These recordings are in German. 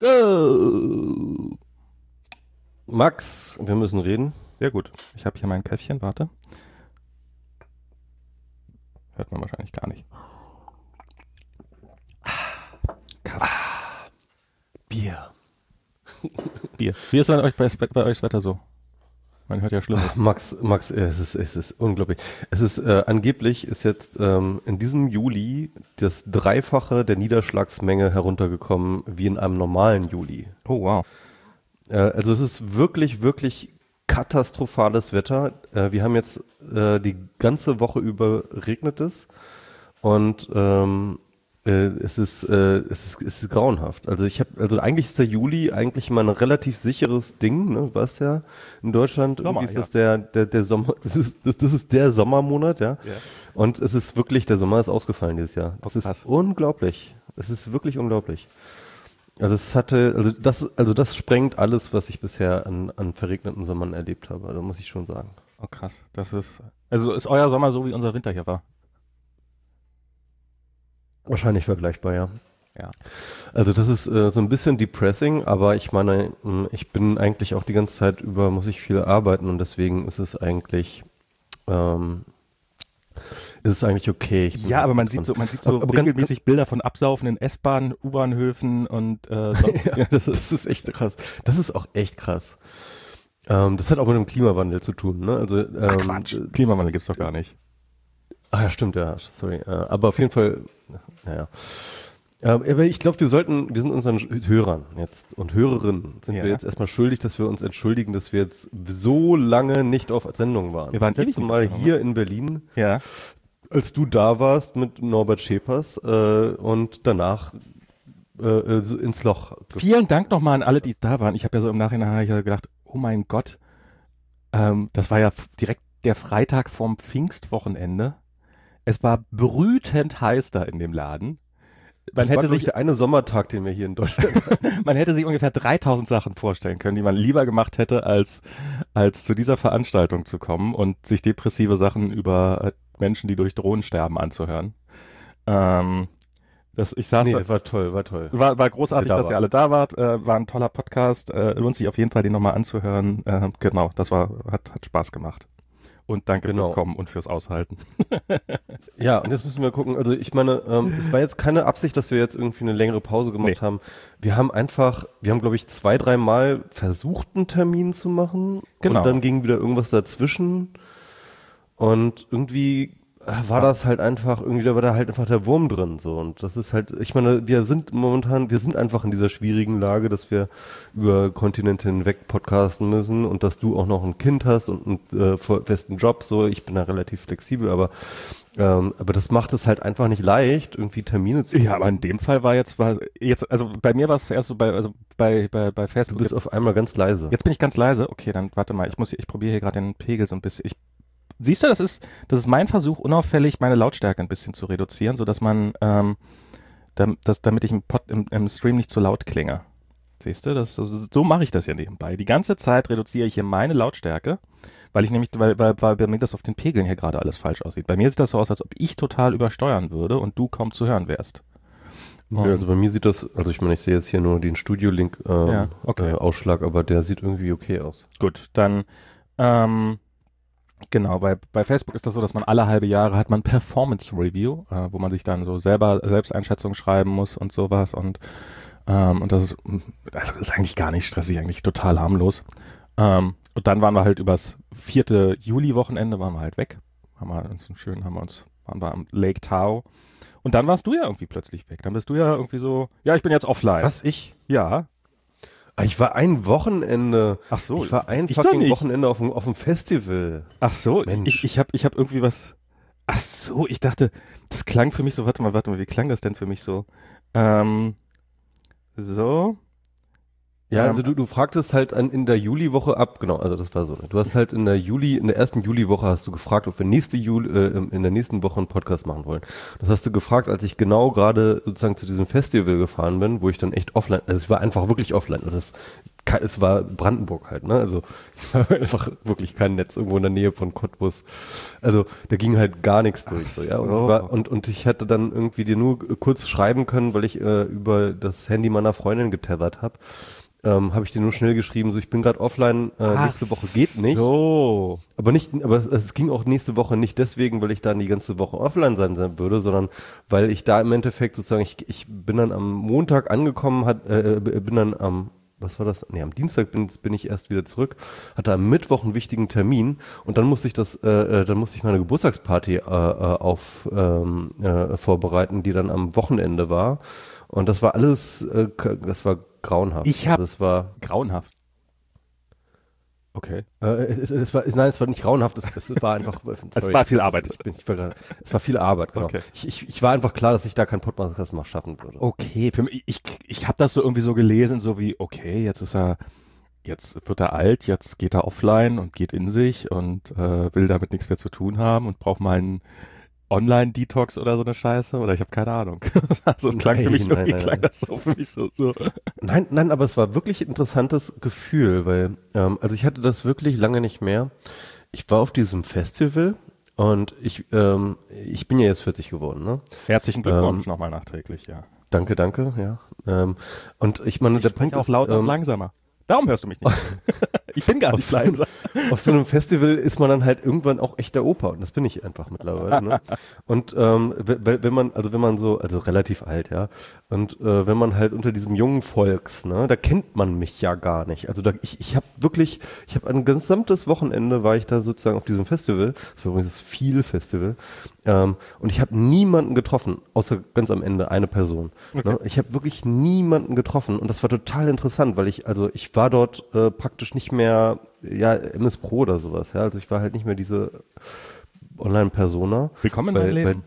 Oh. Max, wir müssen reden. Sehr gut. Ich habe hier mein Käffchen, warte. Hört man wahrscheinlich gar nicht. Kaffee. Bier. Bier. Wie ist bei euch das Wetter so? Man hört ja Schlimmes. Max, es ist unglaublich. Es ist angeblich ist jetzt in diesem Juli das Dreifache der Niederschlagsmenge heruntergekommen wie in einem normalen Juli. Oh, wow. Also es ist wirklich, wirklich katastrophales Wetter. Wir haben jetzt die ganze Woche über regnet es und es ist grauenhaft. Also eigentlich ist der Juli eigentlich mal ein relativ sicheres Ding, ne? Du weißt ja, in Deutschland Sommer, irgendwie ist das der Sommer, das ist der Sommermonat, ja. Ja. Und es ist wirklich, der Sommer ist ausgefallen dieses Jahr. Das ist krass. unglaublich. Es ist wirklich unglaublich. Also das sprengt alles, was ich bisher an verregneten Sommern erlebt habe. Da muss ich schon sagen. Oh, krass. Also ist euer Sommer so, wie unser Winter hier war? Wahrscheinlich vergleichbar, ja. Ja. Also das ist so ein bisschen depressing, aber ich meine, ich bin eigentlich auch die ganze Zeit über, muss ich viel arbeiten und deswegen ist es eigentlich okay. Ja, aber man sieht so aber regelmäßig Bilder von absaufenden S-Bahnen, U-Bahnhöfen und sonst. Ja, das ist echt krass. Das ist auch echt krass. Das hat auch mit dem Klimawandel zu tun, ne? Also Quatsch. Klimawandel gibt's doch gar nicht. Ach ja, stimmt, ja, sorry. Aber auf jeden Fall, naja. Aber ich glaube, wir sind unseren Hörern jetzt und Hörerinnen sind wir jetzt erstmal schuldig, dass wir uns entschuldigen, dass wir jetzt so lange nicht auf Sendung waren. Wir waren das letzte Mal hier in Berlin, Ja. als du da warst mit Norbert Schepers und danach so ins Loch. Vielen Dank nochmal an alle, die da waren. Ich habe ja so im Nachhinein gedacht, oh mein Gott, das war ja direkt der Freitag vorm Pfingstwochenende. Es war brütend heiß da in dem Laden. Das war der eine Sommertag, den wir hier in Deutschland hatten. Man hätte sich ungefähr 3000 Sachen vorstellen können, die man lieber gemacht hätte, als zu dieser Veranstaltung zu kommen und sich depressive Sachen über Menschen, die durch Drohnen sterben, anzuhören. War toll. War großartig, dass ihr alle da wart. War ein toller Podcast. Lohnt sich auf jeden Fall, den nochmal anzuhören. Genau, hat Spaß gemacht. Und danke fürs Kommen und fürs Aushalten. Ja, und jetzt müssen wir gucken, also ich meine, es war jetzt keine Absicht, dass wir jetzt irgendwie eine längere Pause gemacht haben. Wir haben, glaube ich, 2-3 Mal versucht, einen Termin zu machen. Genau. Und dann ging wieder irgendwas dazwischen. Und irgendwie war das halt einfach, da war da halt einfach der Wurm drin, so. Und das ist halt, ich meine, wir sind einfach in dieser schwierigen Lage, dass wir über Kontinente hinweg podcasten müssen und dass du auch noch ein Kind hast und einen festen Job, so. Ich bin da relativ flexibel, aber das macht es halt einfach nicht leicht, irgendwie Termine zu machen. Ja, aber in dem Fall also bei mir war es erst so bei Facebook. Du bist auf einmal ganz leise. Jetzt bin ich ganz leise. Okay, dann warte mal, ich probiere hier gerade den Pegel so ein bisschen. Siehst du, das ist mein Versuch, unauffällig meine Lautstärke ein bisschen zu reduzieren, sodass man, damit ich im Stream nicht zu laut klinge. Siehst du, so mache ich das ja nebenbei. Die ganze Zeit reduziere ich hier meine Lautstärke, weil bei mir das auf den Pegeln hier gerade alles falsch aussieht. Bei mir sieht das so aus, als ob ich total übersteuern würde und du kaum zu hören wärst. Ja, also bei mir sieht das, also ich meine, ich sehe jetzt hier nur den Studio-Link Ausschlag, aber der sieht irgendwie okay aus. Gut, dann genau, bei Facebook ist das so, dass man alle halbe Jahre hat man Performance Review, wo man sich dann so Selbsteinschätzung schreiben muss und sowas und das ist eigentlich gar nicht stressig, eigentlich total harmlos. Und dann waren wir halt übers 4. Juli-Wochenende waren wir halt weg. Waren wir am Lake Tahoe. Und dann warst du ja irgendwie plötzlich weg. Dann bist du ja irgendwie so, ja, ich bin jetzt offline. Was, ich? Ja. Ich war ein Wochenende. Ach so. Ich war ein fucking Wochenende auf dem Festival. Ach so. Mensch. Ich hab irgendwie was. Ach so, ich dachte, das klang für mich so, warte mal, wie klang das denn für mich so? So. Ja, also du fragtest halt in der Juliwoche ab, genau, also das war so. Du hast halt in der ersten Juliwoche hast du gefragt, ob wir in der nächsten Woche einen Podcast machen wollen. Das hast du gefragt, als ich genau gerade sozusagen zu diesem Festival gefahren bin, wo ich dann echt offline, also ich war einfach wirklich offline. Also es war Brandenburg halt, ne? Also es war einfach wirklich kein Netz irgendwo in der Nähe von Cottbus. Also da ging halt gar nichts durch. So, ja? Und ich hätte dann irgendwie dir nur kurz schreiben können, weil ich über das Handy meiner Freundin getethert habe. Habe ich dir nur schnell geschrieben, so ich bin gerade offline, nächste Woche geht nicht. So. Aber es ging auch nächste Woche nicht deswegen, weil ich dann die ganze Woche offline sein würde, sondern weil ich da im Endeffekt sozusagen, ich bin dann am Montag angekommen, bin dann was war das? Nee, am Dienstag bin ich erst wieder zurück, hatte am Mittwoch einen wichtigen Termin und dann musste ich meine Geburtstagsparty vorbereiten, die dann am Wochenende war. Und das war alles, das war grauenhaft. Das war grauenhaft. Okay. Es war nicht grauenhaft, es war einfach. Es war viel Arbeit. Es war viel Arbeit, genau. Okay. Ich war einfach klar, dass ich da keinen Podcast mal schaffen würde. Okay, für mich, ich habe das so irgendwie so gelesen, so wie, okay, jetzt wird er alt, jetzt geht er offline und geht in sich und will damit nichts mehr zu tun haben und braucht mal einen Online-Detox oder so eine Scheiße oder ich habe keine Ahnung. So klang das so für mich so. Nein, aber es war wirklich ein interessantes Gefühl, weil, also ich hatte das wirklich lange nicht mehr. Ich war auf diesem Festival und ich bin ja jetzt 40 geworden, ne? Herzlichen Glückwunsch nochmal nachträglich, ja. Danke, ja. Und ich meine, der Punkt auch ist lauter und langsamer. Darum hörst du mich nicht. Ich bin gar nicht leise. Auf so einem Festival ist man dann halt irgendwann auch echter Opa und das bin ich einfach mittlerweile. Ne? Und wenn man so, also relativ alt, ja, und wenn man halt unter diesem jungen Volks, ne, da kennt man mich ja gar nicht. Also ich habe ein gesamtes Wochenende war ich da sozusagen auf diesem Festival, das war übrigens das Viel-Festival, und ich habe niemanden getroffen, außer ganz am Ende eine Person. Okay. Ne? Ich habe wirklich niemanden getroffen und das war total interessant, weil ich war dort praktisch nicht mehr, ja, MS Pro oder sowas, ja, also ich war halt nicht mehr diese Online-Persona. Willkommen in deinem Leben.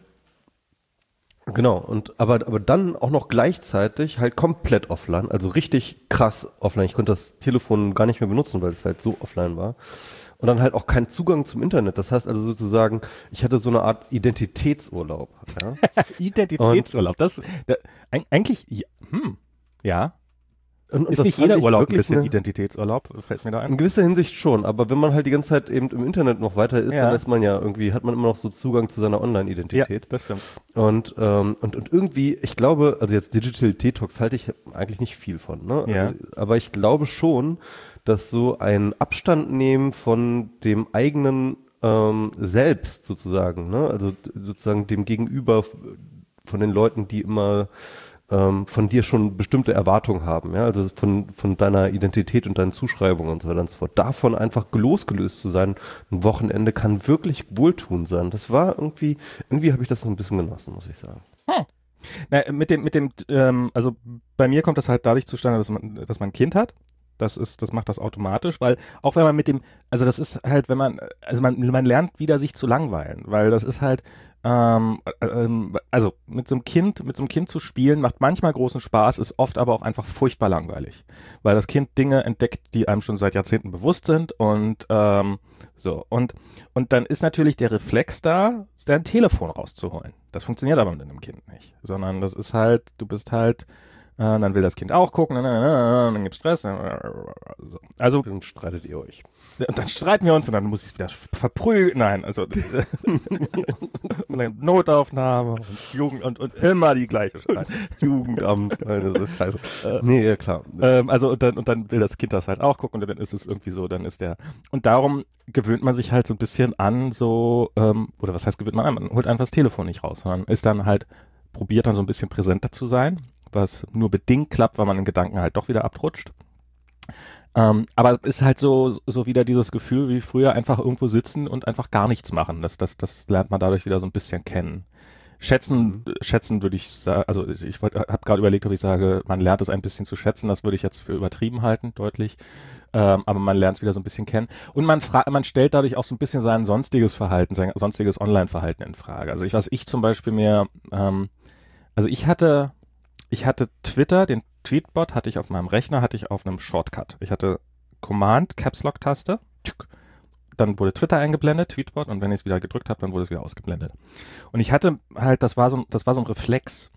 Genau, aber dann auch noch gleichzeitig halt komplett offline, also richtig krass offline. Ich konnte das Telefon gar nicht mehr benutzen, weil es halt so offline war. Und dann halt auch keinen Zugang zum Internet. Das heißt also sozusagen, ich hatte so eine Art Identitätsurlaub. Ja? Identitätsurlaub, eigentlich, ja. Und ist nicht jeder Urlaub ein bisschen Identitätsurlaub, fällt mir da ein? In gewisser Hinsicht schon, aber wenn man halt die ganze Zeit eben im Internet noch weiter ist, dann ist man ja irgendwie, hat man immer noch so Zugang zu seiner Online-Identität. Ja, das stimmt. Und irgendwie, ich glaube, also jetzt Digital Detox halte ich eigentlich nicht viel von, ne? Ja. Aber ich glaube schon, dass so ein Abstand nehmen von dem eigenen Selbst sozusagen, ne? Also sozusagen dem Gegenüber von den Leuten, die immer von dir schon bestimmte Erwartungen haben, ja, also von deiner Identität und deinen Zuschreibungen und so weiter und so fort. Davon einfach losgelöst zu sein, ein Wochenende kann wirklich wohltuend sein. Das war irgendwie habe ich das so ein bisschen genossen, muss ich sagen. Na, also bei mir kommt das halt dadurch zustande, dass man ein Kind hat. Das macht das automatisch, weil auch wenn man das ist halt, wenn man lernt wieder sich zu langweilen, weil das ist halt, also mit so einem Kind zu spielen macht manchmal großen Spaß, ist oft aber auch einfach furchtbar langweilig, weil das Kind Dinge entdeckt, die einem schon seit Jahrzehnten bewusst sind und so und dann ist natürlich der Reflex da, dein Telefon rauszuholen. Das funktioniert aber mit einem Kind nicht, sondern das ist halt, du bist halt dann will das Kind auch gucken, dann gibt's Stress. So. Also dann streitet ihr euch. Und dann streiten wir uns und dann muss ich wieder verprügeln. Nein, also Notaufnahme und Jugend und immer die gleiche Scheiße. Jugendamt, nein, das ist scheiße. Nee, ja klar. Also und dann will das Kind das halt auch gucken und dann ist es irgendwie so, dann ist und darum gewöhnt man sich halt so ein bisschen an, so, oder was heißt gewöhnt man an? Man holt einfach das Telefon nicht raus, sondern ist dann halt, probiert dann so ein bisschen präsenter zu sein, was nur bedingt klappt, weil man in Gedanken halt doch wieder abrutscht. Aber es ist halt so wieder dieses Gefühl wie früher, einfach irgendwo sitzen und einfach gar nichts machen. Das lernt man dadurch wieder so ein bisschen kennen. Schätzen würde ich sagen, also ich habe gerade überlegt, ob ich sage, man lernt es ein bisschen zu schätzen, das würde ich jetzt für übertrieben halten, deutlich. Aber man lernt es wieder so ein bisschen kennen. Und man stellt dadurch auch so ein bisschen sein sonstiges Verhalten, sein sonstiges Online-Verhalten in Frage. Also was ich zum Beispiel mir, also ich hatte Twitter, den Tweetbot hatte ich auf meinem Rechner, hatte ich auf einem Shortcut. Ich hatte Command, Caps-Lock-Taste, dann wurde Twitter eingeblendet, Tweetbot, und wenn ich es wieder gedrückt habe, dann wurde es wieder ausgeblendet. Und ich hatte halt, das war so ein Reflex,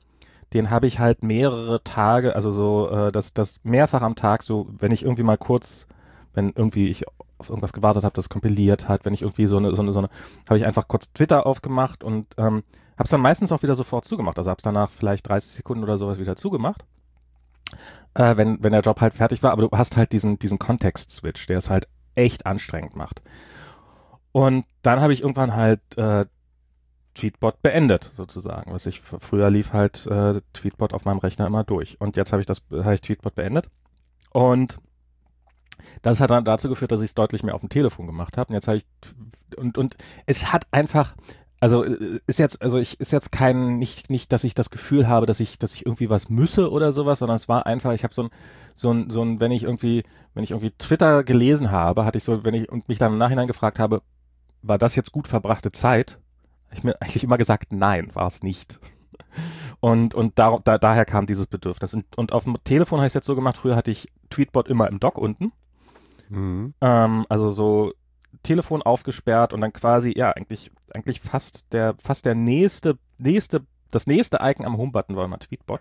den habe ich halt mehrere Tage, also so, das mehrfach am Tag, so, wenn ich irgendwie mal kurz, wenn irgendwie ich auf irgendwas gewartet habe, das kompiliert hat, wenn ich irgendwie habe ich einfach kurz Twitter aufgemacht und habe es dann meistens auch wieder sofort zugemacht. Also habe es danach vielleicht 30 Sekunden oder sowas wieder zugemacht, wenn der Job halt fertig war. Aber du hast halt diesen Kontext-Switch, der es halt echt anstrengend macht. Und dann habe ich irgendwann halt Tweetbot beendet, sozusagen. Früher lief halt Tweetbot auf meinem Rechner immer durch. Und jetzt habe ich Tweetbot beendet. Und das hat dann dazu geführt, dass ich es deutlich mehr auf dem Telefon gemacht habe. Und jetzt habe ich und es hat einfach, also ist jetzt nicht, dass ich das Gefühl habe, dass ich irgendwie was müsse oder sowas, sondern es war einfach, ich habe wenn ich irgendwie Twitter gelesen habe, hatte ich so, und mich dann im Nachhinein gefragt habe, war das jetzt gut verbrachte Zeit? Habe ich mir eigentlich immer gesagt, nein, war es nicht. Und daher kam dieses Bedürfnis. Und auf dem Telefon habe ich es jetzt so gemacht, früher hatte ich Tweetbot immer im Dock unten. Mhm. Also so Telefon aufgesperrt und dann quasi, ja, eigentlich fast der nächste, das nächste Icon am Homebutton war immer Tweetbot.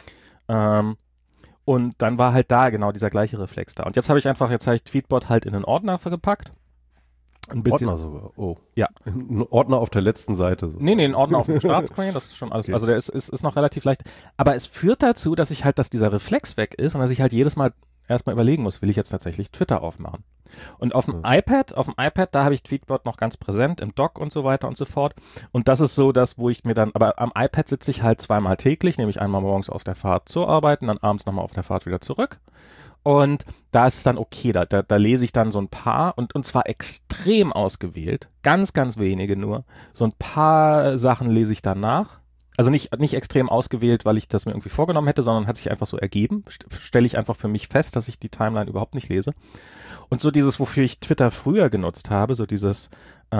Und dann war halt da genau dieser gleiche Reflex da. Und jetzt habe ich Tweetbot halt in einen Ordner gepackt. Ein bisschen, Ordner sogar, oh. Ja. Ein Ordner auf der letzten Seite. Nee, ein Ordner auf dem Startscreen, das ist schon alles, okay. Also der ist noch relativ leicht. Aber es führt dazu, dass dieser Reflex weg ist und dass ich halt jedes Mal erstmal überlegen muss, will ich jetzt tatsächlich Twitter aufmachen? Und auf dem iPad, da habe ich Tweetbot noch ganz präsent im Dock und so weiter und so fort. Und das ist so das, wo ich mir dann, aber am iPad sitze ich halt zweimal täglich, nämlich einmal morgens auf der Fahrt zur Arbeit und dann abends nochmal auf der Fahrt wieder zurück. Und da ist es dann okay, da lese ich dann so ein paar und zwar extrem ausgewählt, ganz, ganz wenige nur. So ein paar Sachen lese ich dann nach. Also nicht extrem ausgewählt, weil ich das mir irgendwie vorgenommen hätte, sondern hat sich einfach so ergeben. Stelle ich einfach für mich fest, dass ich die Timeline überhaupt nicht lese. Und so dieses, wofür ich Twitter früher genutzt habe, so dieses,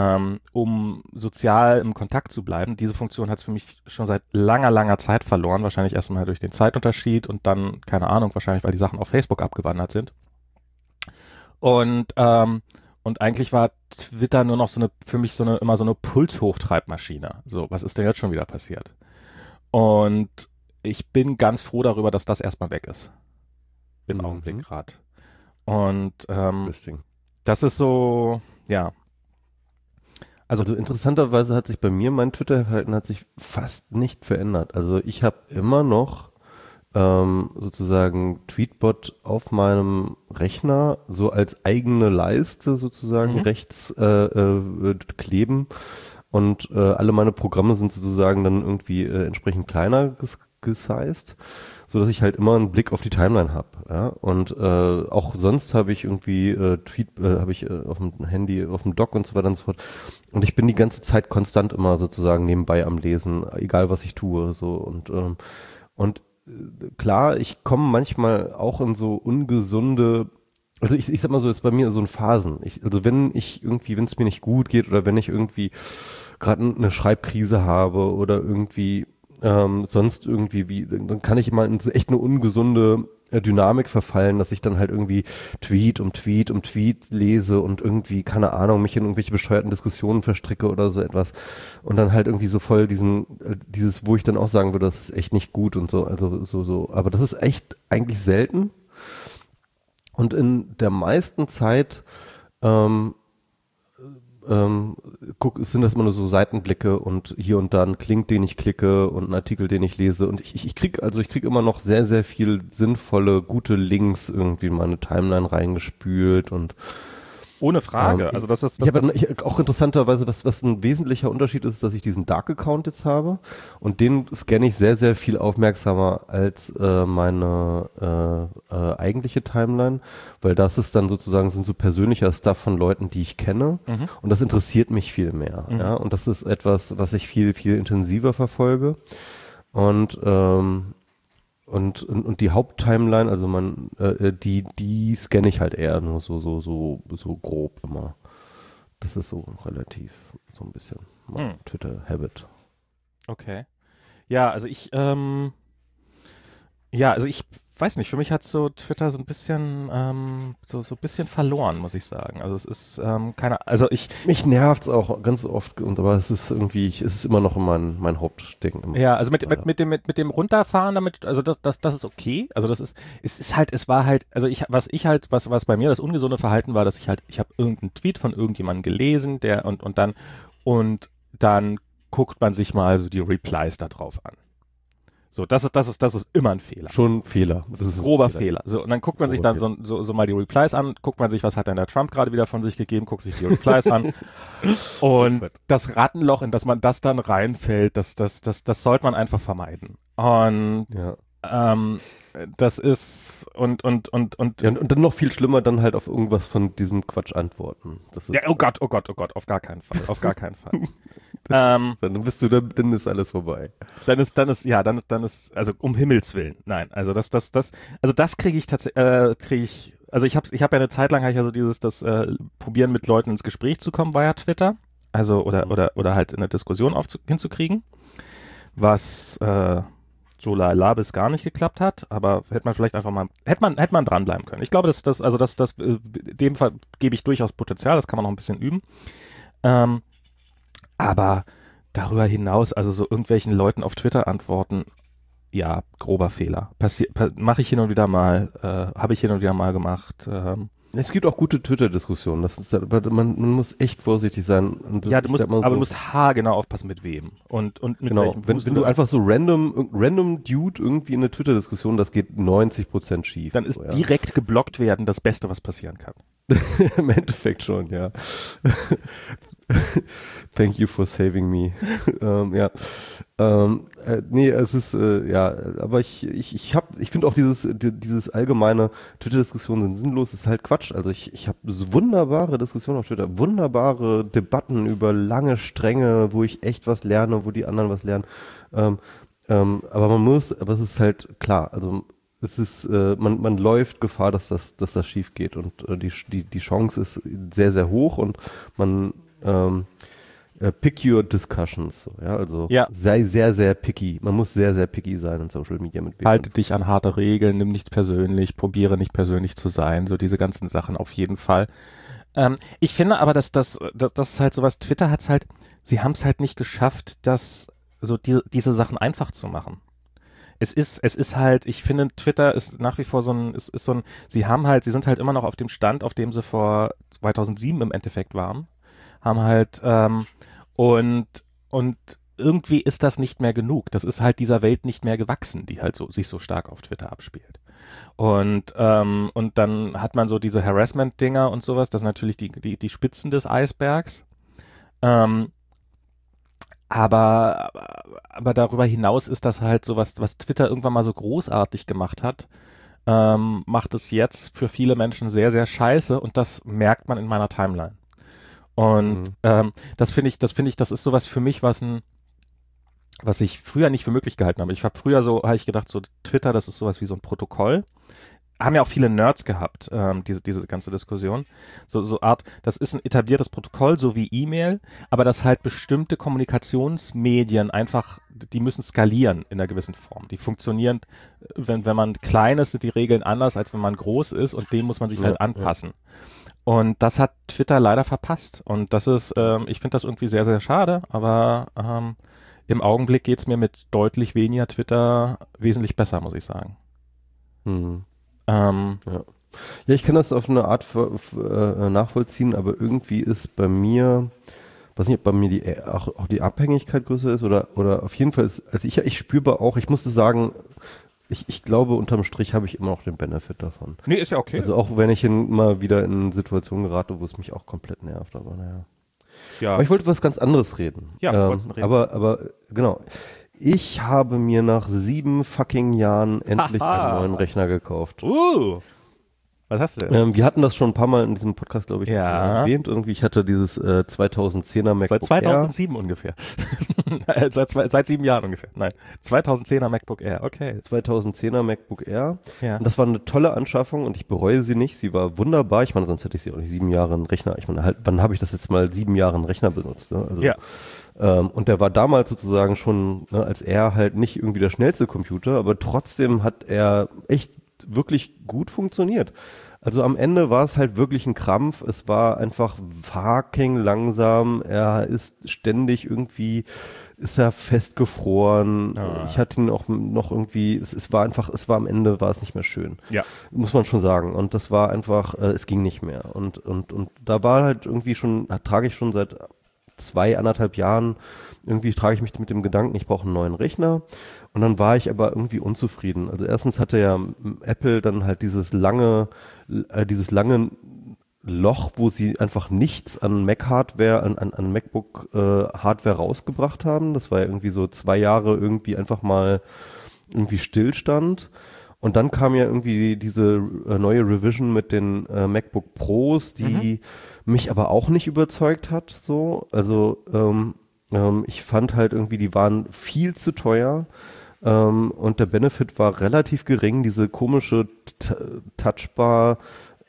um sozial im Kontakt zu bleiben, diese Funktion hat es für mich schon seit langer, langer Zeit verloren. Wahrscheinlich erstmal durch den Zeitunterschied und dann, keine Ahnung, wahrscheinlich, weil die Sachen auf Facebook abgewandert sind. Und eigentlich war Twitter nur noch für mich immer so eine Pulshochtreibmaschine. So, was ist denn jetzt schon wieder passiert? Und ich bin ganz froh darüber, dass das erstmal weg ist. Im Augenblick gerade. Und das ist so, ja. Also interessanterweise hat sich bei mir mein Twitter-Verhalten hat sich fast nicht verändert. Also ich habe immer noch sozusagen Tweetbot auf meinem Rechner so als eigene Leiste sozusagen rechts kleben und alle meine Programme sind sozusagen dann irgendwie entsprechend kleiner gesized, so dass ich halt immer einen Blick auf die Timeline habe. Ja? Und auch sonst habe ich irgendwie habe ich auf dem Handy, auf dem Dock und so weiter und so fort. Und ich bin die ganze Zeit konstant immer sozusagen nebenbei am Lesen, egal was ich tue. So und klar, ich komme manchmal auch in so ungesunde, also ich sag mal so, ist bei mir so in Phasen. Also wenn es mir nicht gut geht oder wenn ich irgendwie gerade eine Schreibkrise habe oder irgendwie sonst irgendwie dann kann ich immer in echt eine ungesunde Dynamik verfallen, dass ich dann halt irgendwie Tweet um Tweet um Tweet lese und irgendwie, keine Ahnung, mich in irgendwelche bescheuerten Diskussionen verstricke oder so etwas und dann halt irgendwie so voll dieses, wo ich dann auch sagen würde, das ist echt nicht gut und so, also so, aber das ist echt eigentlich selten und in der meisten Zeit sind das immer nur so Seitenblicke und hier und da ein Link, den ich klicke und einen Artikel, den ich lese und ich krieg immer noch sehr, sehr viel sinnvolle, gute Links irgendwie in meine Timeline reingespült und ohne Frage. Also das ist auch interessanterweise, was ein wesentlicher Unterschied ist, dass ich diesen Dark-Account jetzt habe und den scanne ich sehr, sehr viel aufmerksamer als meine eigentliche Timeline, weil das ist dann sozusagen sind so persönlicher Stuff von Leuten, die ich kenne und das interessiert mich viel mehr. Ja? Und das ist etwas, was ich viel, viel intensiver verfolge und die Haupttimeline, also die scanne ich halt eher nur so grob immer. Das ist so relativ so ein bisschen mein Twitter-Habit. Okay. Ja, also ich weiß nicht, für mich hat so Twitter so ein bisschen, so ein bisschen verloren, muss ich sagen. Also es ist Mich nervt's auch ganz oft, aber es ist irgendwie, es ist immer noch mein Hauptding. Ja, also mit dem Runterfahren damit, also das ist okay. Also es war halt, also was bei mir das ungesunde Verhalten war, dass ich habe irgendeinen Tweet von irgendjemandem gelesen, und dann guckt man sich mal so die Replies da drauf an. So, das ist immer ein Fehler. Schon ein Fehler. Das ist ein grober Fehler. So, und dann guckt man sich dann so mal die Replies an, guckt man sich, was hat denn der Trump gerade wieder von sich gegeben, guckt sich die Replies an. Und das Rattenloch, in das man das dann reinfällt, das sollte man einfach vermeiden. Und das ist und dann noch viel schlimmer, dann halt auf irgendwas von diesem Quatsch antworten. Das ist oh Gott, auf gar keinen Fall. Dann dann ist alles vorbei. Dann ist, also um Himmels Willen, nein, also das kriege ich tatsächlich, also ich habe ja eine Zeit lang, das Probieren mit Leuten ins Gespräch zu kommen via Twitter, also oder halt in eine Diskussion hinzukriegen, was so lala bis gar nicht geklappt hat, aber hätte man vielleicht einfach mal, hätte man dranbleiben können. Ich glaube, dem Fall gebe ich durchaus Potenzial, das kann man noch ein bisschen üben. Aber darüber hinaus, also so irgendwelchen Leuten auf Twitter antworten, ja, grober Fehler. Mache ich hin und wieder mal, habe ich hin und wieder mal gemacht. Es gibt auch gute Twitter-Diskussionen. Man muss echt vorsichtig sein. Und ja, du musst haargenau aufpassen mit wem. Und mit genau, welchem wenn du einfach so random Dude irgendwie in eine Twitter-Diskussion, das geht 90% schief. Dann ist direkt geblockt werden das Beste, was passieren kann. Im Endeffekt schon, ja. Thank you for saving me. Nee, es ist, aber ich finde auch dieses allgemeine Twitter-Diskussionen sind sinnlos, ist halt Quatsch. Also ich habe so wunderbare Diskussionen auf Twitter, wunderbare Debatten über lange Stränge, wo ich echt was lerne, wo die anderen was lernen. Aber es ist halt klar, also es ist, man läuft Gefahr, dass das schief geht und die Chance ist sehr, sehr hoch und man pick your discussions, so, ja, also sei sehr, sehr picky. Man muss sehr, sehr picky sein in Social Media mit Halte dich an harte Regeln, nimm nichts persönlich, probiere nicht persönlich zu sein, so diese ganzen Sachen auf jeden Fall. Ich finde aber, dass das ist halt sowas, Twitter hat's halt, sie haben es halt nicht geschafft, diese Sachen einfach zu machen. Es ist halt, ich finde, Twitter ist nach wie vor sie sind halt immer noch auf dem Stand, auf dem sie vor 2007 im Endeffekt waren. Haben halt, und irgendwie ist das nicht mehr genug. Das ist halt dieser Welt nicht mehr gewachsen, die halt sich so stark auf Twitter abspielt. Und dann hat man so diese Harassment-Dinger und sowas, das sind natürlich die Spitzen des Eisbergs. Aber darüber hinaus ist das halt sowas, was Twitter irgendwann mal so großartig gemacht hat, macht es jetzt für viele Menschen sehr, sehr scheiße und das merkt man in meiner Timeline. Und das finde ich, das ist sowas für mich, was ich früher nicht für möglich gehalten habe. Habe ich gedacht, so Twitter, das ist sowas wie so ein Protokoll. Haben ja auch viele Nerds gehabt, diese ganze Diskussion. So Art, das ist ein etabliertes Protokoll, so wie E-Mail, aber dass halt bestimmte Kommunikationsmedien einfach, die müssen skalieren in einer gewissen Form. Die funktionieren, wenn man klein ist, sind die Regeln anders, als wenn man groß ist und dem muss man sich halt anpassen. Und das hat Twitter leider verpasst. Und das ist, ich finde das irgendwie sehr, sehr schade, aber im Augenblick geht's mir mit deutlich weniger Twitter wesentlich besser, muss ich sagen. Ja, ich kann das auf eine Art nachvollziehen, aber irgendwie ist bei mir, weiß nicht, ob bei mir auch die Abhängigkeit größer ist oder auf jeden Fall ist, also ich spürbar auch, ich musste sagen, ich glaube, unterm Strich habe ich immer noch den Benefit davon. Nee, ist ja okay. Also auch wenn ich mal wieder in Situationen gerate, wo es mich auch komplett nervt, aber naja. Ja. Aber ich wollte was ganz anderes reden. Ja, reden. Aber genau. Ich habe mir nach 7 fucking Jahren endlich einen neuen Rechner gekauft. Was hast du denn? Wir hatten das schon ein paar Mal in diesem Podcast, glaube ich, erwähnt. Irgendwie, ich hatte dieses 2010er MacBook Seit 2007 Air. Ungefähr. seit 7 Jahren ungefähr. Nein, 2010er MacBook Air, okay. 2010er MacBook Air. Ja. Und das war eine tolle Anschaffung und ich bereue sie nicht. Sie war wunderbar. Ich meine, sonst hätte ich sie auch nicht 7 Jahre einen Rechner. Ich meine, halt, wann habe ich das jetzt mal 7 Jahre einen Rechner benutzt? Ne? Also, ja. Und der war damals sozusagen schon, ne, als er halt nicht irgendwie der schnellste Computer, aber trotzdem hat er echt wirklich gut funktioniert. Also am Ende war es halt wirklich ein Krampf. Es war einfach fucking langsam. Er ist ständig irgendwie, ist er festgefroren. Ich hatte ihn auch noch irgendwie, es war am Ende war es nicht mehr schön. Ja. Muss man schon sagen. Und das war einfach, es ging nicht mehr. Und da war halt irgendwie trage ich schon seit 2,5 Jahren, irgendwie trage ich mich mit dem Gedanken, ich brauche einen neuen Rechner. Und dann war ich aber irgendwie unzufrieden. Also erstens hatte ja Apple dann halt dieses lange Loch, wo sie einfach nichts an Mac-Hardware, an MacBook-Hardware rausgebracht haben. Das war ja irgendwie so 2 Jahre irgendwie einfach mal irgendwie Stillstand. Und dann kam ja irgendwie diese neue Revision mit den MacBook Pros, die mich aber auch nicht überzeugt hat. So, also ich fand halt irgendwie, die waren viel zu teuer. Und der Benefit war relativ gering. Diese komische Touchbar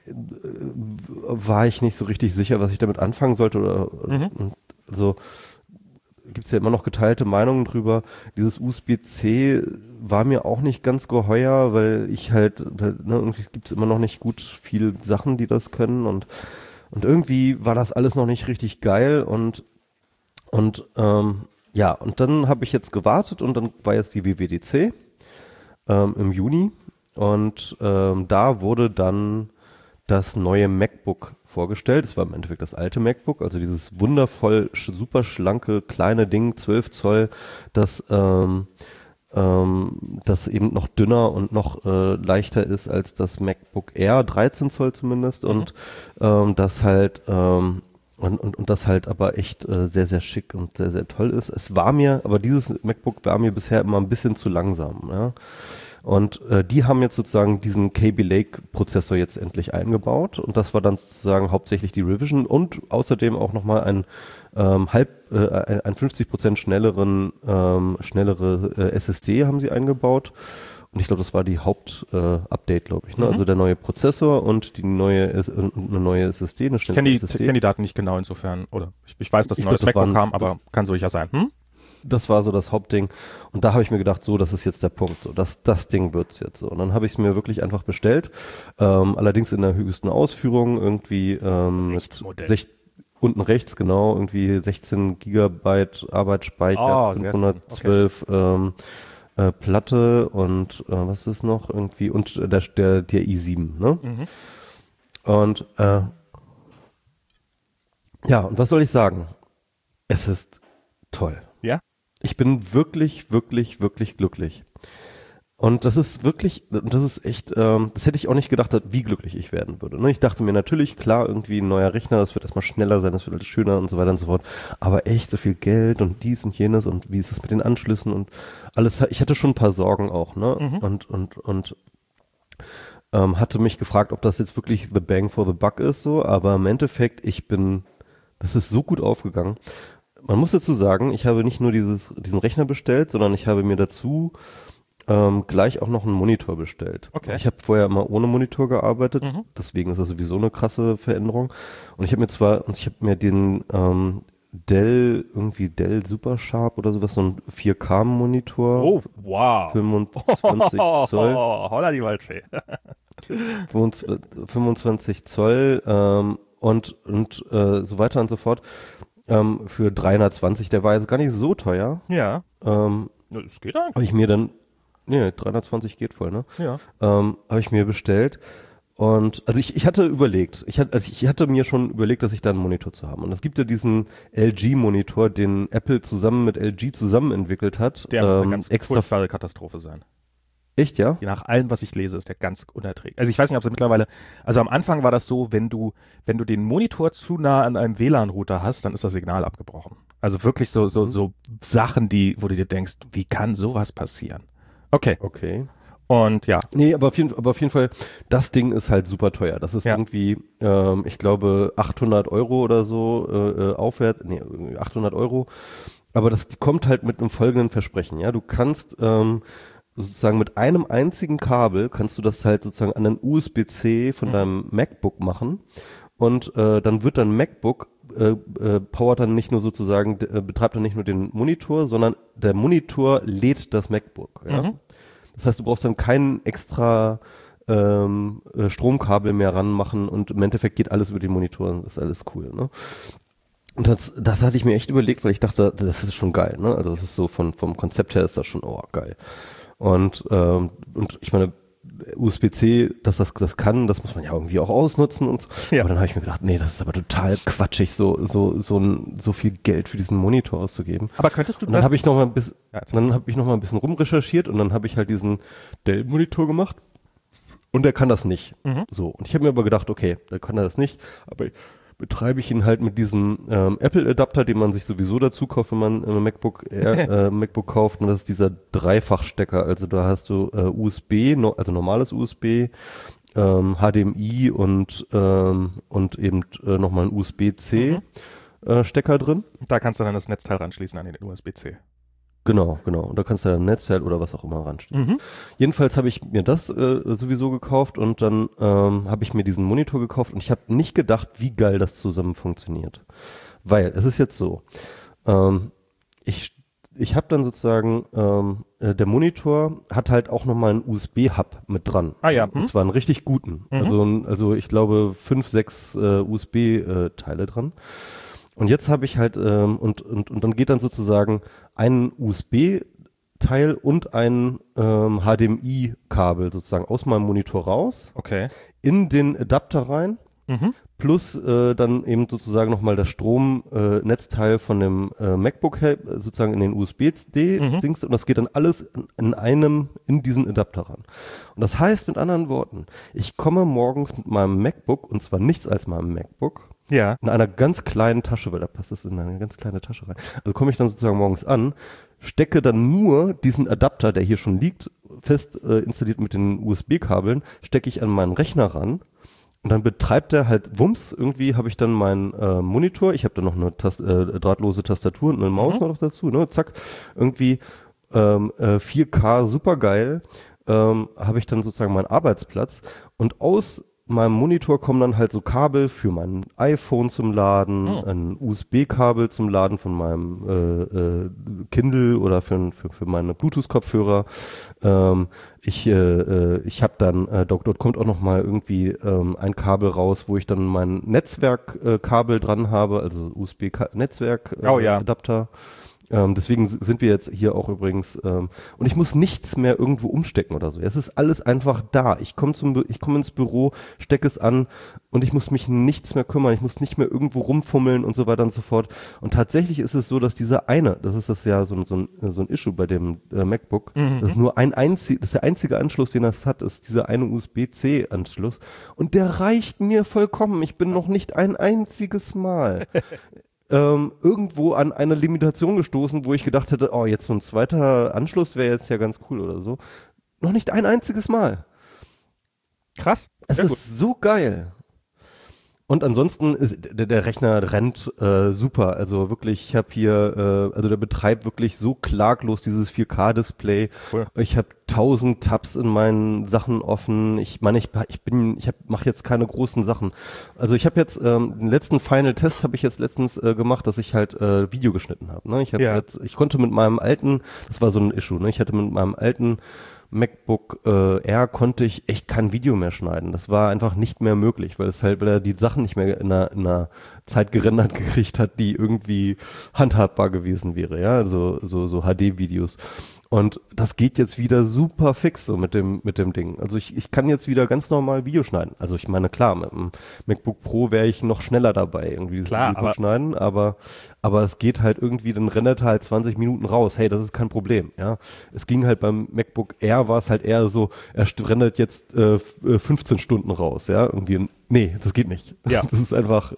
war ich nicht so richtig sicher, was ich damit anfangen sollte. Also gibt es ja immer noch geteilte Meinungen drüber. Dieses USB-C war mir auch nicht ganz geheuer, weil irgendwie gibt es immer noch nicht gut viele Sachen, die das können und irgendwie war das alles noch nicht richtig geil und dann habe ich jetzt gewartet und dann war jetzt die WWDC im Juni und da wurde dann das neue MacBook vorgestellt. Es war im Endeffekt das alte MacBook, also dieses wundervoll, super schlanke, kleine Ding, 12 Zoll, das eben noch dünner und noch leichter ist als das MacBook Air, 13 Zoll zumindest und das halt und das halt aber echt sehr, sehr schick und sehr, sehr toll ist. Aber dieses MacBook war mir bisher immer ein bisschen zu langsam, ja. Und die haben jetzt sozusagen diesen Kaby Lake Prozessor jetzt endlich eingebaut und das war dann sozusagen hauptsächlich die Revision und außerdem auch nochmal ein 50% schnellere SSD haben sie eingebaut. Und ich glaube, das war die Haupt-Update, glaube ich. Ne? Also der neue Prozessor und eine neue SSD, eine schnelle SSD. Ich kenne die Daten nicht genau insofern. Oder ich weiß, dass ein neues MacBook kam, aber kann so sicher sein. Das war so das Hauptding. Und da habe ich mir gedacht, so, das ist jetzt der Punkt. So, das Ding wird's jetzt so. Und dann habe ich es mir wirklich einfach bestellt. Allerdings in der höchsten Ausführung irgendwie unten rechts, genau, irgendwie 16 Gigabyte Arbeitsspeicher, 512 Platte und was ist noch irgendwie und der i7, ne? Und und was soll ich sagen? Es ist toll. Ja? Ich bin wirklich, wirklich, wirklich glücklich. Und das ist echt, das hätte ich auch nicht gedacht, wie glücklich ich werden würde. Ne? Ich dachte mir natürlich, klar, irgendwie ein neuer Rechner, das wird erstmal schneller sein, das wird alles schöner und so weiter und so fort. Aber echt so viel Geld und dies und jenes und wie ist das mit den Anschlüssen und alles. Ich hatte schon ein paar Sorgen auch, ne? Und hatte mich gefragt, ob das jetzt wirklich the bang for the buck ist, so. Aber im Endeffekt, das ist so gut aufgegangen. Man muss dazu sagen, ich habe nicht nur diesen Rechner bestellt, sondern ich habe mir dazu gleich auch noch einen Monitor bestellt. Okay. Ich habe vorher immer ohne Monitor gearbeitet, deswegen ist das sowieso eine krasse Veränderung. Und ich habe mir den Dell Super Sharp oder sowas, so ein 4K-Monitor. Oh, wow. 25 Zoll. Holla die Waldfee. 25 Zoll und so weiter und so fort. Für 320, der war jetzt gar nicht so teuer. Ja. Das geht eigentlich. Habe ich mir dann, 320 geht voll, ne? Ja. Habe ich mir bestellt. Und also ich hatte überlegt, ich hatte mir schon überlegt, dass ich da einen Monitor zu haben. Und es gibt ja diesen LG-Monitor, den Apple zusammen mit LG zusammen entwickelt hat. Der muss eine ganz furchtbare Katastrophe sein. Echt, ja? Nach allem, was ich lese, ist der ganz unerträglich. Also ich weiß nicht, ob es mittlerweile, also am Anfang war das so, wenn du den Monitor zu nah an einem WLAN-Router hast, dann ist das Signal abgebrochen. Also wirklich so Sachen, wo du dir denkst, wie kann sowas passieren? Okay. Und ja. Nee, aber auf jeden Fall, das Ding ist halt super teuer. Das ist irgendwie, ich glaube, 800 Euro oder so aufwärts, 800 Euro. Aber das kommt halt mit einem folgenden Versprechen, ja. Du kannst sozusagen mit einem einzigen Kabel kannst du das halt sozusagen an den USB-C von deinem MacBook machen und dann wird dein MacBook powert dann nicht nur sozusagen, betreibt dann nicht nur den Monitor, sondern der Monitor lädt das MacBook, ja. Das heißt, du brauchst dann keinen extra Stromkabel mehr ranmachen und im Endeffekt geht alles über den Monitor, das ist alles cool, ne? Und das hatte ich mir echt überlegt, weil ich dachte, das ist schon geil, ne? Also das ist so vom Konzept her ist das schon, oh, geil. Und ich meine, USB-C, dass das kann, das muss man ja irgendwie auch ausnutzen und so. Ja. Aber dann habe ich mir gedacht, nee, das ist aber total quatschig, so viel Geld für diesen Monitor auszugeben. Aber könntest du Und dann habe ich noch mal ein Ja, bisschen rumrecherchiert und dann habe ich halt diesen Dell-Monitor gemacht und der kann das nicht. So. Und ich habe mir aber gedacht, okay, der kann das nicht, aber betreibe ich ihn halt mit diesem Apple-Adapter, den man sich sowieso dazu kauft, wenn man ein MacBook kauft. Und das ist dieser Dreifachstecker. Also da hast du USB, also normales USB, HDMI und eben nochmal ein USB-C Stecker drin. Da kannst du dann das Netzteil ranschließen an den USB-C. Genau. Und da kannst du dann ein Netzteil oder was auch immer ranstellen. Jedenfalls habe ich mir das sowieso gekauft und dann habe ich mir diesen Monitor gekauft und ich habe nicht gedacht, wie geil das zusammen funktioniert. Weil es ist jetzt so, ich habe dann sozusagen, der Monitor hat halt auch nochmal einen USB-Hub mit dran. Ah ja. Und zwar einen richtig guten. Also ich glaube 5, 6 USB-Teile dran. Und jetzt habe ich halt, und dann geht dann sozusagen ein USB-Teil und ein HDMI-Kabel sozusagen aus meinem Monitor raus, Okay. in den Adapter rein, plus dann eben sozusagen nochmal das Stromnetzteil von dem MacBook sozusagen in den USB-C-Dings und das geht dann alles in diesen Adapter ran. Und das heißt mit anderen Worten, ich komme morgens mit meinem MacBook, und zwar nichts als meinem MacBook, Ja. in einer ganz kleinen Tasche, weil da passt es in eine ganz kleine Tasche rein. Also komme ich dann sozusagen morgens an, stecke dann nur diesen Adapter, der hier schon liegt, fest installiert mit den USB-Kabeln, stecke ich an meinen Rechner ran und dann betreibt er halt Wumms. Irgendwie habe ich dann meinen Monitor, ich habe dann noch eine drahtlose Tastatur und eine Maus noch dazu, ne? Zack, irgendwie 4K, super geil, habe ich dann sozusagen meinen Arbeitsplatz und aus meinem Monitor kommen dann halt so Kabel für mein iPhone zum Laden, ein USB-Kabel zum Laden von meinem Kindle oder für meine Bluetooth-Kopfhörer. Ich habe dann, dort kommt auch noch mal irgendwie ein Kabel raus, wo ich dann mein Netzwerkkabel dran habe, also USB-Netzwerk-Adapter. Deswegen sind wir jetzt hier auch übrigens, und ich muss nichts mehr irgendwo umstecken oder so. Es ist alles einfach da. Ich komme ins Büro, stecke es an und ich muss mich nichts mehr kümmern. Ich muss nicht mehr irgendwo rumfummeln und so weiter und so fort. Und tatsächlich ist es so, dass das ist das ja so ein Issue bei dem MacBook, das ist nur das ist der einzige Anschluss, den das hat, ist dieser eine USB-C-Anschluss. Und der reicht mir vollkommen. Ich bin noch nicht ein einziges Mal irgendwo an eine Limitation gestoßen, wo ich gedacht hätte, oh, jetzt so ein zweiter Anschluss wäre jetzt ja ganz cool oder so. Noch nicht ein einziges Mal. Krass. Es ist so geil. Und ansonsten ist der Rechner rennt super. Also wirklich, ich habe hier, also der betreibt wirklich so klaglos dieses 4K-Display. Cool. Ich habe 1000 Tabs in meinen Sachen offen. Ich meine, ich mache jetzt keine großen Sachen. Also ich habe jetzt den letzten Final Test habe ich jetzt letztens gemacht, dass ich halt Video geschnitten habe. Ne? Ich konnte mit meinem alten, das war so ein Issue, ne? Ich hatte mit meinem alten MacBook Air konnte ich echt kein Video mehr schneiden. Das war einfach nicht mehr möglich, weil er die Sachen nicht mehr in einer Zeit gerendert gekriegt hat, die irgendwie handhabbar gewesen wäre, ja, also so HD-Videos. Und das geht jetzt wieder super fix so mit dem Ding. Also ich kann jetzt wieder ganz normal Video schneiden. Also ich meine, klar, mit dem MacBook Pro wäre ich noch schneller dabei, irgendwie das Video schneiden, aber es geht halt irgendwie, dann rendert halt 20 Minuten raus. Hey, das ist kein Problem, ja. Es ging halt beim MacBook Air, war es halt eher so, er rendert jetzt 15 Stunden raus, ja, irgendwie. Nee, das geht nicht. Ja. Das ist einfach,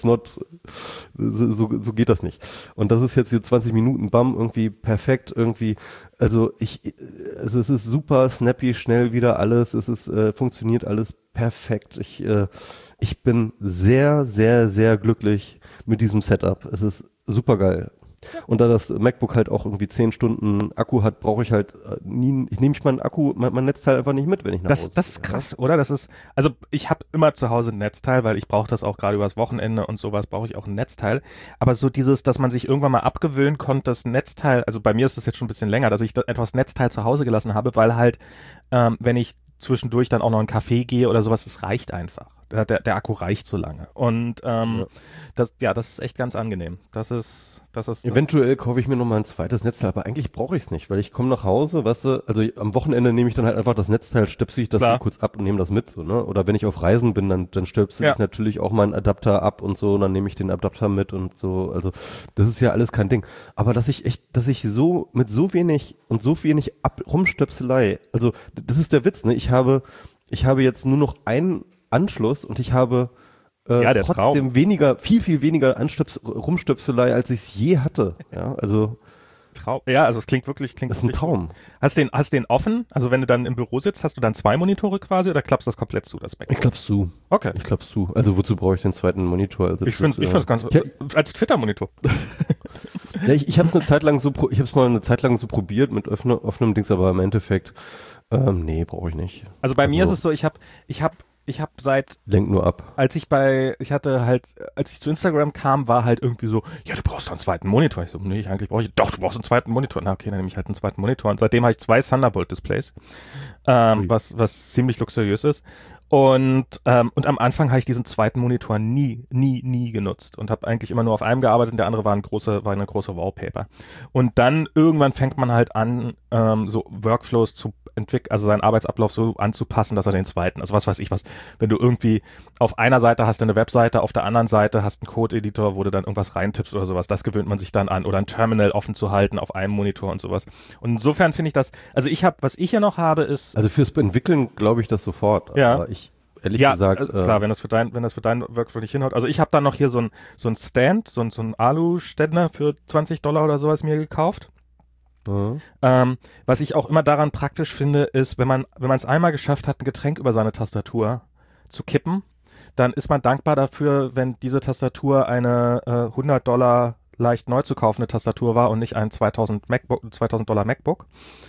so geht das nicht. Und das ist jetzt hier 20 Minuten, bam, irgendwie perfekt, irgendwie, also es ist super snappy, schnell wieder alles, funktioniert alles perfekt. Ich bin sehr, sehr, sehr glücklich mit diesem Setup. Es ist super geil. Und da das MacBook halt auch irgendwie 10 Stunden Akku hat, brauche ich halt ich nehme mein Netzteil einfach nicht mit, wenn ich nach Hause Das ist krass, oder? Also ich habe immer zu Hause ein Netzteil, weil ich brauche das auch gerade übers Wochenende und sowas, brauche ich auch ein Netzteil. Aber so dass man sich irgendwann mal abgewöhnen konnte, das Netzteil, also bei mir ist das jetzt schon ein bisschen länger, dass ich etwas Netzteil zu Hause gelassen habe, weil halt, wenn ich zwischendurch dann auch noch in einen Café gehe oder sowas, es reicht einfach. Der Akku reicht so lange. Und das ist echt ganz angenehm. Das ist Eventuell kaufe ich mir nochmal ein zweites Netzteil, aber eigentlich brauche ich es nicht, weil ich komme nach Hause, weißt du, also am Wochenende nehme ich dann halt einfach das Netzteil, stöpsel ich das kurz ab und nehme das mit, so, ne? Oder wenn ich auf Reisen bin, dann stöpsel ich natürlich auch meinen Adapter ab und so, und dann nehme ich den Adapter mit und so, also das ist ja alles kein Ding. Aber dass ich so mit so wenig Rumstöpselei, also das ist der Witz, ne? Ich habe jetzt nur noch einen Anschluss und ich habe trotzdem viel weniger Rumstöpselei, als ich es je hatte. Ja, also also es klingt wirklich. Das ist ein Traum. Hast du den offen? Also wenn du dann im Büro sitzt, hast du dann 2 Monitore quasi oder klappst das komplett zu, das MacBook? Ich klapp's zu. Okay. Ich klapp's zu. Also wozu brauche ich den zweiten Monitor? Also ich find's ganz als Twitter-Monitor. Ja, ich habe es mal eine Zeit lang so probiert mit offenem Dings, aber im Endeffekt nee, brauche ich nicht. Also bei mir ist es so, ich habe seit lenk nur ab. Als ich zu Instagram kam, war halt irgendwie so, ja, du brauchst doch einen zweiten Monitor. Ich so, nee, eigentlich brauche ich, doch, du brauchst einen zweiten Monitor. Na, okay, dann nehme ich halt einen zweiten Monitor. Und seitdem habe ich 2 Thunderbolt-Displays, was ziemlich luxuriös ist. Und am Anfang habe ich diesen zweiten Monitor nie genutzt und habe eigentlich immer nur auf einem gearbeitet und der andere war eine große Wallpaper. Und dann irgendwann fängt man halt an, so Workflows zu entwickeln, also seinen Arbeitsablauf so anzupassen, dass er den zweiten, also was weiß ich was, wenn du irgendwie auf einer Seite hast du eine Webseite, auf der anderen Seite hast einen Code-Editor, wo du dann irgendwas reintippst oder sowas, das gewöhnt man sich dann an, oder ein Terminal offen zu halten auf einem Monitor und sowas. Und insofern finde ich das, also was ich hier noch habe, ist... Also fürs Entwickeln glaube ich das sofort, ja. Aber ehrlich gesagt. Klar, wenn das für dein Workflow nicht hinhaut. Also ich habe dann noch hier so ein Stand, so ein Alu-Ständer für $20 oder sowas mir gekauft. Was ich auch immer daran praktisch finde, ist, wenn man es einmal geschafft hat, ein Getränk über seine Tastatur zu kippen, dann ist man dankbar dafür, wenn diese Tastatur eine $100 leicht neu zu kaufende Tastatur war und nicht ein $2000 MacBook.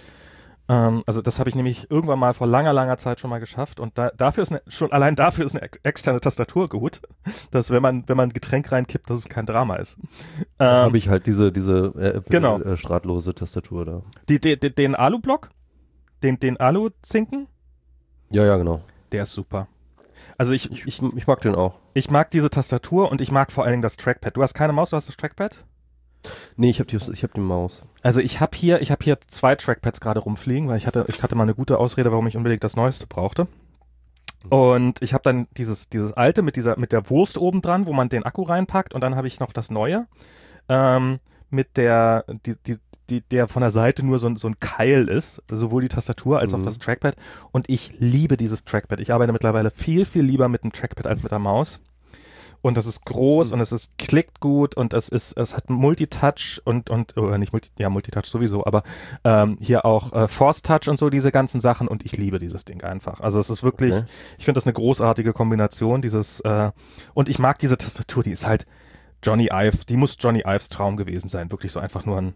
Also das habe ich nämlich irgendwann mal vor langer Zeit schon mal geschafft und dafür ist allein dafür ist eine externe Tastatur gut, dass wenn man ein Getränk reinkippt, dass es kein Drama ist. Habe ich halt diese genau. Drahtlose Tastatur da. Den Alu-Block, den Alu-Zinken? Ja, genau. Der ist super. Also ich mag den auch. Ich mag diese Tastatur und ich mag vor allen Dingen das Trackpad. Du hast keine Maus, du hast das Trackpad? Nee, ich hab die Maus. Also ich habe hier 2 Trackpads gerade rumfliegen, weil ich hatte mal eine gute Ausrede, warum ich unbedingt das Neueste brauchte. Und ich habe dann dieses alte mit der Wurst oben dran, wo man den Akku reinpackt, und dann habe ich noch das neue mit der von der Seite nur so ein Keil ist, sowohl die Tastatur als auch das Trackpad. Und ich liebe dieses Trackpad. Ich arbeite mittlerweile viel lieber mit dem Trackpad als mit der Maus. Und das ist groß und klickt gut und es hat Multitouch und nicht Multitouch sowieso, aber hier auch Force Touch und so, diese ganzen Sachen, und ich liebe dieses Ding einfach. Also es ist wirklich, Ich finde das eine großartige Kombination, und ich mag diese Tastatur, die ist halt die muss Johnny Ives Traum gewesen sein, wirklich so einfach nur ein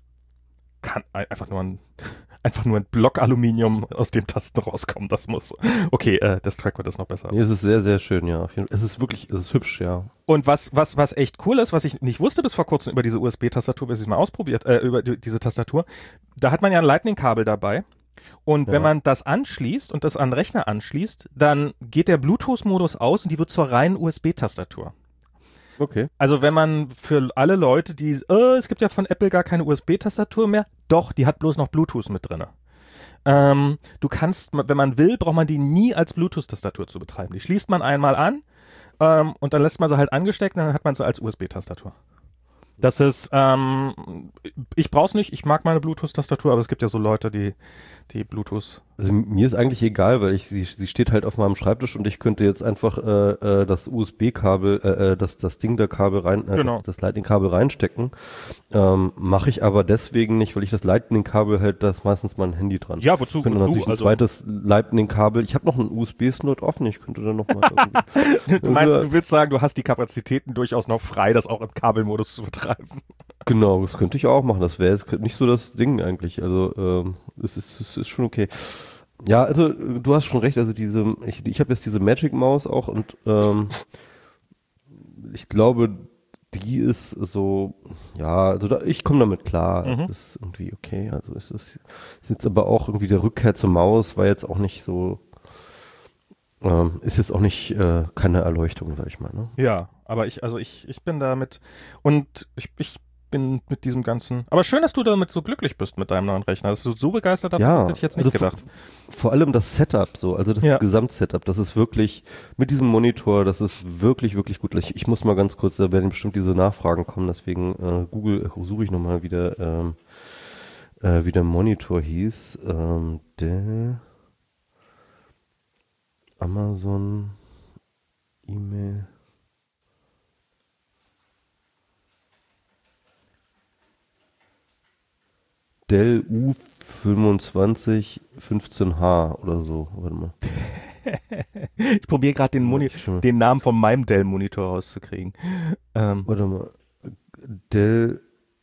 Block Aluminium, aus dem Tasten rauskommen, das muss. Okay, das Trackpad ist noch besser. Nee, es ist sehr, sehr schön, ja. Es ist hübsch, ja. Und was echt cool ist, was ich nicht wusste bis vor kurzem über diese USB-Tastatur, bis ich es mal ausprobiert, über diese Tastatur, da hat man ja ein Lightning-Kabel dabei. Und wenn man das anschließt und das an den Rechner anschließt, dann geht der Bluetooth-Modus aus und die wird zur reinen USB-Tastatur. Okay. Also wenn man für alle Leute, es gibt ja von Apple gar keine USB-Tastatur mehr, doch, die hat bloß noch Bluetooth mit drin. Du kannst, wenn man will, braucht man die nie als Bluetooth-Tastatur zu betreiben. Die schließt man einmal an und dann lässt man sie halt angesteckt und dann hat man sie als USB-Tastatur. Das ist, ich brauch's nicht, ich mag meine Bluetooth-Tastatur, aber es gibt ja so Leute, die Bluetooth... Also mir ist eigentlich egal, weil sie steht halt auf meinem Schreibtisch und ich könnte jetzt einfach das USB-Kabel, das Ding der Kabel rein, genau. das Lightning-Kabel reinstecken. Mache ich aber deswegen nicht, weil ich das Lightning-Kabel halt, da ist meistens mein Handy dran. Ja, wozu? Ich könnte natürlich ein zweites Lightning-Kabel, ich habe noch einen USB-Slot offen, ich könnte dann nochmal... Du willst sagen, du hast die Kapazitäten durchaus noch frei, das auch im Kabelmodus zu betreiben. Genau, das könnte ich auch machen, das wäre jetzt nicht so das Ding eigentlich, also es ist schon okay. Ja, also du hast schon recht, also ich habe jetzt diese Magic Maus auch und ich glaube, die ist so, ja, also ich komme damit klar, das ist irgendwie okay, also ist jetzt aber auch irgendwie der Rückkehr zur Maus war jetzt auch nicht so Ist jetzt auch nicht keine Erleuchtung, sag ich mal. Ne? Ja, aber ich bin damit und ich bin mit diesem ganzen. Aber schön, dass du damit so glücklich bist mit deinem neuen Rechner. Dass du so begeistert davon bist, hätte ich jetzt nicht gedacht. Vor allem das Setup so, also das Gesamtsetup, das ist wirklich, mit diesem Monitor, das ist wirklich, wirklich gut. Ich muss mal ganz kurz, da werden bestimmt diese Nachfragen kommen, deswegen Google suche ich nochmal wieder, wie der Monitor hieß. Der Amazon E-Mail. Dell U25 15H oder so. Warte mal. Ich probiere gerade den Namen von meinem Dell-Monitor rauszukriegen. Warte mal. Dell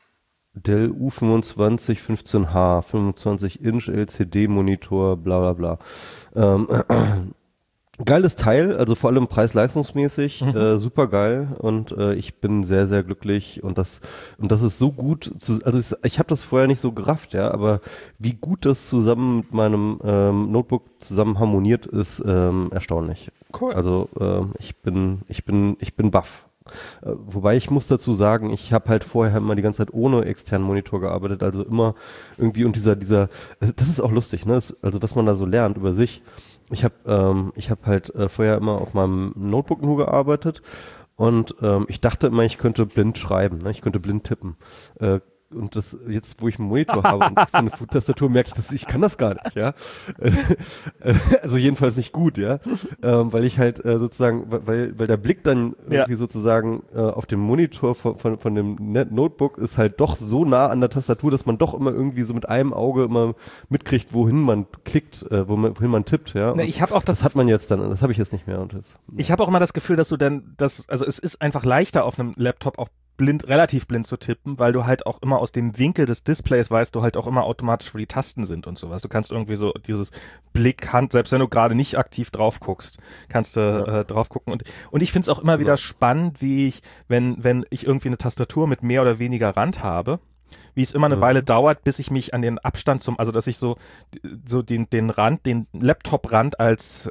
U25 15H, 25 Inch LCD-Monitor, bla bla bla. Geiles Teil, also vor allem preis-leistungsmäßig, super geil und ich bin sehr, sehr glücklich und das ist so gut, ich habe das vorher nicht so gerafft, ja, aber wie gut das zusammen mit meinem Notebook zusammen harmoniert, ist erstaunlich. Cool. Also ich bin baff. Wobei ich muss dazu sagen, ich habe halt vorher immer die ganze Zeit ohne externen Monitor gearbeitet, also immer irgendwie und das ist auch lustig, ne? Also was man da so lernt über sich. Ich habe halt vorher immer auf meinem Notebook nur gearbeitet und ich dachte immer, ich könnte blind schreiben, ne? Ich könnte blind tippen. Und das jetzt, wo ich einen Monitor habe und eine Tastatur, merke ich, dass ich kann das gar nicht, ja. Also jedenfalls nicht gut, ja. Weil ich halt sozusagen, weil der Blick dann irgendwie sozusagen auf dem Monitor von dem Notebook ist halt doch so nah an der Tastatur, dass man doch immer irgendwie so mit einem Auge immer mitkriegt, wohin man klickt, wohin man tippt, ja. Na, ich habe auch das hat man jetzt dann, das habe ich jetzt nicht mehr. Und jetzt, ich habe auch immer das Gefühl, dass du dann, also es ist einfach leichter auf einem Laptop auch relativ blind zu tippen, weil du halt auch immer aus dem Winkel des Displays weißt, du halt auch immer automatisch, wo die Tasten sind und sowas. Du kannst irgendwie so dieses Blickhand, selbst wenn du gerade nicht aktiv drauf guckst, kannst du drauf gucken. Und ich finde es auch immer wieder spannend, wie ich, wenn ich irgendwie eine Tastatur mit mehr oder weniger Rand habe, wie es immer eine Weile dauert, bis ich mich an den Abstand also dass ich so den Rand, den Laptop-Rand als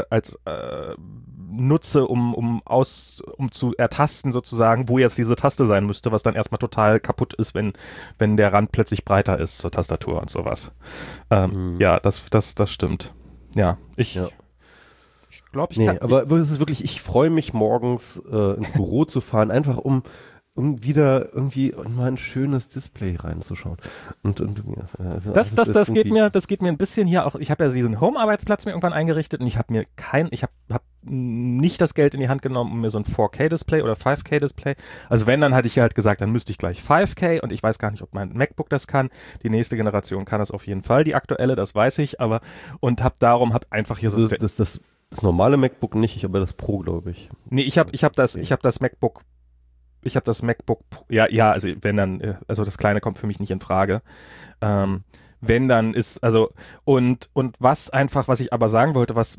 nutze, um zu ertasten sozusagen, wo jetzt diese Taste sein müsste, was dann erstmal total kaputt ist, wenn der Rand plötzlich breiter ist zur Tastatur und sowas. Ja, das stimmt. Ja, ich glaube, aber es ist wirklich, ich freue mich morgens ins Büro zu fahren, einfach um wieder irgendwie mal ein schönes Display reinzuschauen. Also das geht mir ein bisschen hier auch, ich habe ja diesen Home-Arbeitsplatz mir irgendwann eingerichtet und ich habe nicht das Geld in die Hand genommen, um mir so ein 4K-Display oder 5K-Display, also wenn, dann hatte ich halt gesagt, dann müsste ich gleich 5K und ich weiß gar nicht, ob mein MacBook das kann. Die nächste Generation kann das auf jeden Fall, die aktuelle, das weiß ich, aber und habe einfach hier so... Das normale MacBook nicht, aber das Pro, glaube ich. Nee, ich habe das MacBook, ja, also wenn dann, also das Kleine kommt für mich nicht in Frage. Wenn dann ist, also, und was ich aber sagen wollte, was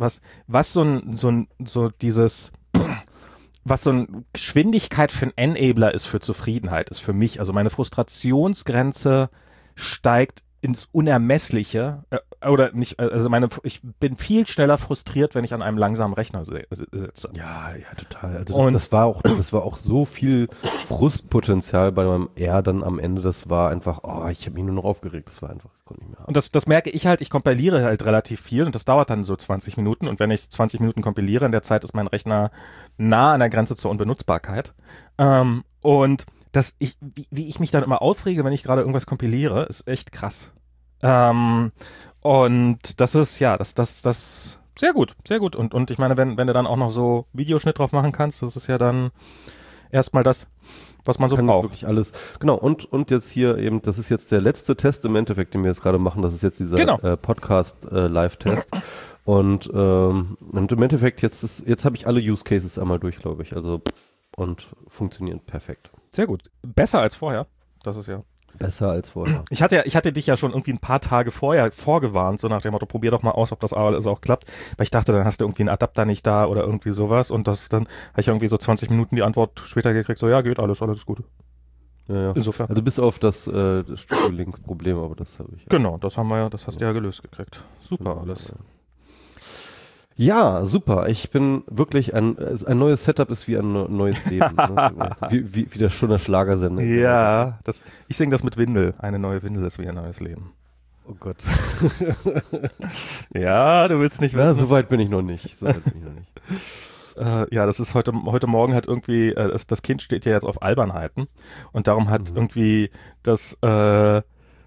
so eine Geschwindigkeit für einen Enabler ist für Zufriedenheit, ist für mich, also meine Frustrationsgrenze steigt ins Unermessliche, oder nicht, also ich bin viel schneller frustriert, wenn ich an einem langsamen Rechner sitze. Ja, total. Also das war auch so viel Frustpotenzial bei meinem R dann am Ende, das war einfach, ich habe mich nur noch aufgeregt, das konnte nicht mehr. Und das merke ich halt, ich kompiliere halt relativ viel und das dauert dann so 20 Minuten und wenn ich 20 Minuten kompiliere, in der Zeit ist mein Rechner nah an der Grenze zur Unbenutzbarkeit. Und wie ich mich dann immer aufrege, wenn ich gerade irgendwas kompiliere, ist echt krass. Und das ist, das sehr gut, sehr gut. Und ich meine, wenn du dann auch noch so Videoschnitt drauf machen kannst, das ist ja dann erstmal das, was man so braucht. Wirklich alles. Genau, und jetzt hier eben, das ist jetzt der letzte Test im Endeffekt, den wir jetzt gerade machen, das ist jetzt dieser Podcast-Live-Test. Und im Endeffekt, jetzt habe ich alle Use Cases einmal durch, glaube ich. Also, und funktionieren perfekt. Sehr gut. Besser als vorher. Das ist ja. Besser als vorher. Ich hatte dich ja schon irgendwie ein paar Tage vorher vorgewarnt, so nach dem Motto, probier doch mal aus, ob das alles auch klappt. Weil ich dachte, dann hast du irgendwie einen Adapter nicht da oder irgendwie sowas. Und dann habe ich irgendwie so 20 Minuten die Antwort später gekriegt, so ja, geht alles gut. Ja. Insofern. Also bis auf das Studio-Link-Problem, aber das habe ich. Genau, das hast du ja gelöst gekriegt. Super alles. Ja, super. Ich bin wirklich ein neues Setup ist wie ein neues Leben. Ne? Wie das schon der Schlagersender. Ja, ich singe das mit Windel. Eine neue Windel ist wie ein neues Leben. Oh Gott. Ja, du willst nicht wissen. Na, so weit bin ich noch nicht. Ja, das ist heute Morgen hat irgendwie, das Kind steht ja jetzt auf Albernheiten und darum hat irgendwie hat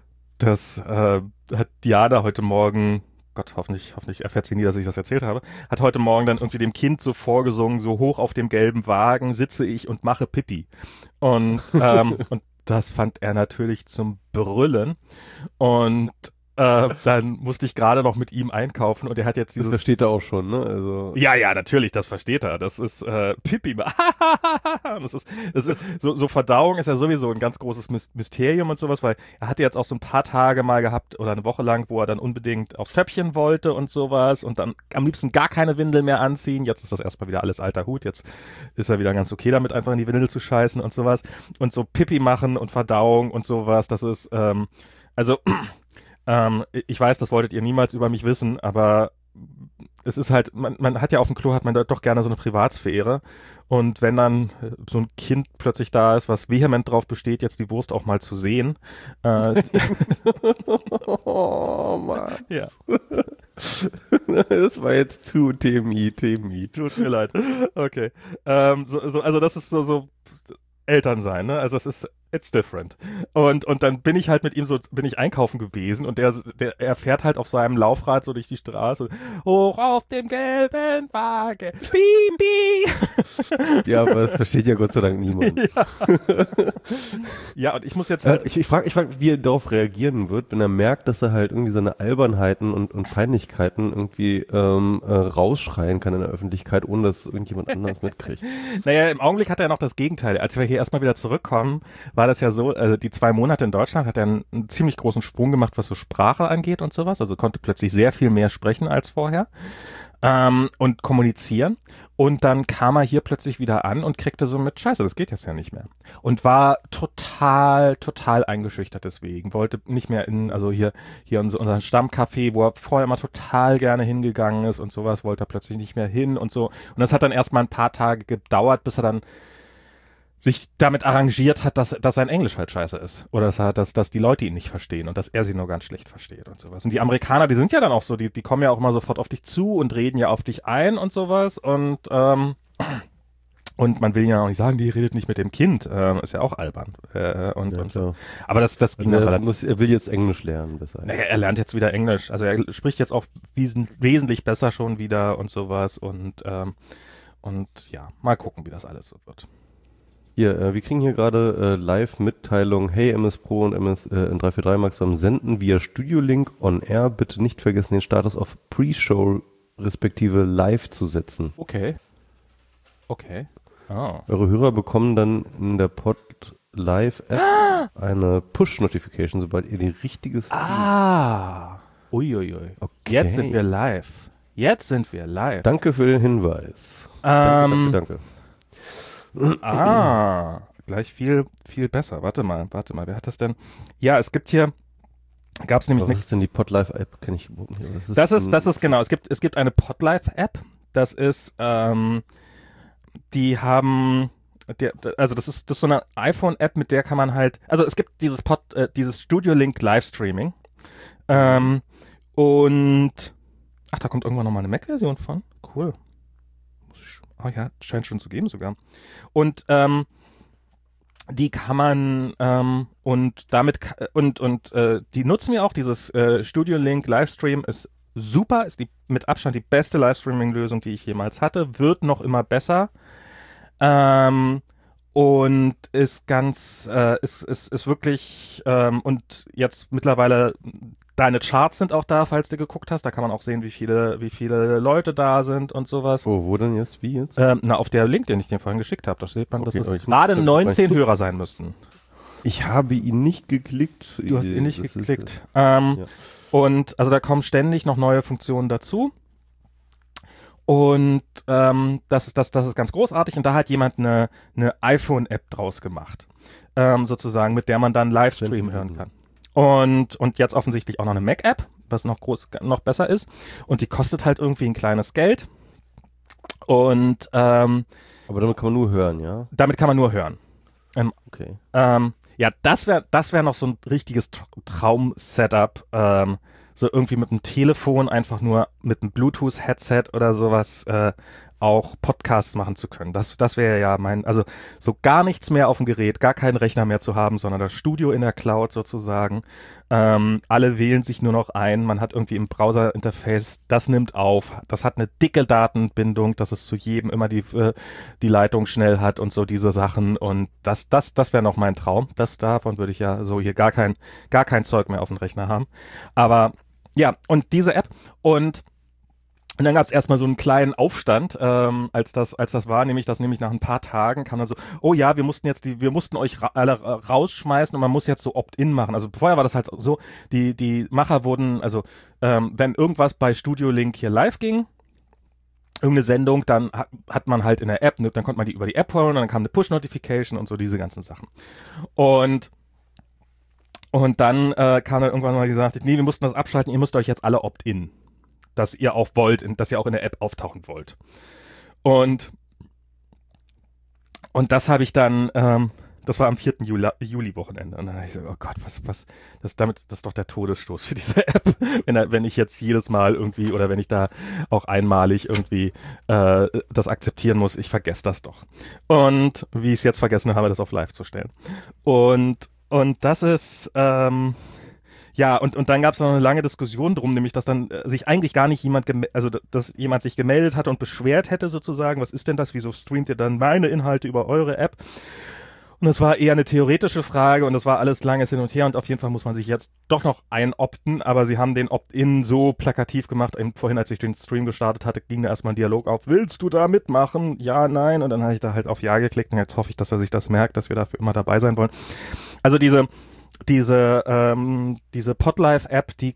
Diana heute Morgen, Gott, hoffentlich erfährt sie nie, dass ich das erzählt habe, hat heute Morgen dann irgendwie dem Kind so vorgesungen, so hoch auf dem gelben Wagen sitze ich und mache Pipi. Und das fand er natürlich zum Brüllen. Und dann musste ich gerade noch mit ihm einkaufen und er hat jetzt dieses... Das versteht er auch schon, ne? Also Ja, natürlich, das versteht er. Das ist Pipi. das ist so Verdauung ist ja sowieso ein ganz großes Mysterium und sowas, weil er hatte jetzt auch so ein paar Tage mal gehabt oder eine Woche lang, wo er dann unbedingt aufs Töpfchen wollte und sowas und dann am liebsten gar keine Windel mehr anziehen. Jetzt ist das erstmal wieder alles alter Hut. Jetzt ist er wieder ganz okay damit, einfach in die Windel zu scheißen und sowas. Und so Pipi machen und Verdauung und sowas, das ist, ich weiß, das wolltet ihr niemals über mich wissen, aber es ist halt, man hat ja auf dem Klo, hat man da doch gerne so eine Privatsphäre und wenn dann so ein Kind plötzlich da ist, was vehement drauf besteht, jetzt die Wurst auch mal zu sehen. Oh Mann. Ja. Das war jetzt zu TMI. Tut mir leid. Okay. Also das ist so Eltern sein, ne? Also it's different. Und dann bin ich halt mit ihm bin ich einkaufen gewesen und er fährt halt auf seinem Laufrad so durch die Straße. Hoch auf dem gelben Wagen. Piep, piep. Ja, aber das versteht ja Gott sei Dank niemand. Ja, ja und ich muss jetzt halt... Ich frag, wie er darauf reagieren wird, wenn er merkt, dass er halt irgendwie seine Albernheiten und Peinlichkeiten irgendwie rausschreien kann in der Öffentlichkeit, ohne dass irgendjemand anderes mitkriegt. Naja, im Augenblick hat er noch das Gegenteil. Als wir hier erstmal wieder zurückkommen, war das ja so, also die 2 Monate in Deutschland hat er einen ziemlich großen Sprung gemacht, was so Sprache angeht und sowas. Also konnte plötzlich sehr viel mehr sprechen als vorher und kommunizieren. Und dann kam er hier plötzlich wieder an und kriegte so mit, Scheiße, das geht jetzt ja nicht mehr. Und war total eingeschüchtert deswegen. Wollte nicht mehr also hier unseren Stammcafé, wo er vorher immer total gerne hingegangen ist und sowas, wollte er plötzlich nicht mehr hin und so. Und das hat dann erstmal ein paar Tage gedauert, bis er dann sich damit arrangiert hat, dass sein Englisch halt scheiße ist. Oder dass die Leute ihn nicht verstehen und dass er sie nur ganz schlecht versteht und sowas. Und die Amerikaner, die sind ja dann auch so, die kommen ja auch immer sofort auf dich zu und reden ja auf dich ein und sowas. Und man will ja auch nicht sagen, die redet nicht mit dem Kind. Ist ja auch albern. Und so. Aber das ging also dann relativ. Er will jetzt Englisch lernen. Naja, er lernt jetzt wieder Englisch. Also er spricht jetzt auch wesentlich besser schon wieder und sowas. Und ja, mal gucken, wie das alles so wird. Hier, wir kriegen hier gerade Live-Mitteilung, hey MS Pro und MS in 343 Max beim Senden via Studio Link on Air. Bitte nicht vergessen, den Status auf Pre-Show respektive Live zu setzen. Okay. Oh. Eure Hörer bekommen dann in der Pod Live-App eine Push-Notification, sobald ihr die richtige Uiuiui. Okay. Jetzt sind wir live. Danke für den Hinweis. Danke. Gleich viel besser. Warte mal, wer hat das denn? Ja, es gibt hier, gab es nämlich was ist denn die Podlife-App? Kenn ich überhaupt nicht. Das ist genau, es gibt eine Podlife-App, das ist, die haben, also das ist so eine iPhone-App, mit der kann man halt, also es gibt dieses Studio Link Livestreaming, und, da kommt irgendwann nochmal eine Mac-Version von, cool. Oh ja, scheint schon zu geben sogar. Und die kann man und damit die nutzen wir auch. Dieses Studio Link Livestream ist super, ist mit Abstand die beste Livestreaming-Lösung, die ich jemals hatte. Wird noch immer besser. Und ist ganz, ist wirklich, und jetzt mittlerweile deine Charts sind auch da, falls du geguckt hast. Da kann man auch sehen, wie viele Leute da sind und sowas. Oh, wo denn jetzt? Wie jetzt? Auf der Link, den ich dir vorhin geschickt habe. Da steht man, dass es gerade 19 Hörer sein müssten. Ich habe ihn nicht geklickt. Du hast ihn nicht geklickt. Ja. Und also da kommen ständig noch neue Funktionen dazu. Und das ist ganz großartig. Und da hat jemand eine iPhone-App draus gemacht. Sozusagen, mit der man dann Livestream hören kann. Und jetzt offensichtlich auch noch eine Mac-App, was noch besser ist. Und die kostet halt irgendwie ein kleines Geld. Und Aber damit kann man nur hören, ja? damit kann man nur hören. Okay. Ja, das wär noch so ein richtiges Traum-Setup. So irgendwie mit einem Telefon, einfach nur mit einem Bluetooth-Headset oder sowas auch Podcasts machen zu können. Das wäre ja also so gar nichts mehr auf dem Gerät, gar keinen Rechner mehr zu haben, sondern das Studio in der Cloud sozusagen. Alle wählen sich nur noch ein, man hat irgendwie im Browser-Interface, das nimmt auf, das hat eine dicke Datenbindung, dass es zu jedem immer die Leitung schnell hat und so diese Sachen und das wäre noch mein Traum. Davon würde ich ja so hier gar kein Zeug mehr auf dem Rechner haben. Aber ja, und diese App und dann gab es erstmal so einen kleinen Aufstand, als das war, nämlich nach ein paar Tagen kam dann so, oh ja, wir mussten euch alle rausschmeißen und man muss jetzt so Opt-in machen. Also vorher war das halt so, die Macher wurden, also wenn irgendwas bei Studio Link hier live ging, irgendeine Sendung, dann hat man halt in der App, dann konnte man die über die App holen und dann kam eine Push-Notification und so diese ganzen Sachen. Und dann kam dann irgendwann mal gesagt, nee, wir mussten das abschalten, ihr müsst euch jetzt alle Opt-in, dass ihr auch wollt, dass ihr auch in der App auftauchen wollt. Und das habe ich dann, das war am 4. Juli-Wochenende. Und dann habe ich gesagt, oh Gott, das ist doch der Todesstoß für diese App, wenn ich jetzt jedes Mal irgendwie oder wenn ich da auch einmalig irgendwie das akzeptieren muss, ich vergesse das doch. Und wie ich es jetzt vergessen habe, das auf live zu stellen. Und das ist, ja, und dann gab es noch eine lange Diskussion drum, nämlich, dass dann sich eigentlich gar nicht dass jemand sich gemeldet hat und beschwert hätte sozusagen, was ist denn das, wieso streamt ihr dann meine Inhalte über eure App? Und das war eher eine theoretische Frage und das war alles langes Hin und Her und auf jeden Fall muss man sich jetzt doch noch einopten, aber sie haben den Opt-in so plakativ gemacht, vorhin als ich den Stream gestartet hatte, ging da erstmal ein Dialog auf, willst du da mitmachen? Ja, nein, und dann habe ich da halt auf Ja geklickt und jetzt hoffe ich, dass er sich das merkt, dass wir dafür immer dabei sein wollen. Also diese Podlife-App, die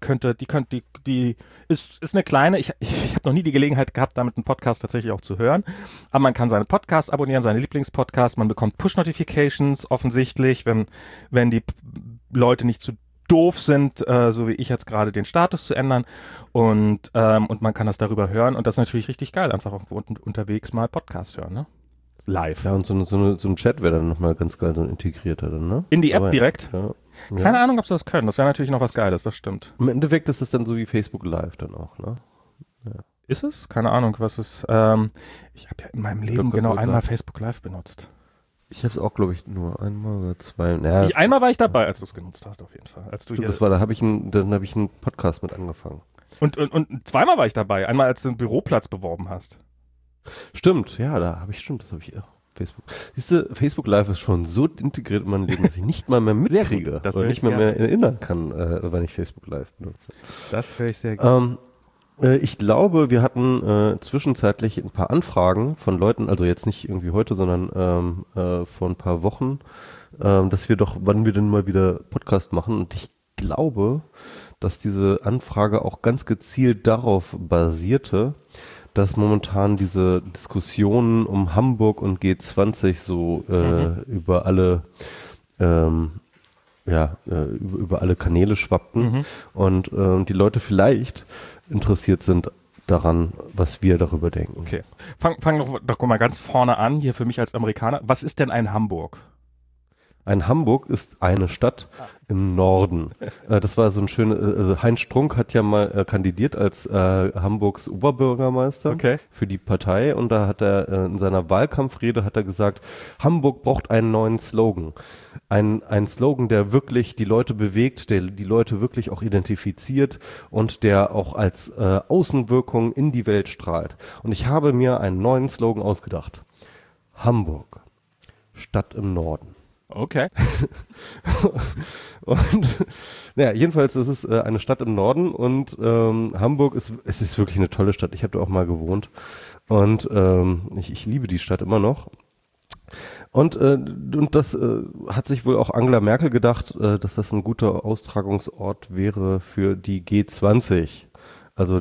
ist eine kleine, ich habe noch nie die Gelegenheit gehabt, damit einen Podcast tatsächlich auch zu hören, aber man kann seine Podcasts abonnieren, seine Lieblingspodcasts, man bekommt Push-Notifications offensichtlich, wenn die Leute nicht zu doof sind, so wie ich jetzt gerade, den Status zu ändern und man kann das darüber hören und das ist natürlich richtig geil, einfach auch unterwegs mal Podcasts hören, ne? Live. Ja, und so ein Chat wäre dann nochmal ganz geil, so ein integrierter dann, ne? In die App direkt? Ja. Keine Ahnung, ob sie das können. Das wäre natürlich noch was Geiles, das stimmt. Im Endeffekt ist es dann so wie Facebook Live dann auch, ne? Ja. Ist es? Keine Ahnung, was es, ich habe ja in meinem Leben genau einmal Facebook Live benutzt. Ich habe es auch, glaube ich, nur einmal oder zwei. Naja, einmal war ich dabei, als du es genutzt hast, auf jeden Fall. Da habe ich einen Podcast mit angefangen. Und zweimal war ich dabei. Einmal, als du einen Büroplatz beworben hast. Stimmt, ja, das habe ich Facebook. Siehst du, Facebook Live ist schon so integriert in mein Leben, dass ich nicht mal mehr mitkriege oder nicht mehr erinnern kann, wann ich Facebook Live benutze. Das wäre ich sehr gerne. Ich glaube, wir hatten zwischenzeitlich ein paar Anfragen von Leuten, also jetzt nicht irgendwie heute, sondern vor ein paar Wochen, dass wann wir denn mal wieder Podcast machen. Und ich glaube, dass diese Anfrage auch ganz gezielt darauf basierte, dass momentan diese Diskussionen um Hamburg und G20 so über alle über alle Kanäle schwappten und die Leute vielleicht interessiert sind daran, was wir darüber denken. Okay. Fang doch mal ganz vorne an, hier für mich als Amerikaner. Was ist denn ein Hamburg? Ein Hamburg ist eine Stadt im Norden. Das war so ein schönes, Heinz Strunk hat ja mal kandidiert als Hamburgs Oberbürgermeister für die Partei und da hat er in seiner Wahlkampfrede hat er gesagt, Hamburg braucht einen neuen Slogan. Ein Slogan, der wirklich die Leute bewegt, der die Leute wirklich auch identifiziert und der auch als Außenwirkung in die Welt strahlt. Und ich habe mir einen neuen Slogan ausgedacht. Hamburg, Stadt im Norden. Okay. Und jedenfalls ist es eine Stadt im Norden und Hamburg ist wirklich eine tolle Stadt. Ich habe da auch mal gewohnt und ich liebe die Stadt immer noch. Und das hat sich wohl auch Angela Merkel gedacht, dass das ein guter Austragungsort wäre für die G20, also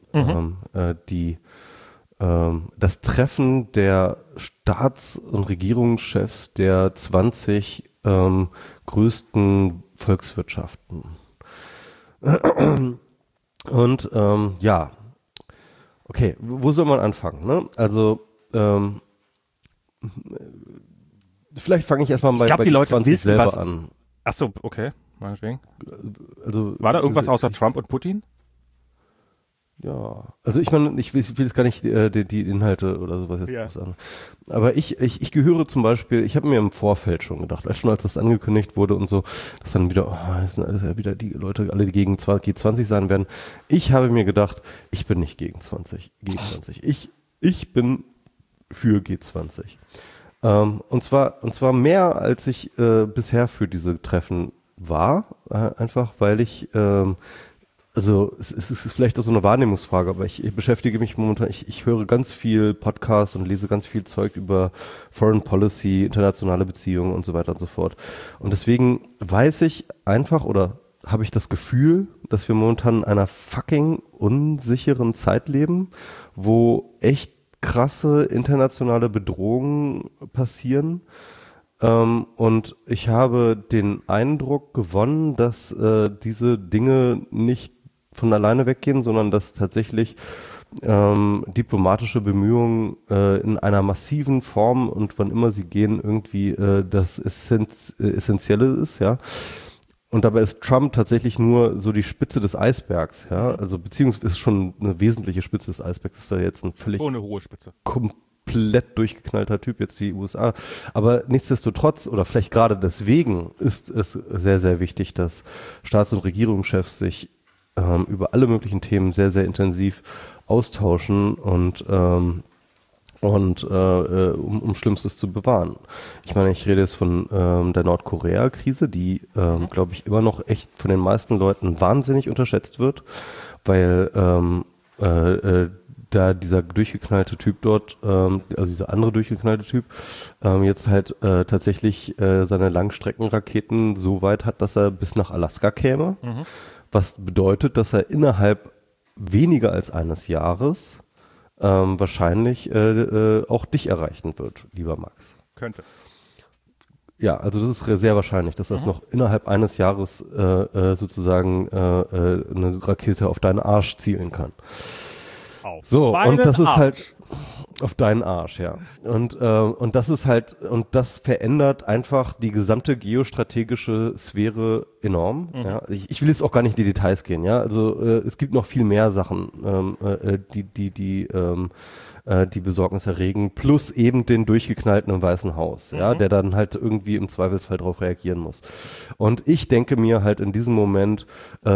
das Treffen der Staats- und Regierungschefs der 20 größten Volkswirtschaften. Und ja, okay, wo soll man anfangen? Ne? Also vielleicht fange ich erstmal Ich glaube, bei die Leute G20 wissen, selber was. an. Ach so, okay, meinetwegen. Also, War da irgendwas außer Trump und Putin? Ja, also ich meine, ich will jetzt gar nicht die Inhalte oder sowas jetzt groß an. Aber ich gehöre zum Beispiel, ich habe mir im Vorfeld schon gedacht, als das angekündigt wurde und so, dass dann wieder, das sind alles wieder die Leute, alle, die gegen G20 sein werden. Ich habe mir gedacht, ich bin nicht gegen G20. Ich bin für G20. Und zwar mehr, als ich bisher für diese Treffen war, einfach weil ich also es ist vielleicht auch so eine Wahrnehmungsfrage, aber ich beschäftige mich momentan, ich höre ganz viel Podcasts und lese ganz viel Zeug über Foreign Policy, internationale Beziehungen und so weiter und so fort. Und deswegen weiß ich einfach oder habe ich das Gefühl, dass wir momentan in einer fucking unsicheren Zeit leben, wo echt krasse internationale Bedrohungen passieren. Und ich habe den Eindruck gewonnen, dass diese Dinge nicht von alleine weggehen, sondern dass tatsächlich diplomatische Bemühungen in einer massiven Form und wann immer sie gehen, irgendwie das Essentielle ist, ja. Und dabei ist Trump tatsächlich nur so die Spitze des Eisbergs, ja. Also beziehungsweise ist schon eine wesentliche Spitze des Eisbergs, ist da jetzt ein völlig Ohne hohe Spitze. Komplett durchgeknallter Typ, jetzt die USA. Aber nichtsdestotrotz, oder vielleicht gerade deswegen, ist es sehr, sehr wichtig, dass Staats- und Regierungschefs sich über alle möglichen Themen sehr, sehr intensiv austauschen und um Schlimmstes zu bewahren. Ich meine, ich rede jetzt von der Nordkorea-Krise, die, glaube ich, immer noch echt von den meisten Leuten wahnsinnig unterschätzt wird, weil da dieser durchgeknallte Typ dort, also dieser andere durchgeknallte Typ, jetzt halt tatsächlich seine Langstreckenraketen so weit hat, dass er bis nach Alaska käme. Was bedeutet, dass er innerhalb weniger als eines Jahres wahrscheinlich auch dich erreichen wird, lieber Max. Könnte. Ja, also das ist sehr wahrscheinlich, dass das noch innerhalb eines Jahres sozusagen eine Rakete auf deinen Arsch zielen kann. So, und das ist halt auf deinen Arsch, ja. Und das ist halt, und das verändert einfach die gesamte geostrategische Sphäre enorm. Ja. Ich will jetzt auch gar nicht in die Details gehen, ja. Also es gibt noch viel mehr Sachen, die Besorgnis erregen, plus eben den durchgeknallten im Weißen Haus, ja, der dann halt irgendwie im Zweifelsfall darauf reagieren muss. Und ich denke mir halt in diesem Moment,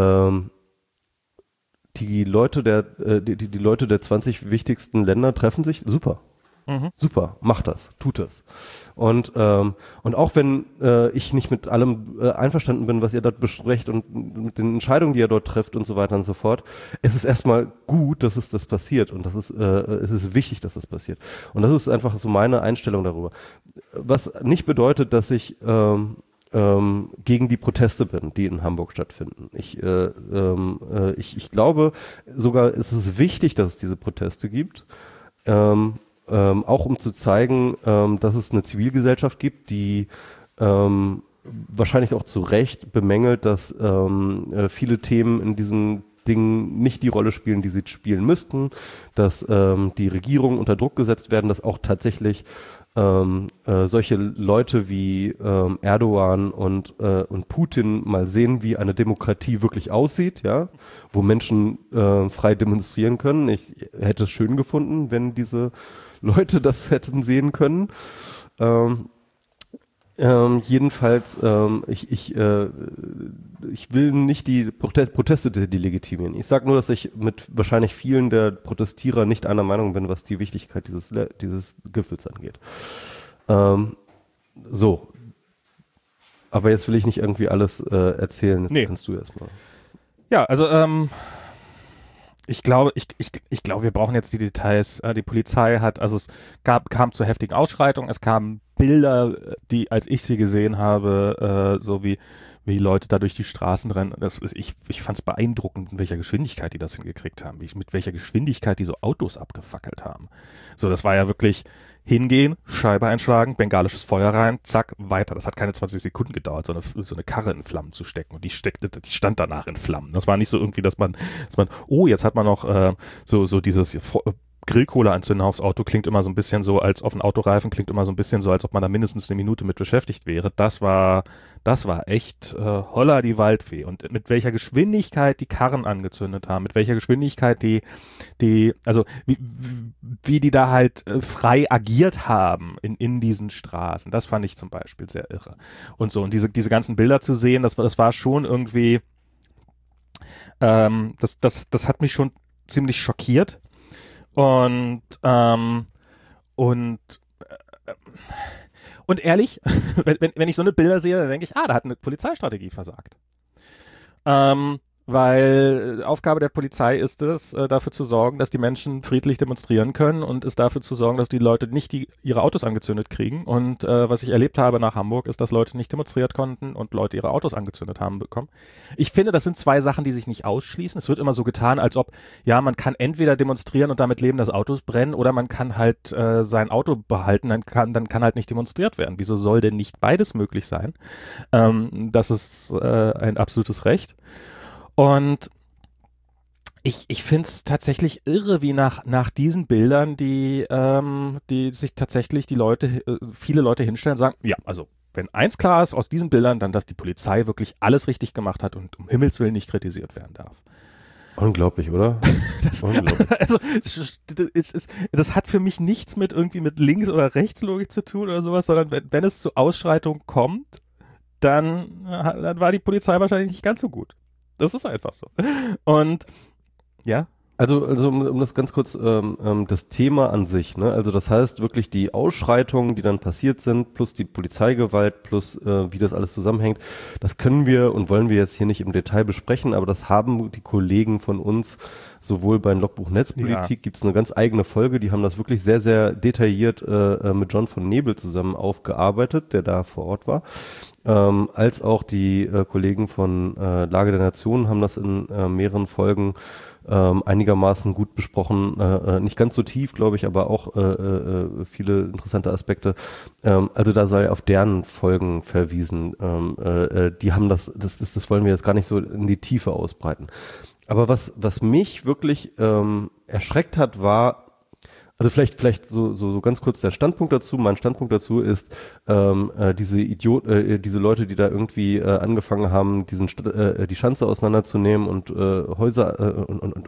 die Leute der 20 wichtigsten Länder treffen sich, super. Super, macht das, tut das. Und auch wenn ich nicht mit allem einverstanden bin, was ihr dort besprecht und mit den Entscheidungen, die ihr dort trefft und so weiter und so fort, es ist erstmal gut, dass es das passiert und es ist wichtig, dass das passiert. Und das ist einfach so meine Einstellung darüber. Was nicht bedeutet, dass ich gegen die Proteste bin, die in Hamburg stattfinden. Ich glaube sogar, es ist wichtig, dass es diese Proteste gibt, auch um zu zeigen, dass es eine Zivilgesellschaft gibt, die wahrscheinlich auch zu Recht bemängelt, dass viele Themen in diesem Ding nicht die Rolle spielen, die sie spielen müssten, dass die Regierungen unter Druck gesetzt werden, dass auch tatsächlich solche Leute wie Erdogan und Putin mal sehen, wie eine Demokratie wirklich aussieht, ja, wo Menschen frei demonstrieren können. Ich hätte es schön gefunden, wenn diese Leute das hätten sehen können. Jedenfalls, ich will nicht die Proteste delegitimieren. Ich sage nur, dass ich mit wahrscheinlich vielen der Protestierer nicht einer Meinung bin, was die Wichtigkeit dieses Gipfels angeht. So. Aber jetzt will ich nicht irgendwie alles erzählen. Das kannst du erstmal. Ja, also ich glaube, wir brauchen jetzt die Details. Die Polizei hat, also es kam zu heftigen Ausschreitungen, es kamen Bilder, die, als ich sie gesehen habe, so wie Leute da durch die Straßen rennen. Ich fand es beeindruckend, in welcher Geschwindigkeit die das hingekriegt haben, mit welcher Geschwindigkeit die so Autos abgefackelt haben. So, das war ja wirklich Hingehen, Scheibe einschlagen, bengalisches Feuer rein, zack, weiter. Das hat keine 20 Sekunden gedauert, so eine Karre in Flammen zu stecken. Und die stand danach in Flammen. Das war nicht so irgendwie, dass man, oh, jetzt hat man noch so dieses Grillkohle anzünden aufs Auto, klingt immer so ein bisschen so, als auf einen Autoreifen, klingt immer so ein bisschen so, als ob man da mindestens eine Minute mit beschäftigt wäre. Das war echt holla die Waldfee. Und mit welcher Geschwindigkeit die Karren angezündet haben, mit welcher Geschwindigkeit also wie die da halt frei agiert haben in diesen Straßen, das fand ich zum Beispiel sehr irre. Und so, und diese ganzen Bilder zu sehen, das war schon irgendwie, das hat mich schon ziemlich schockiert. Und ehrlich, wenn ich so eine Bilder sehe, dann denke ich, da hat eine Polizeistrategie versagt. Weil Aufgabe der Polizei ist es, dafür zu sorgen, dass die Menschen friedlich demonstrieren können und ist dafür zu sorgen, dass die Leute nicht ihre Autos angezündet kriegen. Und was ich erlebt habe nach Hamburg, ist, dass Leute nicht demonstriert konnten und Leute ihre Autos angezündet haben bekommen. Ich finde, das sind zwei Sachen, die sich nicht ausschließen. Es wird immer so getan, als ob, ja, man kann entweder demonstrieren und damit leben, dass Autos brennen, oder man kann halt sein Auto behalten, dann kann halt nicht demonstriert werden. Wieso soll denn nicht beides möglich sein? Das ist ein absolutes Recht. Und ich finde es tatsächlich irre, wie nach diesen Bildern, die sich tatsächlich viele Leute hinstellen und sagen, ja, also wenn eins klar ist aus diesen Bildern, dann, dass die Polizei wirklich alles richtig gemacht hat und um Himmels Willen nicht kritisiert werden darf. Unglaublich, oder? Unglaublich. Also das hat für mich nichts mit Links- oder Rechtslogik zu tun oder sowas, sondern wenn es zu Ausschreitungen kommt, dann war die Polizei wahrscheinlich nicht ganz so gut. Das ist einfach so. Und ja. Also um das ganz kurz, das Thema an sich, ne? Also das heißt wirklich die Ausschreitungen, die dann passiert sind, plus die Polizeigewalt, plus wie das alles zusammenhängt, das können wir und wollen wir jetzt hier nicht im Detail besprechen, aber das haben die Kollegen von uns, sowohl beim Logbuch Netzpolitik, gibt's eine ganz eigene Folge, die haben das wirklich sehr, sehr detailliert mit John von Nebel zusammen aufgearbeitet, der da vor Ort war. Als auch die Kollegen von Lage der Nation haben das in mehreren Folgen einigermaßen gut besprochen, nicht ganz so tief, glaube ich, aber auch viele interessante Aspekte. Also da sei auf deren Folgen verwiesen. Die haben das wollen wir jetzt gar nicht so in die Tiefe ausbreiten. Aber was mich wirklich erschreckt hat, war, also vielleicht so ganz kurz der Standpunkt dazu. Mein Standpunkt dazu ist, diese Leute, die da irgendwie angefangen haben, die Schanze auseinanderzunehmen und Häuser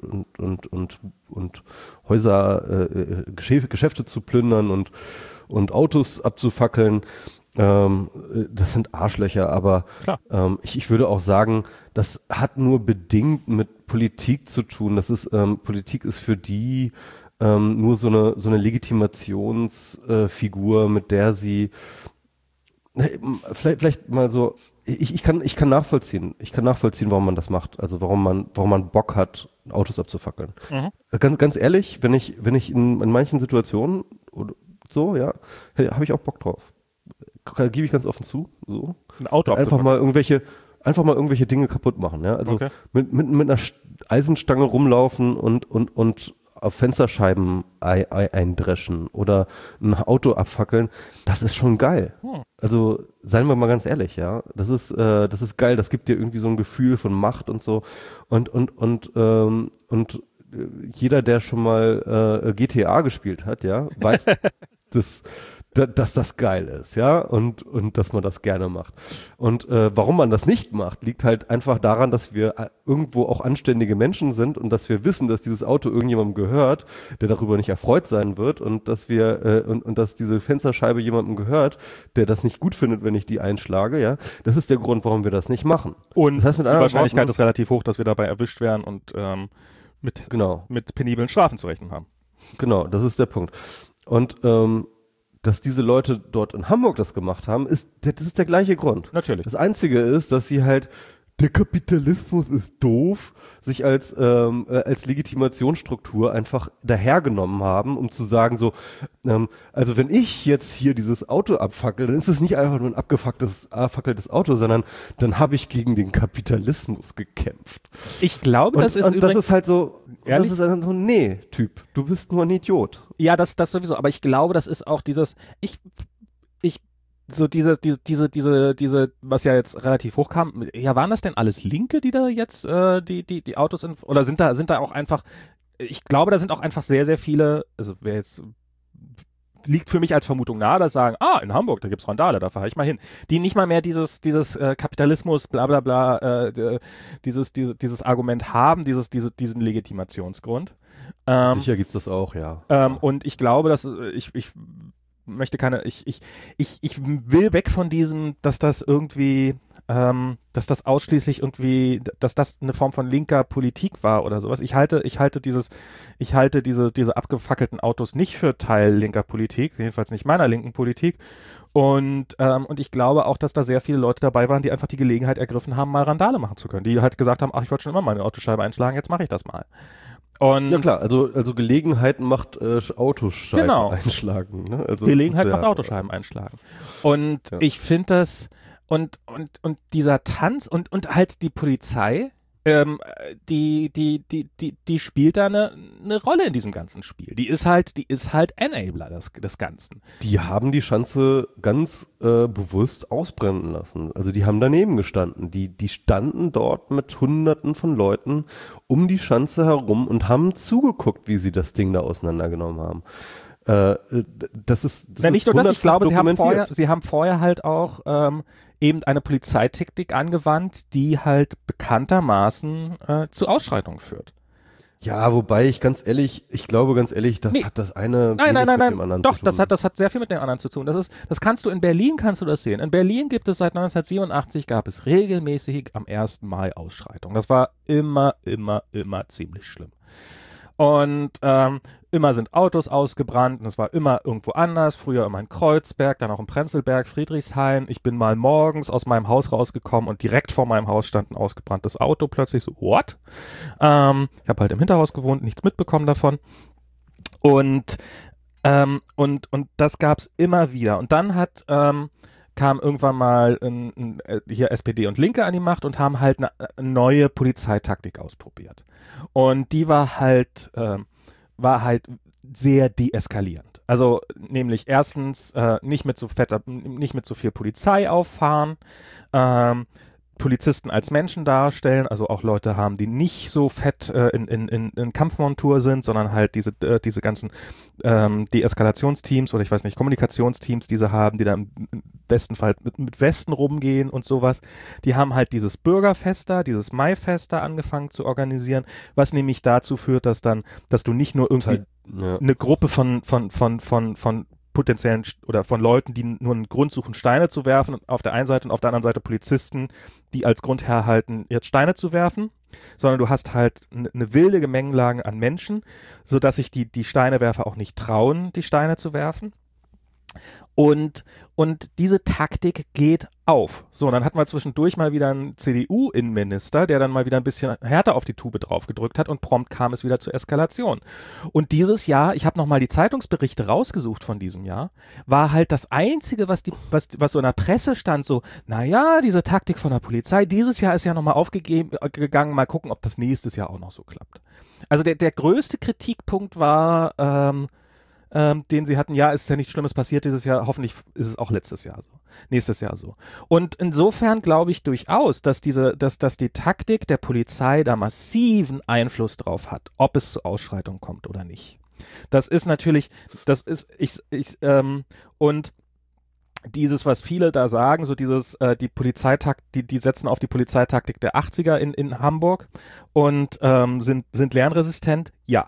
und Häuser, Geschäfte zu plündern und Autos abzufackeln. Das sind Arschlöcher, aber ich würde auch sagen, das hat nur bedingt mit Politik zu tun. Politik ist für die nur so eine Legitimationsfigur, mit der sie vielleicht mal so, ich kann nachvollziehen, warum man das macht, also warum man Bock hat, Autos abzufackeln. Mhm. Ganz ehrlich, wenn ich in manchen Situationen oder so, ja, habe ich auch Bock drauf. Gebe ich ganz offen zu, so. Ein Auto einfach mal irgendwelche Dinge kaputt machen, ja, also mit einer Eisenstange rumlaufen und auf Fensterscheiben eindreschen oder ein Auto abfackeln, das ist schon geil. Also seien wir mal ganz ehrlich, ja, das ist geil, das gibt dir irgendwie so ein Gefühl von Macht und so und jeder, der schon mal GTA gespielt hat, ja, weiß, dass das geil ist, ja, und dass man das gerne macht. Und warum man das nicht macht, liegt halt einfach daran, dass wir irgendwo auch anständige Menschen sind und dass wir wissen, dass dieses Auto irgendjemandem gehört, der darüber nicht erfreut sein wird und dass wir und dass diese Fensterscheibe jemandem gehört, der das nicht gut findet, wenn ich die einschlage, ja. Das ist der Grund, warum wir das nicht machen. Und das heißt, die Wahrscheinlichkeit ist relativ hoch, dass wir dabei erwischt werden und mit peniblen Strafen zu rechnen haben. Genau, das ist der Punkt. Und dass diese Leute dort in Hamburg das gemacht haben, das ist der gleiche Grund. Natürlich. Das Einzige ist, dass sie halt, der Kapitalismus ist doof, sich als Legitimationsstruktur einfach dahergenommen haben, um zu sagen so, also wenn ich jetzt hier dieses Auto abfackel, dann ist es nicht einfach nur ein abgefackeltes Auto, sondern dann habe ich gegen den Kapitalismus gekämpft. Ich glaube, das ist übrigens, das ist halt so, Ehrlich? Das ist einfach so ein Nee-Typ. Du bist nur ein Idiot. Ja, das sowieso. Aber ich glaube, das ist auch so diese, was ja jetzt relativ hoch kam. Ja, waren das denn alles Linke, die da jetzt die Autos oder sind da auch einfach, ich glaube, da sind auch einfach sehr, sehr viele, also wer jetzt liegt für mich als Vermutung nahe, dass sagen, in Hamburg, da gibt's Randale, da fahre ich mal hin. Die nicht mal mehr dieses Kapitalismus, bla bla bla, dieses Argument haben, diesen Legitimationsgrund. Sicher gibt's das auch, ja. Und ich glaube, dass ich möchte ich will weg von diesem, dass das irgendwie, dass das ausschließlich irgendwie, dass das eine Form von linker Politik war oder sowas. Ich halte diese abgefackelten Autos nicht für Teil linker Politik, jedenfalls nicht meiner linken Politik. Und ich glaube auch, dass da sehr viele Leute dabei waren, die einfach die Gelegenheit ergriffen haben, mal Randale machen zu können. Die halt gesagt haben, ich wollte schon immer meine Autoscheibe einschlagen, jetzt mache ich das mal. Und ja klar, also Gelegenheit macht Autoscheiben einschlagen. Ne? Also Gelegenheit macht Autoscheiben einschlagen. Und ich finde das, und dieser Tanz und halt die Polizei, die spielt da eine Rolle in diesem ganzen Spiel. Die ist halt Enabler des Ganzen. Die haben die Schanze ganz bewusst ausbrennen lassen. Also die haben daneben gestanden. Die standen dort mit Hunderten von Leuten um die Schanze herum und haben zugeguckt, wie sie das Ding da auseinandergenommen haben. Das ist nicht nur das, ich glaube, sie haben vorher halt auch eben eine Polizeitaktik angewandt, die halt bekanntermaßen zu Ausschreitungen führt. Ja, wobei ich glaube ganz ehrlich, das hat das eine nein, mit dem anderen doch, zu tun. das hat sehr viel mit dem anderen zu tun. Das kannst du in Berlin, kannst du das sehen. In Berlin gibt es seit 1987, gab es regelmäßig am 1. Mai Ausschreitungen. Das war immer ziemlich schlimm. Und immer sind Autos ausgebrannt und es war immer irgendwo anders. Früher immer in Kreuzberg, dann auch in Prenzlberg, Friedrichshain. Ich bin mal morgens aus meinem Haus rausgekommen und direkt vor meinem Haus stand ein ausgebranntes Auto. Plötzlich so, what? Ich habe halt im Hinterhaus gewohnt, nichts mitbekommen davon. Und das gab's immer wieder. Und dann kam irgendwann mal hier SPD und Linke an die Macht und haben halt eine neue Polizeitaktik ausprobiert. Und die war halt sehr deeskalierend. Also nämlich erstens nicht mit so viel Polizei auffahren, Polizisten als Menschen darstellen, also auch Leute haben, die nicht so fett in Kampfmontur sind, sondern halt diese ganzen Deeskalationsteams oder ich weiß nicht, Kommunikationsteams, die sie haben, die dann im besten Fall mit Westen rumgehen und sowas. Die haben halt dieses Bürgerfest da, dieses Maifest da angefangen zu organisieren, was nämlich dazu führt, dass du nicht nur irgendwie eine Gruppe von potenziellen oder von Leuten, die nur einen Grund suchen, Steine zu werfen, auf der einen Seite und auf der anderen Seite Polizisten, die als Grund herhalten, jetzt Steine zu werfen, sondern du hast halt eine wilde Gemengelage an Menschen, sodass sich die Steinewerfer auch nicht trauen, die Steine zu werfen. Und diese Taktik geht auf. So, und dann hatten wir zwischendurch mal wieder einen CDU-Innenminister, der dann mal wieder ein bisschen härter auf die Tube drauf gedrückt hat und prompt kam es wieder zur Eskalation. Und dieses Jahr, ich habe nochmal die Zeitungsberichte rausgesucht von diesem Jahr, war halt das Einzige, was so in der Presse stand, so, naja, diese Taktik von der Polizei, dieses Jahr ist ja nochmal aufgegangen, mal gucken, ob das nächstes Jahr auch noch so klappt. Also der größte Kritikpunkt war, den sie hatten, ist ja nichts Schlimmes passiert dieses Jahr, hoffentlich ist es auch nächstes Jahr so. Und insofern glaube ich durchaus, dass die Taktik der Polizei da massiven Einfluss drauf hat, ob es zu Ausschreitungen kommt oder nicht. Und dieses, was viele da sagen, so dieses, die Polizeitaktik, die setzen auf die Polizeitaktik der 80er in Hamburg und sind lernresistent. Ja,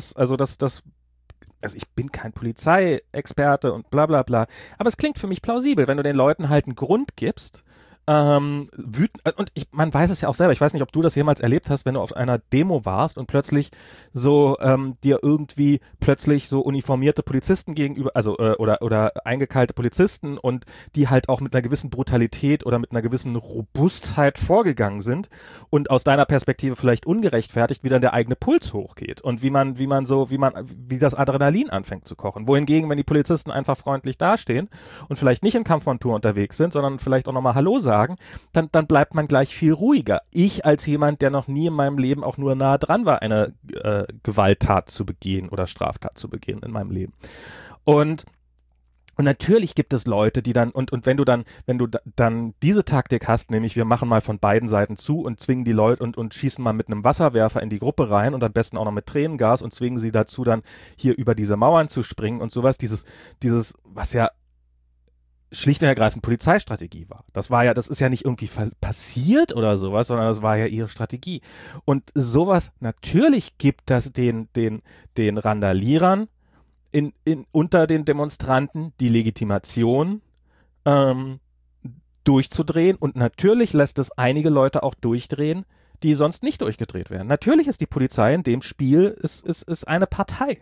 also ich bin kein Polizeiexperte und bla bla bla, aber es klingt für mich plausibel, wenn du den Leuten halt einen Grund gibst, wütend, und man weiß es ja auch selber, ich weiß nicht, ob du das jemals erlebt hast, wenn du auf einer Demo warst und plötzlich so dir irgendwie plötzlich so uniformierte Polizisten gegenüber, also oder eingekeilte Polizisten und die halt auch mit einer gewissen Brutalität oder mit einer gewissen Robustheit vorgegangen sind und aus deiner Perspektive vielleicht ungerechtfertigt, wie dann der eigene Puls hochgeht und wie das Adrenalin anfängt zu kochen. Wohingegen, wenn die Polizisten einfach freundlich dastehen und vielleicht nicht in Kampfmontur unterwegs sind, sondern vielleicht auch nochmal Hallo sagen sagen, dann bleibt man gleich viel ruhiger. Ich als jemand, der noch nie in meinem Leben auch nur nah dran war, eine Gewalttat zu begehen oder Straftat zu begehen in meinem Leben. Und natürlich gibt es Leute, die dann, und wenn du dann diese Taktik hast, nämlich wir machen mal von beiden Seiten zu und zwingen die Leute und schießen mal mit einem Wasserwerfer in die Gruppe rein und am besten auch noch mit Tränengas und zwingen sie dazu dann hier über diese Mauern zu springen und sowas, dieses, was ja schlicht und ergreifend Polizeistrategie war. Das ist ja nicht irgendwie passiert oder sowas, sondern das war ja ihre Strategie. Und sowas, natürlich gibt das den Randalierern unter den Demonstranten die Legitimation durchzudrehen und natürlich lässt es einige Leute auch durchdrehen, die sonst nicht durchgedreht wären. Natürlich ist die Polizei in dem Spiel ist eine Partei.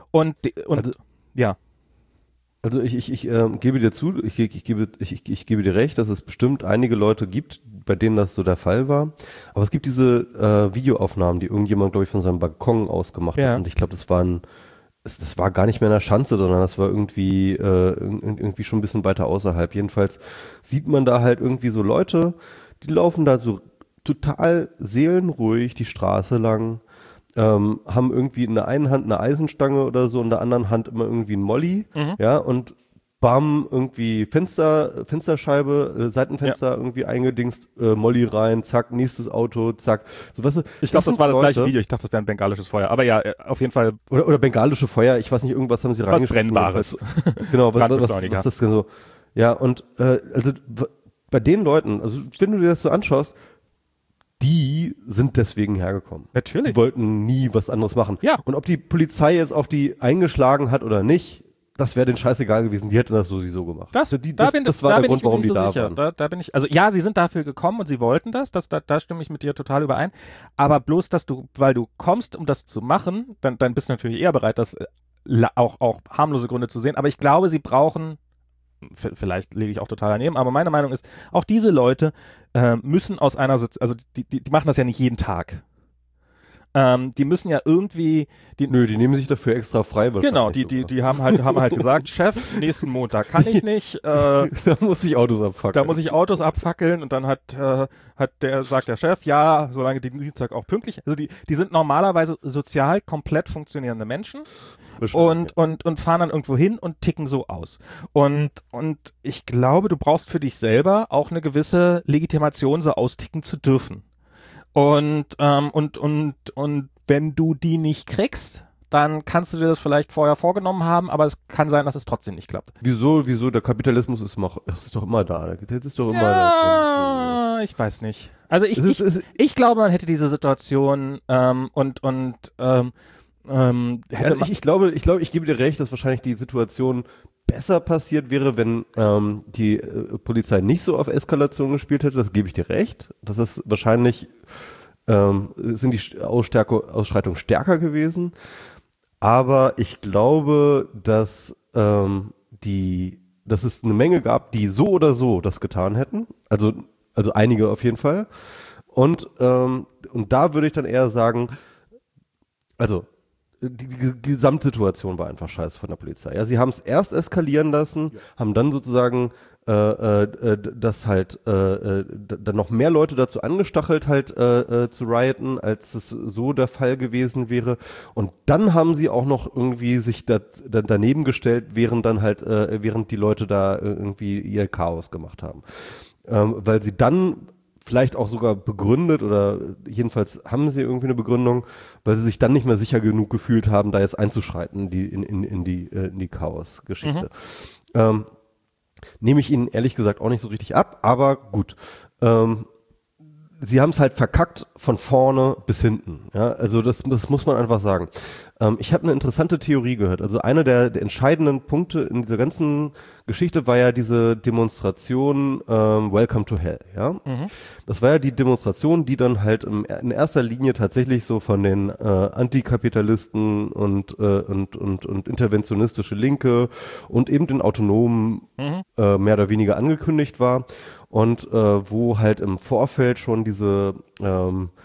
Also ich gebe dir zu, ich gebe dir recht, dass es bestimmt einige Leute gibt, bei denen das so der Fall war. Aber es gibt diese Videoaufnahmen, die irgendjemand, glaube ich, von seinem Balkon aus gemacht hat. Und ich glaube, das war gar nicht mehr in der Schanze, sondern das war irgendwie schon ein bisschen weiter außerhalb. Jedenfalls sieht man da halt irgendwie so Leute, die laufen da so total seelenruhig die Straße lang, haben irgendwie in der einen Hand eine Eisenstange oder so, in der anderen Hand immer irgendwie ein Molly, ja, und bam, irgendwie Fensterscheibe, Seitenfenster irgendwie eingedingst, Molly rein, zack, nächstes Auto, zack. So, weißt du, ich glaube, das war das gleiche Video. Ich dachte, das wäre ein bengalisches Feuer. Aber ja, auf jeden Fall. Oder bengalische Feuer, ich weiß nicht, irgendwas haben sie reingeschrieben. Was Brennbares. Genau, was das denn so? Ja, und also bei den Leuten, also wenn du dir das so anschaust, die sind deswegen hergekommen. Natürlich. Die wollten nie was anderes machen. Ja. Und ob die Polizei jetzt auf die eingeschlagen hat oder nicht, das wäre denen scheißegal gewesen. Die hätten das sowieso gemacht. Das war der Grund, warum die da waren. Da bin ich, also ja, sie sind dafür gekommen und sie wollten das. Da stimme ich mit dir total überein. Aber bloß, weil du kommst, um das zu machen, dann bist du natürlich eher bereit, das auch harmlose Gründe zu sehen. Aber ich glaube, sie brauchen, vielleicht lege ich auch total daneben, aber meine Meinung ist, auch diese Leute müssen aus einer, also die machen das ja nicht jeden Tag. Die müssen ja irgendwie. Die nehmen sich dafür extra frei. Genau, die haben halt gesagt, Chef, nächsten Montag kann ich nicht. Da muss ich Autos abfackeln. Da muss ich Autos abfackeln und dann sagt der Chef, ja, solange die Dienstag auch pünktlich. Also die sind normalerweise sozial komplett funktionierende Menschen und fahren dann irgendwo hin und ticken so aus. Und ich glaube, du brauchst für dich selber auch eine gewisse Legitimation, so austicken zu dürfen. Und wenn du die nicht kriegst, dann kannst du dir das vielleicht vorher vorgenommen haben, aber es kann sein, dass es trotzdem nicht klappt. Wieso? Der Kapitalismus ist doch immer da. Das ist doch immer da. Ich weiß nicht. Also ich glaube, man hätte diese Situation ich gebe dir recht, dass wahrscheinlich die Situation besser passiert wäre, wenn die Polizei nicht so auf Eskalation gespielt hätte. Das gebe ich dir recht. Das ist wahrscheinlich sind die Ausschreitungen stärker gewesen. Aber ich glaube, dass es eine Menge gab, die so oder so das getan hätten. Also einige auf jeden Fall. Und da würde ich dann eher sagen, also die Gesamtsituation war einfach scheiße von der Polizei. Ja, sie haben es erst eskalieren lassen, haben dann sozusagen das halt dann noch mehr Leute dazu angestachelt, halt zu rioten, als es so der Fall gewesen wäre. Und dann haben sie auch noch irgendwie sich daneben gestellt, während die Leute da irgendwie ihr Chaos gemacht haben. Weil sie dann vielleicht auch sogar begründet oder jedenfalls haben sie irgendwie eine Begründung, weil sie sich dann nicht mehr sicher genug gefühlt haben, da jetzt einzuschreiten in die Chaos-Geschichte. Nehme ich ihnen ehrlich gesagt auch nicht so richtig ab, aber gut. Sie haben es halt verkackt von vorne bis hinten. Ja, also das muss man einfach sagen. Ich habe eine interessante Theorie gehört. Also einer der entscheidenden Punkte in dieser ganzen Geschichte war ja diese Demonstration Welcome to Hell. Ja, das war ja die Demonstration, die dann halt in erster Linie tatsächlich so von den Antikapitalisten und interventionistische Linke und eben den Autonomen mehr oder weniger angekündigt war. Und wo halt im Vorfeld schon diese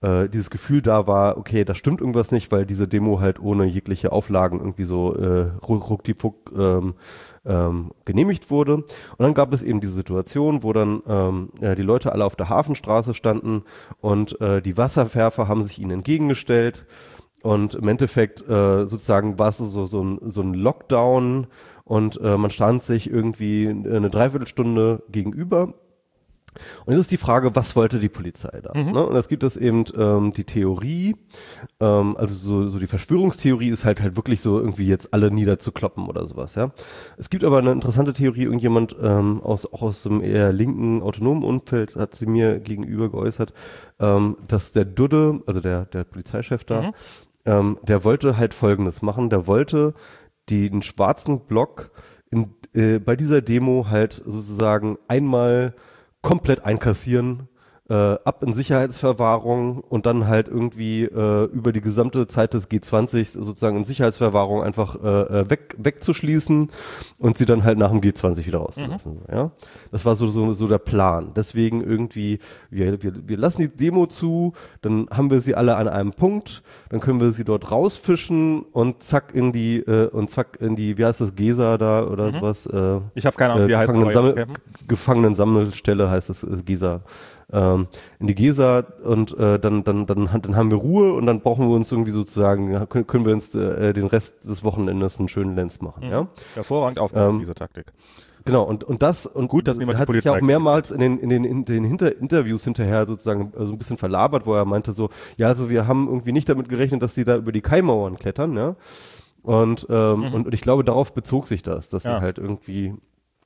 dieses Gefühl da war, okay, da stimmt irgendwas nicht, weil diese Demo halt ohne jegliche Auflagen irgendwie so ruckdifuck genehmigt wurde. Und dann gab es eben diese Situation, wo dann die Leute alle auf der Hafenstraße standen und die Wasserwerfer haben sich ihnen entgegengestellt. Und im Endeffekt sozusagen war es so ein Lockdown und man stand sich irgendwie eine Dreiviertelstunde gegenüber. Und jetzt ist die Frage, was wollte die Polizei da? Ne? Und es gibt es eben die Theorie, also so die Verschwörungstheorie ist halt wirklich so irgendwie jetzt alle niederzukloppen oder sowas, ja. Es gibt aber eine interessante Theorie, irgendjemand auch aus dem eher linken autonomen Umfeld hat sie mir gegenüber geäußert, dass der Dudde, also der Polizeichef da, der wollte halt Folgendes machen, der wollte den schwarzen Block bei dieser Demo halt sozusagen einmal komplett einkassieren, ab in Sicherheitsverwahrung und dann halt irgendwie über die gesamte Zeit des G20 sozusagen in Sicherheitsverwahrung einfach wegzuschließen und sie dann halt nach dem G20 wieder rauszulassen. Ja? Das war so der Plan. Deswegen irgendwie, wir lassen die Demo zu, dann haben wir sie alle an einem Punkt, dann können wir sie dort rausfischen und zack in die, wie heißt das, Gesa da oder sowas? Ich habe keine Ahnung, wie heißt das? Gefangenensammelstelle heißt es, Gesa. In die Gesa und dann haben wir Ruhe und dann brauchen wir uns irgendwie sozusagen, können wir uns den Rest des Wochenendes einen schönen Lenz machen. Ja? Hervorragend aufgenommen, diese Taktik. Genau, und gut, dass niemand hat die Polizei sich auch mehrmals in den Interviews hinterher sozusagen so ein bisschen verlabert, wo er meinte so, ja, also wir haben irgendwie nicht damit gerechnet, dass sie da über die Kaimauern klettern, ja. Und ich glaube, darauf bezog sich das, dass sie halt irgendwie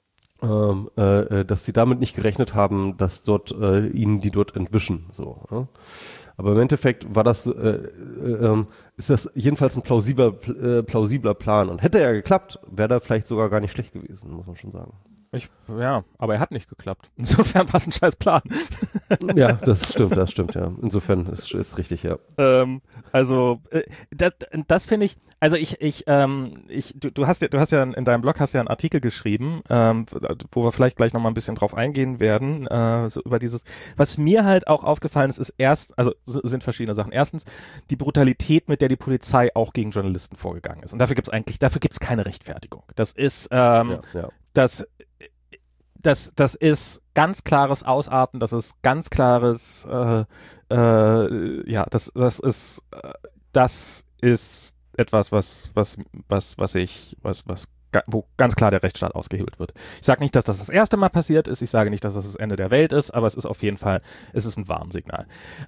dass sie damit nicht gerechnet haben, dass dort ihnen die dort entwischen. So, ja? Aber im Endeffekt war das, ist das jedenfalls ein plausibler Plan. Und hätte er geklappt, wäre da vielleicht sogar gar nicht schlecht gewesen, muss man schon sagen. Aber er hat nicht geklappt. Insofern war es ein scheiß Plan. Ja, das stimmt, ja. Insofern ist richtig, ja. Das finde ich, also du hast ja in deinem Blog einen Artikel geschrieben, wo wir vielleicht gleich nochmal ein bisschen drauf eingehen werden, so über dieses, was mir halt auch aufgefallen ist, sind verschiedene Sachen. Erstens, die Brutalität, mit der die Polizei auch gegen Journalisten vorgegangen ist. Und dafür gibt's keine Rechtfertigung. Das ist, Das ist ganz klares Ausarten, das ist ganz klares, das ist etwas, wo ganz klar der Rechtsstaat ausgehebelt wird. Ich sage nicht, dass das erste Mal passiert ist, ich sage nicht, dass das Ende der Welt ist, aber es ist auf jeden Fall, es ist ein Warnsignal.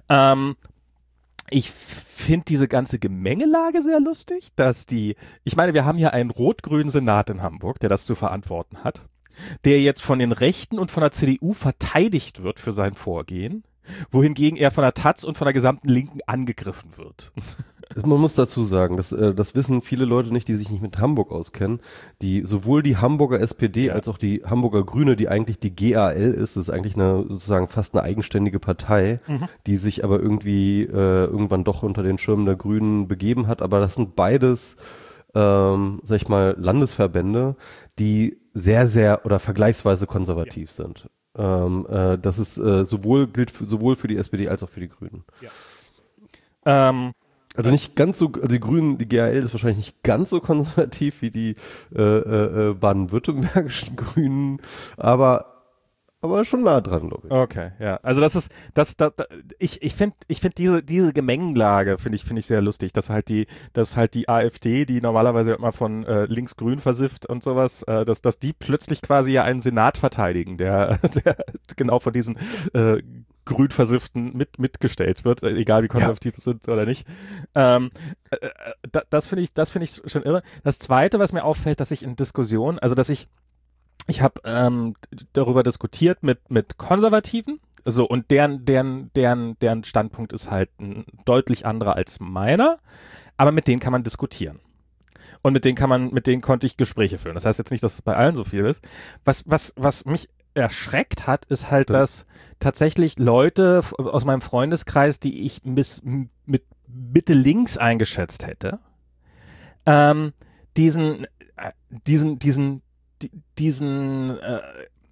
Ich finde diese ganze Gemengelage sehr lustig, ich meine, wir haben hier einen rot-grünen Senat in Hamburg, der das zu verantworten hat, der jetzt von den Rechten und von der CDU verteidigt wird für sein Vorgehen, wohingegen er von der Taz und von der gesamten Linken angegriffen wird. Man muss dazu sagen, das wissen viele Leute nicht, die sich nicht mit Hamburg auskennen. Sowohl die Hamburger SPD als auch die Hamburger Grüne, die eigentlich die GAL ist eigentlich sozusagen fast eine eigenständige Partei, die sich aber irgendwie irgendwann doch unter den Schirm der Grünen begeben hat. Aber das sind beides, sag ich mal, Landesverbände, die sehr, sehr oder vergleichsweise konservativ sind. Das ist gilt sowohl für die SPD als auch für die Grünen. Ja. Also nicht ganz so, also die Grünen, die GAL ist wahrscheinlich nicht ganz so konservativ wie die baden-württembergischen Grünen, aber schon nah dran, glaube ich. Okay, ja. Also ich finde diese Gemengelage finde ich sehr lustig, dass halt die AfD, die normalerweise immer von links-grün versifft und sowas, dass die plötzlich quasi ja einen Senat verteidigen, der genau von diesen grün versifften mitgestellt wird, egal wie konservativ es sind oder nicht. Das finde ich schon irre. Das Zweite, was mir auffällt, dass ich in Diskussionen, also dass ich habe darüber diskutiert mit Konservativen, so, und deren Standpunkt ist halt ein deutlich anderer als meiner, aber mit denen kann man diskutieren. Und mit denen konnte ich Gespräche führen. Das heißt jetzt nicht, dass es bei allen so viel ist. Was mich erschreckt hat, ist halt, dass tatsächlich Leute aus meinem Freundeskreis, die ich mit Mitte links eingeschätzt hätte,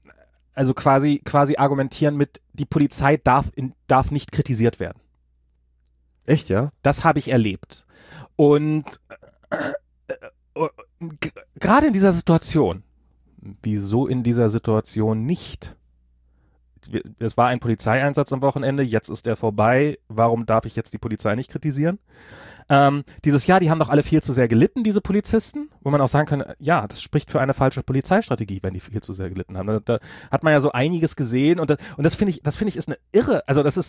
also quasi argumentieren mit, die Polizei darf nicht kritisiert werden. Echt, ja? Das habe ich erlebt. Und gerade in dieser Situation, wieso in dieser Situation nicht? Es war ein Polizeieinsatz am Wochenende, jetzt ist der vorbei, warum darf ich jetzt die Polizei nicht kritisieren? Dieses Jahr, die haben doch alle viel zu sehr gelitten, diese Polizisten, wo man auch sagen kann, ja, das spricht für eine falsche Polizeistrategie, wenn die viel zu sehr gelitten haben. Da hat man ja so einiges gesehen und das finde ich ist eine irre, also das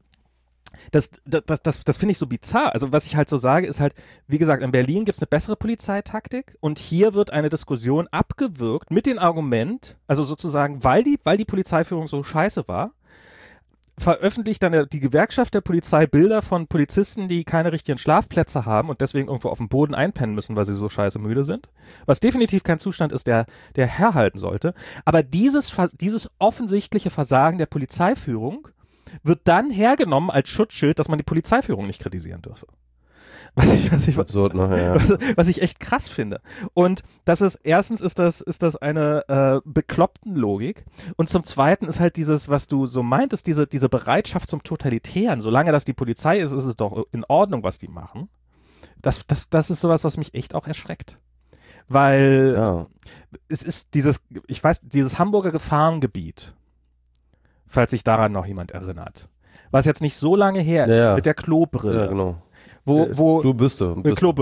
finde ich so bizarr. Also was ich halt so sage, ist halt, wie gesagt, in Berlin gibt es eine bessere Polizeitaktik und hier wird eine Diskussion abgewürgt mit dem Argument, also sozusagen, weil die Polizeiführung so scheiße war, veröffentlicht dann die Gewerkschaft der Polizei Bilder von Polizisten, die keine richtigen Schlafplätze haben und deswegen irgendwo auf dem Boden einpennen müssen, weil sie so scheiße müde sind. Was definitiv kein Zustand ist, der herhalten sollte. Aber dieses offensichtliche Versagen der Polizeiführung wird dann hergenommen als Schutzschild, dass man die Polizeiführung nicht kritisieren dürfe. Was ich echt krass finde. Und erstens ist das eine bekloppten Logik und zum Zweiten ist halt dieses, was du so meintest, diese Bereitschaft zum Totalitären. Solange das die Polizei ist, ist es doch in Ordnung, was die machen. Das ist sowas, was mich echt auch erschreckt. Weil es ist dieses Hamburger Gefahrengebiet, falls sich daran noch jemand erinnert. Was jetzt nicht so lange her ist, mit der Klobrille. Ja, genau. Klobürste.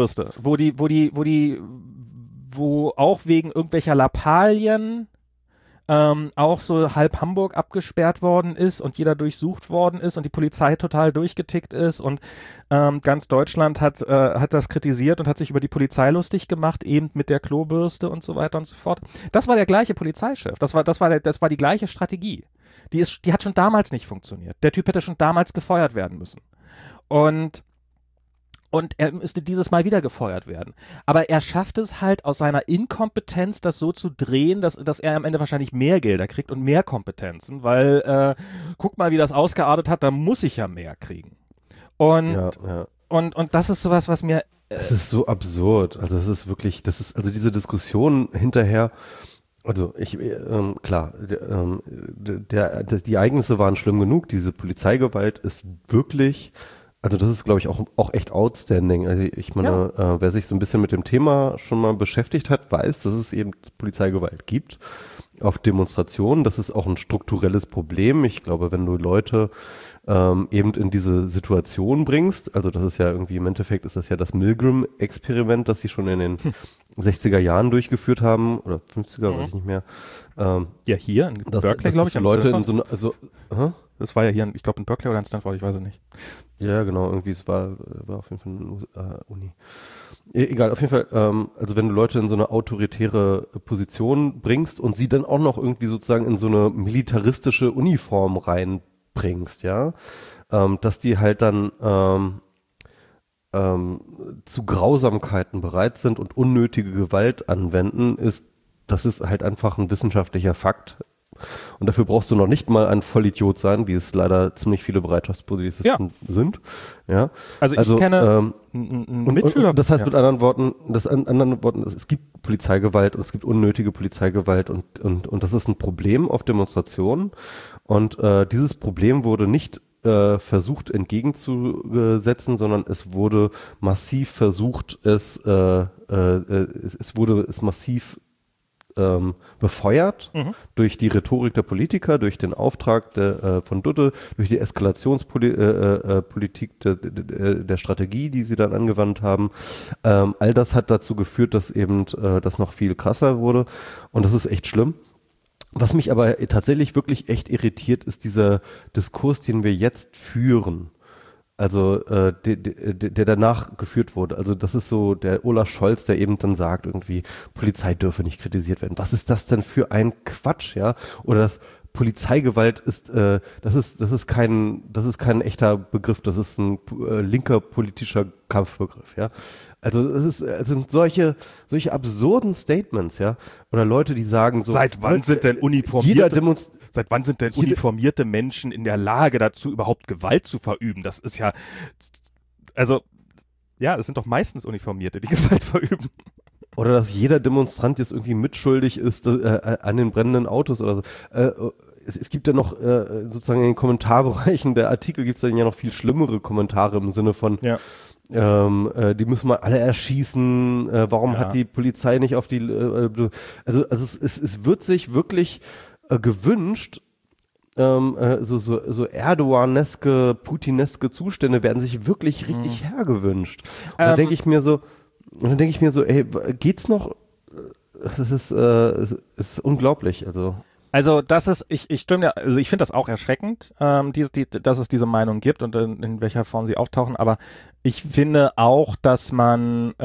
Wo auch wegen irgendwelcher Lappalien auch so halb Hamburg abgesperrt worden ist und jeder durchsucht worden ist und die Polizei total durchgetickt ist und ganz Deutschland hat das kritisiert und hat sich über die Polizei lustig gemacht, eben mit der Klobürste und so weiter und so fort. Das war der gleiche Polizeichef. Das war die gleiche Strategie. Die hat schon damals nicht funktioniert. Der Typ hätte schon damals gefeuert werden müssen. Und er müsste dieses Mal wieder gefeuert werden. Aber er schafft es halt aus seiner Inkompetenz, das so zu drehen, dass er am Ende wahrscheinlich mehr Gelder kriegt und mehr Kompetenzen, weil guck mal, wie das ausgeartet hat, da muss ich ja mehr kriegen. Und das ist sowas, was mir... Es ist so absurd. Also es ist wirklich, also diese Diskussion hinterher... Also klar, die Ereignisse waren schlimm genug, diese Polizeigewalt ist wirklich, also das ist glaube ich auch echt outstanding. Also ich meine, wer sich so ein bisschen mit dem Thema schon mal beschäftigt hat, weiß, dass es eben Polizeigewalt gibt auf Demonstrationen. Das ist auch ein strukturelles Problem. Ich glaube, wenn du Leute eben in diese Situation bringst, also das ist ja irgendwie im Endeffekt ist das ja das Milgram-Experiment, das sie schon in den 60er Jahren durchgeführt haben oder 50er, weiß ich nicht mehr. Ja, hier in Berkeley, glaube ich. Leute in so eine, das war ja hier, ich glaube in Berkeley oder in Stanford, ich weiß es nicht. Ja, genau, irgendwie, es war auf jeden Fall eine Uni. Egal, auf jeden Fall, also wenn du Leute in so eine autoritäre Position bringst und sie dann auch noch irgendwie sozusagen in so eine militaristische Uniform reinbringst, ja, dass die halt dann zu Grausamkeiten bereit sind und unnötige Gewalt anwenden, das ist halt einfach ein wissenschaftlicher Fakt. Und dafür brauchst du noch nicht mal ein Vollidiot sein, wie es leider ziemlich viele Bereitschaftspolizisten sind. Ja. Also ich kenne einen Mitschüler. Und das heißt mit anderen Worten, es gibt Polizeigewalt und es gibt unnötige Polizeigewalt und das ist ein Problem auf Demonstrationen. Und dieses Problem wurde nicht versucht entgegenzusetzen, sondern es wurde massiv versucht, es wurde massiv befeuert durch die Rhetorik der Politiker, durch den Auftrag von Dudde, durch die Eskalationspolitik der Strategie, die sie dann angewandt haben. All das hat dazu geführt, dass eben das noch viel krasser wurde und das ist echt schlimm. Was mich aber tatsächlich wirklich echt irritiert, ist dieser Diskurs, den wir jetzt führen. Also der danach geführt wurde. Also das ist so der Olaf Scholz, der eben dann sagt irgendwie, Polizei dürfe nicht kritisiert werden. Was ist das denn für ein Quatsch, ja? Oder das Polizeigewalt ist, das ist kein echter Begriff, das ist ein linker politischer Kampfbegriff, ja. Also sind solche absurden Statements, ja, oder Leute, die sagen so. Seit wann sind denn uniformierte Menschen in der Lage dazu, überhaupt Gewalt zu verüben? Das ist ja, also, ja, es sind doch meistens Uniformierte, die Gewalt verüben. Oder dass jeder Demonstrant jetzt irgendwie mitschuldig ist an den brennenden Autos oder so. es gibt ja noch sozusagen in den Kommentarbereichen der Artikel gibt es dann ja noch viel schlimmere Kommentare im Sinne von die müssen wir alle erschießen, warum hat die Polizei nicht auf die also es wird sich wirklich gewünscht, so Erdogan-eske, Putineske Zustände werden sich wirklich richtig hergewünscht. Und dann denke ich mir so, ey, geht's noch? Das ist unglaublich, Also das ist, ich stimme ja, also ich finde das auch erschreckend, dass es diese Meinung gibt und in welcher Form sie auftauchen, aber ich finde auch, dass man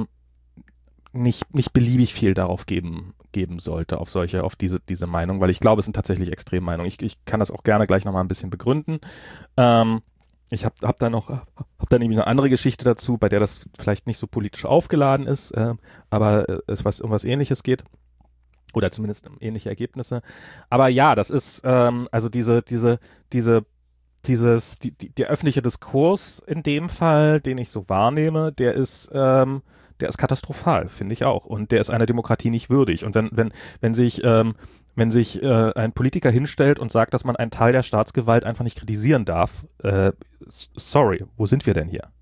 nicht beliebig viel darauf geben sollte, auf diese Meinung, weil ich glaube, es sind tatsächlich Extremmeinungen. Ich kann das auch gerne gleich nochmal ein bisschen begründen. Ich hab da nämlich eine andere Geschichte dazu, bei der das vielleicht nicht so politisch aufgeladen ist, aber es um was Ähnliches geht. Oder zumindest ähnliche Ergebnisse. Aber ja, das ist, also der öffentliche Diskurs in dem Fall, den ich so wahrnehme, der ist katastrophal, finde ich auch. Und der ist einer Demokratie nicht würdig. Und wenn sich ein Politiker hinstellt und sagt, dass man einen Teil der Staatsgewalt einfach nicht kritisieren darf, sorry, wo sind wir denn hier?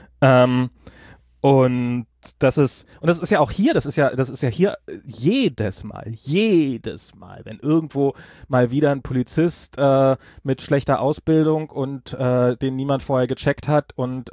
Und das ist ja auch hier, das ist ja hier jedes Mal, wenn irgendwo mal wieder ein Polizist mit schlechter Ausbildung und den niemand vorher gecheckt hat und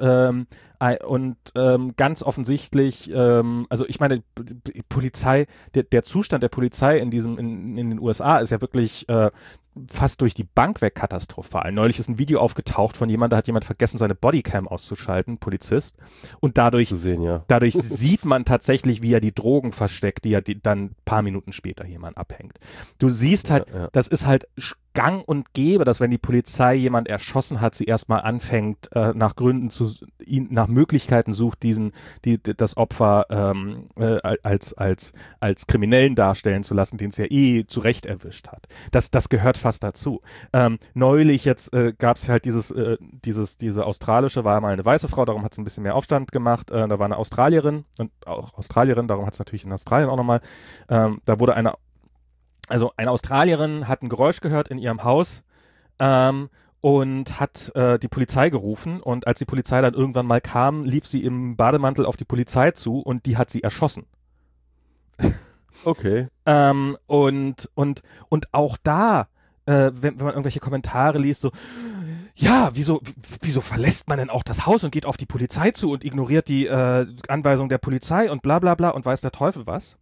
ganz offensichtlich, also ich meine, Polizei, der Zustand der Polizei in den USA ist ja wirklich fast durch die Bank weg katastrophal. Neulich ist ein Video aufgetaucht von da hat jemand vergessen, seine Bodycam auszuschalten, Polizist. Und dadurch sieht man tatsächlich, wie er die Drogen versteckt, die dann ein paar Minuten später jemand abhängt. Du siehst halt, das ist halt gang und gäbe, dass wenn die Polizei jemand erschossen hat, sie erstmal anfängt, nach Möglichkeiten sucht, das Opfer als Kriminellen darstellen zu lassen, den es ja zurecht erwischt hat. Das gehört fast dazu. Neulich jetzt gab es halt diese australische, war mal eine weiße Frau, darum hat es ein bisschen mehr Aufstand gemacht. Da war eine Australierin und auch Australierin, darum hat es natürlich in Australien auch nochmal, da wurde eine Australierin hat ein Geräusch gehört in ihrem Haus und hat die Polizei gerufen und als die Polizei dann irgendwann mal kam, lief sie im Bademantel auf die Polizei zu und die hat sie erschossen. Okay. Und auch da, wenn man irgendwelche Kommentare liest, so, ja, wieso verlässt man denn auch das Haus und geht auf die Polizei zu und ignoriert die Anweisung der Polizei und bla bla bla und weiß der Teufel was.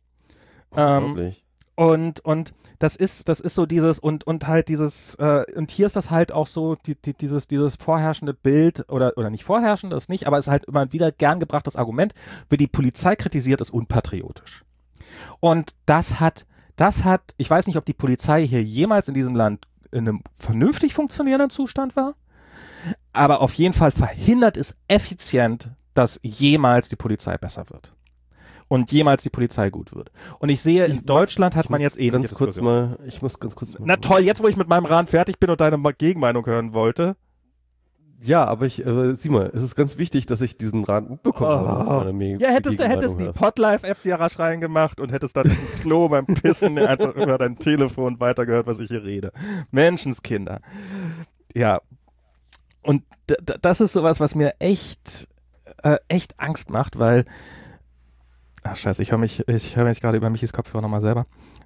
Und das ist so dieses und halt dieses und hier ist das halt auch so dieses vorherrschende Bild oder nicht vorherrschend, das nicht, aber es ist halt immer wieder gern gebrachtes Argument, wer die Polizei kritisiert, ist unpatriotisch. Und das hat, ich weiß nicht, ob die Polizei hier jemals in diesem Land in einem vernünftig funktionierenden Zustand war, aber auf jeden Fall verhindert es effizient, dass jemals die Polizei besser wird. Und jemals die Polizei gut wird. Und ich sehe, in Deutschland hat man jetzt ähnliche Diskussionen. Ich muss ganz kurz mal. Na toll, jetzt wo ich mit meinem Rand fertig bin und deine Gegenmeinung hören wollte. Ja, aber sieh mal, es ist ganz wichtig, dass ich diesen Rat mitbekommen habe. Ja, hättest die Podlife-App dir rasch reingemacht und hättest dann im Klo beim Pissen einfach über dein Telefon weitergehört, was ich hier rede. Menschenskinder. Ja. Und das ist sowas, was mir echt Angst macht, weil ach scheiße, ich höre mich gerade über Michis Kopfhörer nochmal selber.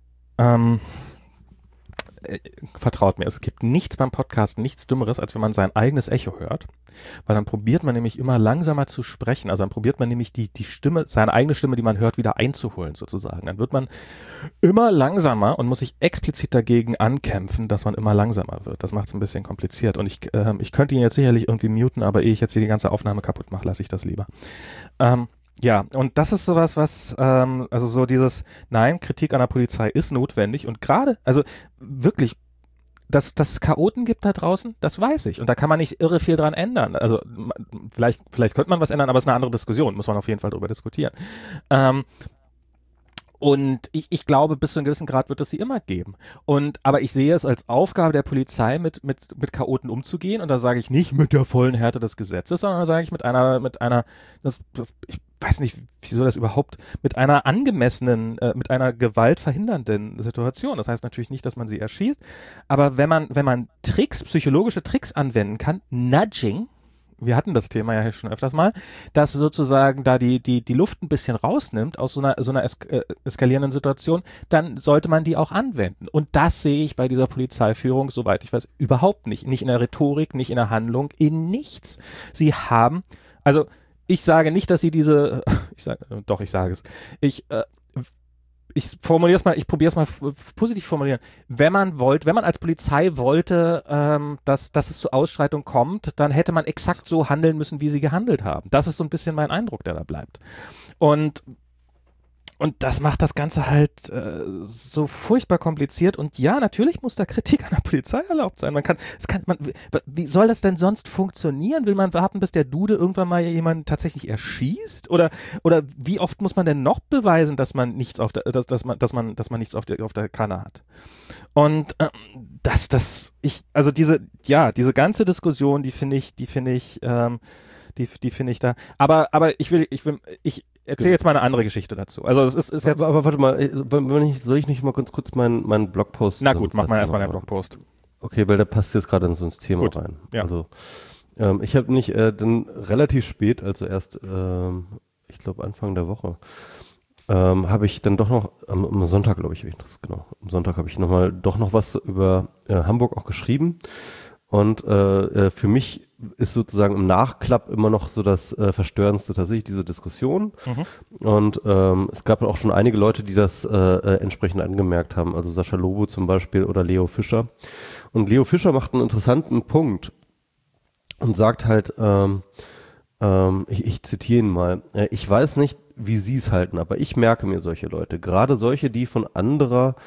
Vertraut mir, es gibt nichts beim Podcast, nichts Dümmeres, als wenn man sein eigenes Echo hört. Weil dann probiert man nämlich immer langsamer zu sprechen. Also dann probiert man nämlich die Stimme, seine eigene Stimme, die man hört, wieder einzuholen sozusagen. Dann wird man immer langsamer und muss sich explizit dagegen ankämpfen, dass man immer langsamer wird. Das macht es ein bisschen kompliziert. Und ich könnte ihn jetzt sicherlich irgendwie muten, aber ehe ich jetzt hier die ganze Aufnahme kaputt mache, lasse ich das lieber. Ja, und das ist sowas, was, also so dieses, nein, Kritik an der Polizei ist notwendig und gerade, also wirklich, dass es Chaoten gibt da draußen, das weiß ich und da kann man nicht irre viel dran ändern. Also vielleicht könnte man was ändern, aber es ist eine andere Diskussion, muss man auf jeden Fall drüber diskutieren. Und ich glaube, bis zu einem gewissen Grad wird es sie immer geben. Aber ich sehe es als Aufgabe der Polizei, mit Chaoten umzugehen. Und da sage ich nicht mit der vollen Härte des Gesetzes, sondern da sage ich mit einer, weiß nicht, wie soll das überhaupt mit einer angemessenen, mit einer gewaltverhindernden Situation. Das heißt natürlich nicht, dass man sie erschießt, aber wenn man psychologische Tricks anwenden kann, Nudging, wir hatten das Thema ja schon öfters mal, dass sozusagen da die Luft ein bisschen rausnimmt aus so einer eskalierenden Situation, dann sollte man die auch anwenden. Und das sehe ich bei dieser Polizeiführung, soweit ich weiß, überhaupt nicht. Nicht in der Rhetorik, nicht in der Handlung, in nichts. Sie haben, also ich sage nicht, dass sie ich sage es. Ich formuliere es mal, ich probiere es mal positiv formulieren. Wenn man als Polizei wollte, dass es zu Ausschreitung kommt, dann hätte man exakt so handeln müssen, wie sie gehandelt haben. Das ist so ein bisschen mein Eindruck, der da bleibt. Und das macht das Ganze halt so furchtbar kompliziert. Und ja, natürlich muss da Kritik an der Polizei erlaubt sein. Wie soll das denn sonst funktionieren? Will man warten, bis der Dude irgendwann mal jemanden tatsächlich erschießt? Oder wie oft muss man denn noch beweisen, dass man nichts auf der Kanne hat? Und diese ganze Diskussion, die finde ich da. Aber ich erzähle jetzt mal eine andere Geschichte dazu. Also es ist jetzt. Aber warte mal, soll ich nicht mal ganz kurz meinen Blogpost? Na gut, mach mal erstmal deinen Blogpost. Okay, weil der passt jetzt gerade in so ins Thema gut, rein. Ja. Also ich habe nicht dann relativ spät, also erst ich glaube Anfang der Woche, habe ich dann doch noch am Sonntag, glaube ich, am Sonntag habe ich doch noch was über Hamburg auch geschrieben. Und für mich ist sozusagen im Nachklapp immer noch so das Verstörendste tatsächlich diese Diskussion. Mhm. Und es gab auch schon einige Leute, die das entsprechend angemerkt haben. Also Sascha Lobo zum Beispiel oder Leo Fischer. Und Leo Fischer macht einen interessanten Punkt und sagt halt, ich zitiere ihn mal, ich weiß nicht, wie Sie es halten, aber ich merke mir solche Leute. Gerade solche, die von unserer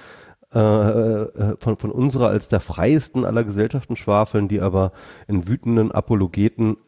als der freiesten aller Gesellschaften schwafeln, die aber in wütende Apologeten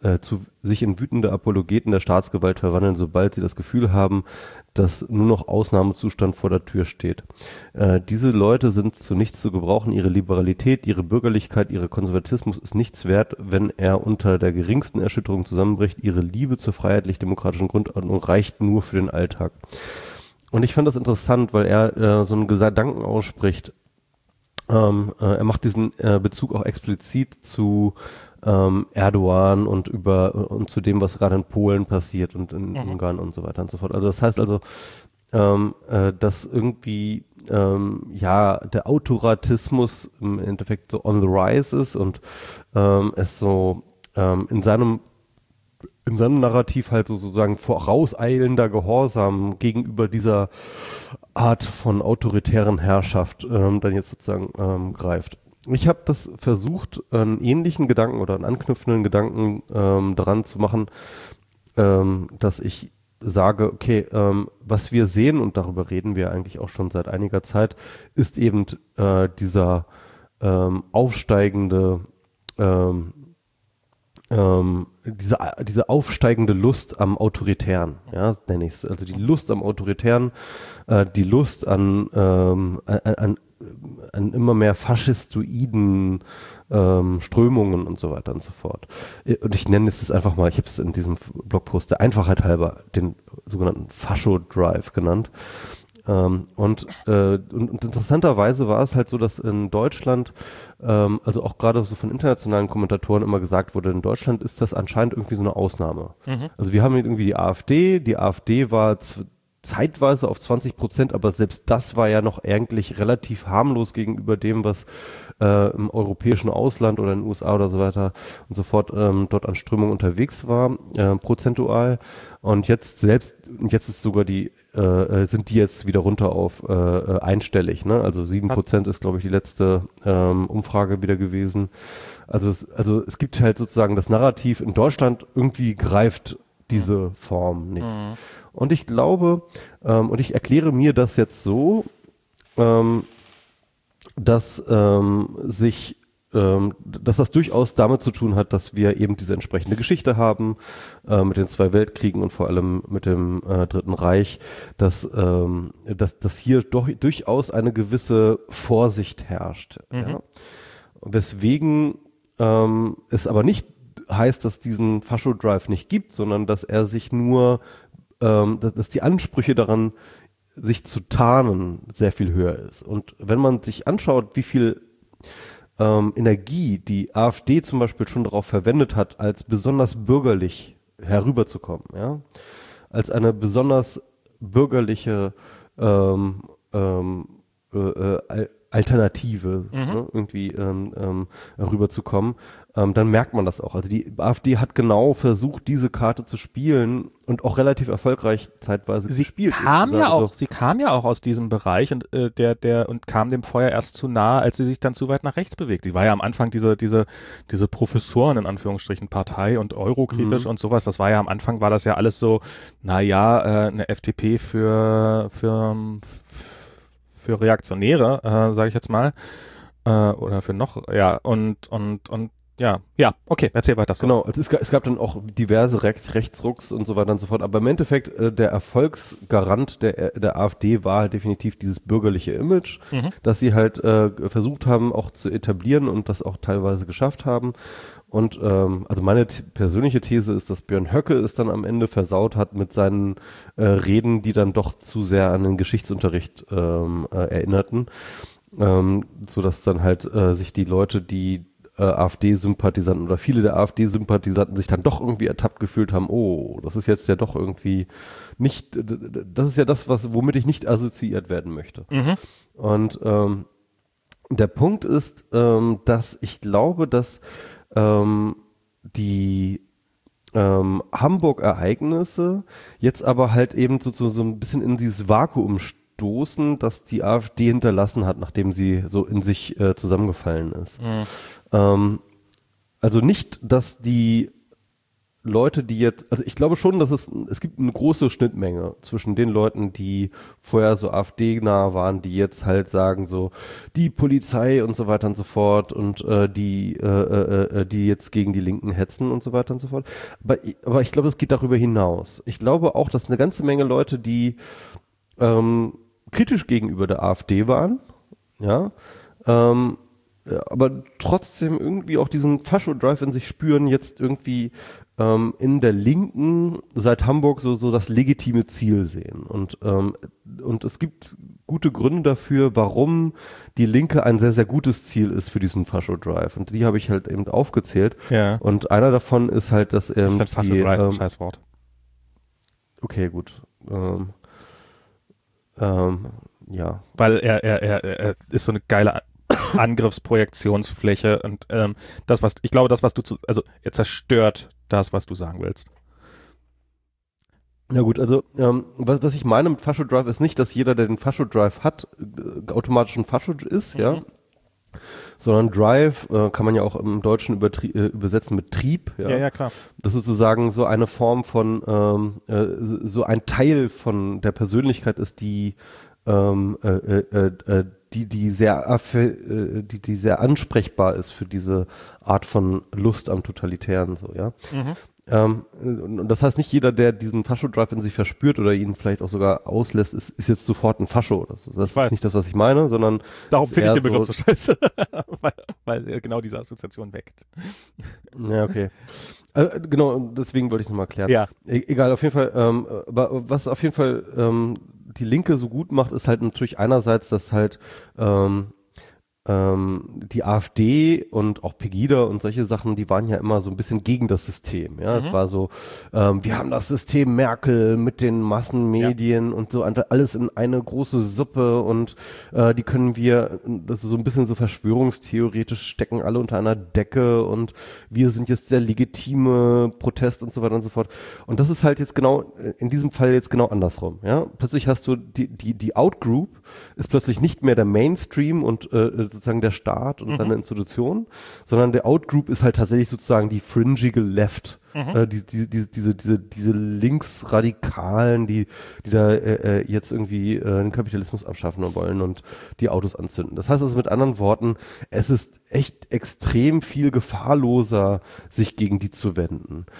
der Staatsgewalt verwandeln, sobald sie das Gefühl haben, dass nur noch Ausnahmezustand vor der Tür steht. Diese Leute sind zu nichts zu gebrauchen. Ihre Liberalität, ihre Bürgerlichkeit, ihre Konservatismus ist nichts wert, wenn er unter der geringsten Erschütterung zusammenbricht. Ihre Liebe zur freiheitlich-demokratischen Grundordnung reicht nur für den Alltag. Und ich fand das interessant, weil er so einen Gedanken ausspricht. Er macht diesen Bezug auch explizit zu Erdogan und zu dem, was gerade in Polen passiert und in Ungarn und so weiter und so fort. Also das heißt dass irgendwie der Autoratismus im Endeffekt so on the rise ist und es so in seinem Narrativ halt sozusagen vorauseilender Gehorsam gegenüber dieser Art von autoritären Herrschaft dann jetzt sozusagen greift. Ich habe das versucht, einen ähnlichen Gedanken oder einen anknüpfenden Gedanken daran zu machen, dass ich sage, okay, was wir sehen, und darüber reden wir eigentlich auch schon seit einiger Zeit, ist eben dieser diese aufsteigende Lust am Autoritären, ja, nenne ich es. Also die Lust am Autoritären, die Lust an immer mehr faschistoiden Strömungen und so weiter und so fort. Und ich nenne es einfach mal, ich habe es in diesem Blogpost der Einfachheit halber den sogenannten Fascho-Drive genannt. Und interessanterweise war es halt so, dass in Deutschland, also auch gerade so von internationalen Kommentatoren immer gesagt wurde, in Deutschland ist das anscheinend irgendwie so eine Ausnahme. Mhm. Also wir haben irgendwie die AfD war zeitweise auf 20%, aber selbst das war ja noch eigentlich relativ harmlos gegenüber dem, was im europäischen Ausland oder in den USA oder so weiter und so fort dort an Strömung unterwegs war, prozentual. Und jetzt ist sogar sind die jetzt wieder runter auf einstellig, ne? Also 7% ist, glaube ich, die letzte Umfrage wieder gewesen. Also es gibt halt sozusagen das Narrativ in Deutschland irgendwie greift diese Form nicht. Mhm. Und ich glaube, und ich erkläre mir das jetzt so, dass das durchaus damit zu tun hat, dass wir eben diese entsprechende Geschichte haben mit den 2 Weltkriegen und vor allem mit dem Dritten Reich, dass hier doch durchaus eine gewisse Vorsicht herrscht. Mhm. Ja? Weswegen es aber nicht heißt, dass diesen Fascho-Drive nicht gibt, sondern dass er sich nur dass die Ansprüche daran, sich zu tarnen, sehr viel höher ist. Und wenn man sich anschaut, wie viel Energie die AfD zum Beispiel schon darauf verwendet hat, als besonders bürgerlich herüberzukommen, ja, als eine besonders bürgerliche Alternative, ne, irgendwie rüberzukommen, dann merkt man das auch. Also die AfD hat genau versucht, diese Karte zu spielen und auch relativ erfolgreich zeitweise gespielt. Sie kam ja auch aus diesem Bereich und und kam dem Feuer erst zu nahe, als sie sich dann zu weit nach rechts bewegt. Sie war ja am Anfang diese Professoren in Anführungsstrichen Partei und eurokritisch und sowas. Das war ja am Anfang war das ja alles so, eine FDP für Reaktionäre, sage ich jetzt mal, oder für noch, ja, und ja, okay, erzähl weiter. So. Genau, also es gab dann auch diverse Rechtsrucks und so weiter und so fort, aber im Endeffekt der Erfolgsgarant der AfD war halt definitiv dieses bürgerliche Image, das sie halt versucht haben auch zu etablieren und das auch teilweise geschafft haben. Und also meine persönliche These ist, dass Björn Höcke es dann am Ende versaut hat mit seinen Reden, die dann doch zu sehr an den Geschichtsunterricht erinnerten, so dass dann halt sich die Leute, die AfD-Sympathisanten oder viele der AfD-Sympathisanten sich dann doch irgendwie ertappt gefühlt haben, oh, das ist jetzt ja doch irgendwie nicht, das ist ja das, womit ich nicht assoziiert werden möchte. Und der Punkt ist, dass ich glaube, dass die Hamburg-Ereignisse jetzt aber halt eben so ein bisschen in dieses Vakuum stoßen, das die AfD hinterlassen hat, nachdem sie so in sich zusammengefallen ist. Also nicht, dass die Leute, die jetzt, also ich glaube schon, dass es gibt eine große Schnittmenge zwischen den Leuten, die vorher so AfD-nah waren, die jetzt halt sagen so, die Polizei und so weiter und so fort und die jetzt gegen die Linken hetzen und so weiter und so fort. Aber ich glaube, es geht darüber hinaus. Ich glaube auch, dass eine ganze Menge Leute, die kritisch gegenüber der AfD waren, ja, aber trotzdem irgendwie auch diesen Fascho-Drive in sich spüren, jetzt irgendwie in der Linken seit Hamburg so das legitime Ziel sehen. Und es gibt gute Gründe dafür, warum die Linke ein sehr, sehr gutes Ziel ist für diesen Fascho-Drive. Und die habe ich halt eben aufgezählt. Ja. Und einer davon ist halt, dass ich finde Fascho-Drive ein scheiß Wort. Okay, gut. Ja. Weil er ist so eine geile Angriffsprojektionsfläche und er zerstört das, was du sagen willst. Na gut, also was ich meine mit Fascho-Drive ist nicht, dass jeder, der den Fascho-Drive hat, automatisch ein Fascho ist, ja, sondern Drive kann man ja auch im Deutschen übersetzen mit Trieb. Ja, klar. Das ist sozusagen so eine Form von, so ein Teil von der Persönlichkeit ist, die sehr ansprechbar ist für diese Art von Lust am Totalitären, so, ja. Und das heißt, nicht jeder, der diesen Fascho-Drive in sich verspürt oder ihn vielleicht auch sogar auslässt, ist jetzt sofort ein Fascho oder so. Das ist nicht das, was ich meine, sondern darum finde ich den Begriff so scheiße, weil er genau diese Assoziation weckt. Ja, okay. Genau, deswegen wollte ich es nochmal klären. Ja. Egal, auf jeden Fall, aber was auf jeden Fall die Linke so gut macht, ist halt natürlich einerseits, dass halt die AfD und auch Pegida und solche Sachen, die waren ja immer so ein bisschen gegen das System. Ja, es war so, wir haben das System Merkel mit den Massenmedien und so alles in eine große Suppe und die können wir, das ist so ein bisschen so verschwörungstheoretisch, stecken alle unter einer Decke und wir sind jetzt der legitime Protest und so weiter und so fort. Und das ist halt jetzt genau, in diesem Fall jetzt genau andersrum. Ja, plötzlich hast du die Outgroup ist plötzlich nicht mehr der Mainstream und sozusagen der Staat und seine Institutionen, sondern der Outgroup ist halt tatsächlich sozusagen die fringige Left. Diese Linksradikalen, die da jetzt irgendwie den Kapitalismus abschaffen wollen und die Autos anzünden. Das heißt also mit anderen Worten, es ist echt extrem viel gefahrloser, sich gegen die zu wenden.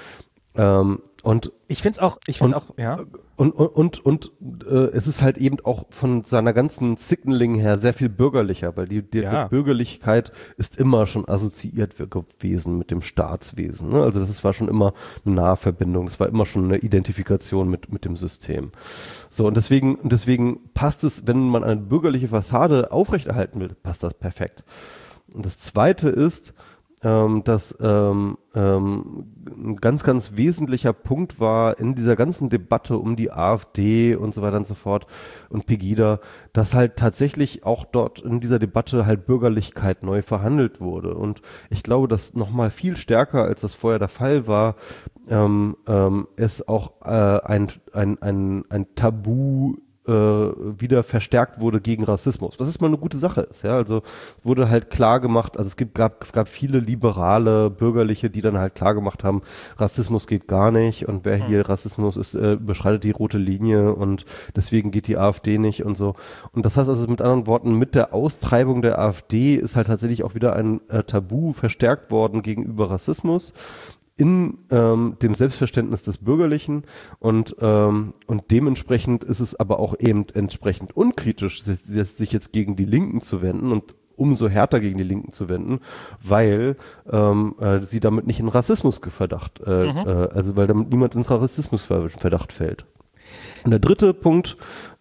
Und ich finde auch, ja. Und es ist halt eben auch von seiner ganzen Signaling her sehr viel bürgerlicher, weil die Bürgerlichkeit ist immer schon assoziiert gewesen mit dem Staatswesen. Ne? Also das war schon immer eine Nahverbindung, das war immer schon eine Identifikation mit dem System. So, und deswegen passt es, wenn man eine bürgerliche Fassade aufrechterhalten will, passt das perfekt. Und das Zweite ist, dass ein ganz, ganz wesentlicher Punkt war in dieser ganzen Debatte um die AfD und so weiter und so fort und Pegida, dass halt tatsächlich auch dort in dieser Debatte halt Bürgerlichkeit neu verhandelt wurde. Und ich glaube, dass nochmal viel stärker, als das vorher der Fall war, es auch ein Tabu wieder verstärkt wurde gegen Rassismus, was ist mal eine gute Sache ist, ja, also wurde halt klar gemacht, also gab viele liberale Bürgerliche, die dann halt klar gemacht haben, Rassismus geht gar nicht und wer hier Rassismus ist, beschreitet die rote Linie und deswegen geht die AfD nicht und so. Und das heißt also mit anderen Worten, mit der Austreibung der AfD ist halt tatsächlich auch wieder ein Tabu verstärkt worden gegenüber Rassismus in dem Selbstverständnis des Bürgerlichen und dementsprechend ist es aber auch eben entsprechend unkritisch, sich jetzt gegen die Linken zu wenden und umso härter gegen die Linken zu wenden, weil sie damit nicht in Rassismusverdacht, also weil damit niemand ins Rassismusverdacht fällt. Und der dritte Punkt,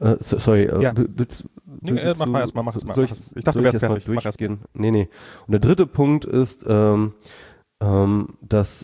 mach mal erstmal, mach es mal. Ich dachte, du wärst fertig. Durchgehen. Nee. Und der dritte Punkt ist, dass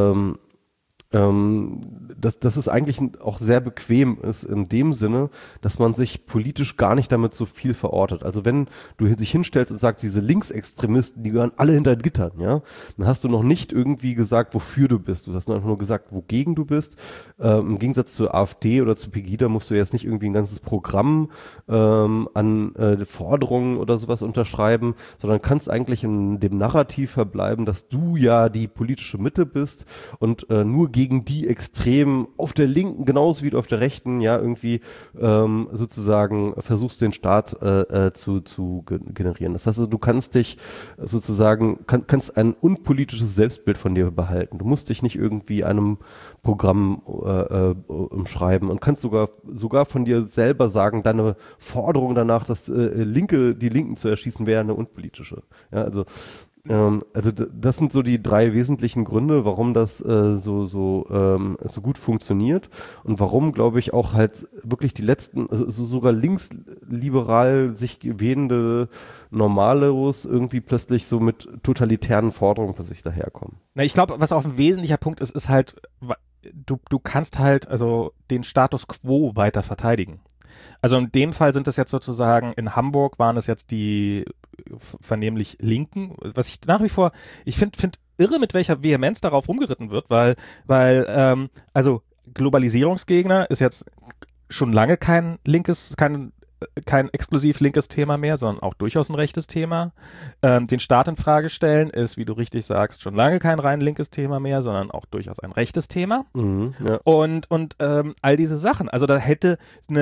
es eigentlich auch sehr bequem ist in dem Sinne, dass man sich politisch gar nicht damit so viel verortet. Also wenn du dich hinstellst und sagst, diese Linksextremisten, die gehören alle hinter Gittern, ja, dann hast du noch nicht irgendwie gesagt, wofür du bist. Du hast einfach nur gesagt, wogegen du bist. Im Gegensatz zur AfD oder zu Pegida musst du jetzt nicht irgendwie ein ganzes Programm an Forderungen oder sowas unterschreiben, sondern kannst eigentlich in dem Narrativ verbleiben, dass du ja die politische Mitte bist und nur gegen die Extremen auf der Linken genauso wie auf der Rechten ja irgendwie sozusagen versuchst den Staat zu generieren. Das heißt also, du kannst dich sozusagen, kannst ein unpolitisches Selbstbild von dir behalten. Du musst dich nicht irgendwie einem Programm umschreiben und kannst sogar von dir selber sagen, deine Forderung danach, dass die Linken zu erschießen, wäre eine unpolitische. Ja, also das sind so die drei wesentlichen Gründe, warum das so gut funktioniert und warum, glaube ich, auch halt wirklich die letzten, also sogar linksliberal sich wählende Normalos irgendwie plötzlich so mit totalitären Forderungen plötzlich daherkommen. Na, ich glaube, was auch ein wesentlicher Punkt ist halt, du kannst halt also den Status quo weiter verteidigen. Also in dem Fall sind es jetzt sozusagen, in Hamburg waren es jetzt die vernehmlich Linken, was ich nach wie vor, ich finde irre, mit welcher Vehemenz darauf rumgeritten wird, weil also Globalisierungsgegner ist jetzt schon lange kein exklusiv linkes Thema mehr, sondern auch durchaus ein rechtes Thema. Den Staat in Frage stellen ist, wie du richtig sagst, schon lange kein rein linkes Thema mehr, sondern auch durchaus ein rechtes Thema. Ja. Und all diese Sachen. Also da hätte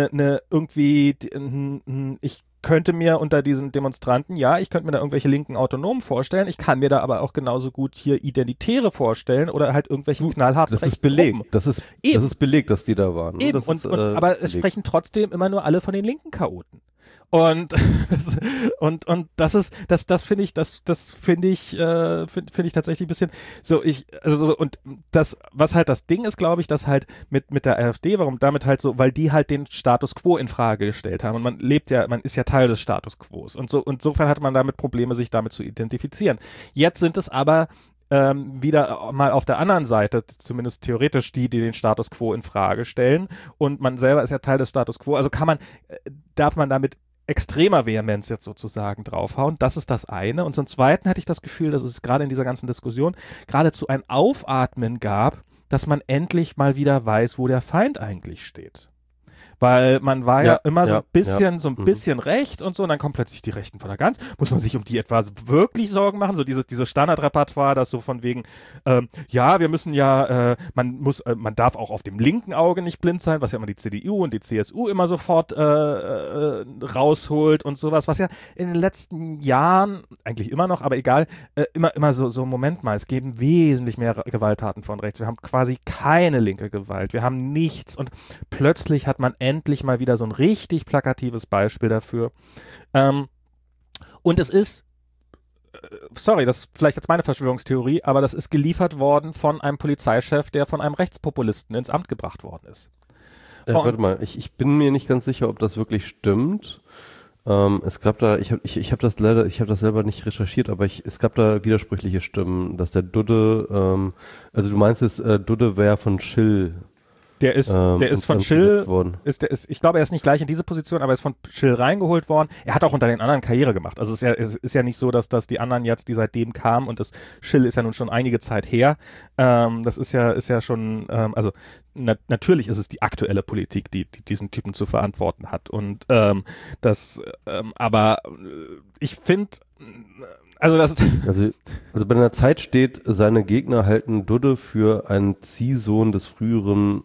ich könnte mir unter diesen Demonstranten, ich könnte mir da irgendwelche linken Autonomen vorstellen, ich kann mir da aber auch genauso gut hier Identitäre vorstellen oder halt irgendwelche knallharten. Das ist belegt. Das ist belegt, dass die da waren. Eben. Aber es sprechen trotzdem immer nur alle von den linken Chaoten. Und das finde ich tatsächlich ein bisschen so, und das, was halt das Ding ist, glaube ich, dass halt mit der AfD, warum damit halt so, weil die halt den Status quo in Frage gestellt haben und man ist ja Teil des Status quos und so, insofern hat man damit Probleme, sich damit zu identifizieren. Jetzt sind es aber wieder mal auf der anderen Seite, zumindest theoretisch die den Status quo in Frage stellen und man selber ist ja Teil des Status quo, also darf man damit extremer Vehemenz jetzt sozusagen draufhauen. Das ist das eine. Und zum Zweiten hatte ich das Gefühl, dass es gerade in dieser ganzen Diskussion geradezu ein Aufatmen gab, dass man endlich mal wieder weiß, wo der Feind eigentlich steht. Weil man war ja immer so ein Mhm. bisschen rechts und so, und dann kommen plötzlich die Rechten von der Gans. Muss man sich um die etwas wirklich Sorgen machen? So diese Standardrepertoire, das so von wegen, ja, wir müssen ja, man darf auch auf dem linken Auge nicht blind sein, was ja immer die CDU und die CSU immer sofort rausholt und sowas, was ja in den letzten Jahren, eigentlich immer noch, aber egal, immer so, Moment mal, es geben wesentlich mehr Gewalttaten von rechts. Wir haben quasi keine linke Gewalt. Wir haben nichts, und plötzlich hat man endlich mal wieder so ein richtig plakatives Beispiel dafür. Und es ist, sorry, das ist vielleicht jetzt meine Verschwörungstheorie, aber das ist geliefert worden von einem Polizeichef, der von einem Rechtspopulisten ins Amt gebracht worden ist. Warte mal, ich bin mir nicht ganz sicher, ob das wirklich stimmt. Es gab da, ich habe das selber nicht recherchiert, aber es gab da widersprüchliche Stimmen, dass der Dudde, also du meinst es, Dudde wäre von Schill. Der ist von Schill, ich glaube, er ist nicht gleich in diese Position, aber er ist von Schill reingeholt worden. Er hat auch unter den anderen Karriere gemacht. Also es ist ja nicht so, dass die anderen jetzt, die seitdem kamen, und das Schill ist ja nun schon einige Zeit her. Das ist ja schon, also natürlich ist es die aktuelle Politik, die diesen Typen zu verantworten hat. Und aber ich finde, also bei der Zeit steht, seine Gegner halten Dudde für einen Ziehsohn des früheren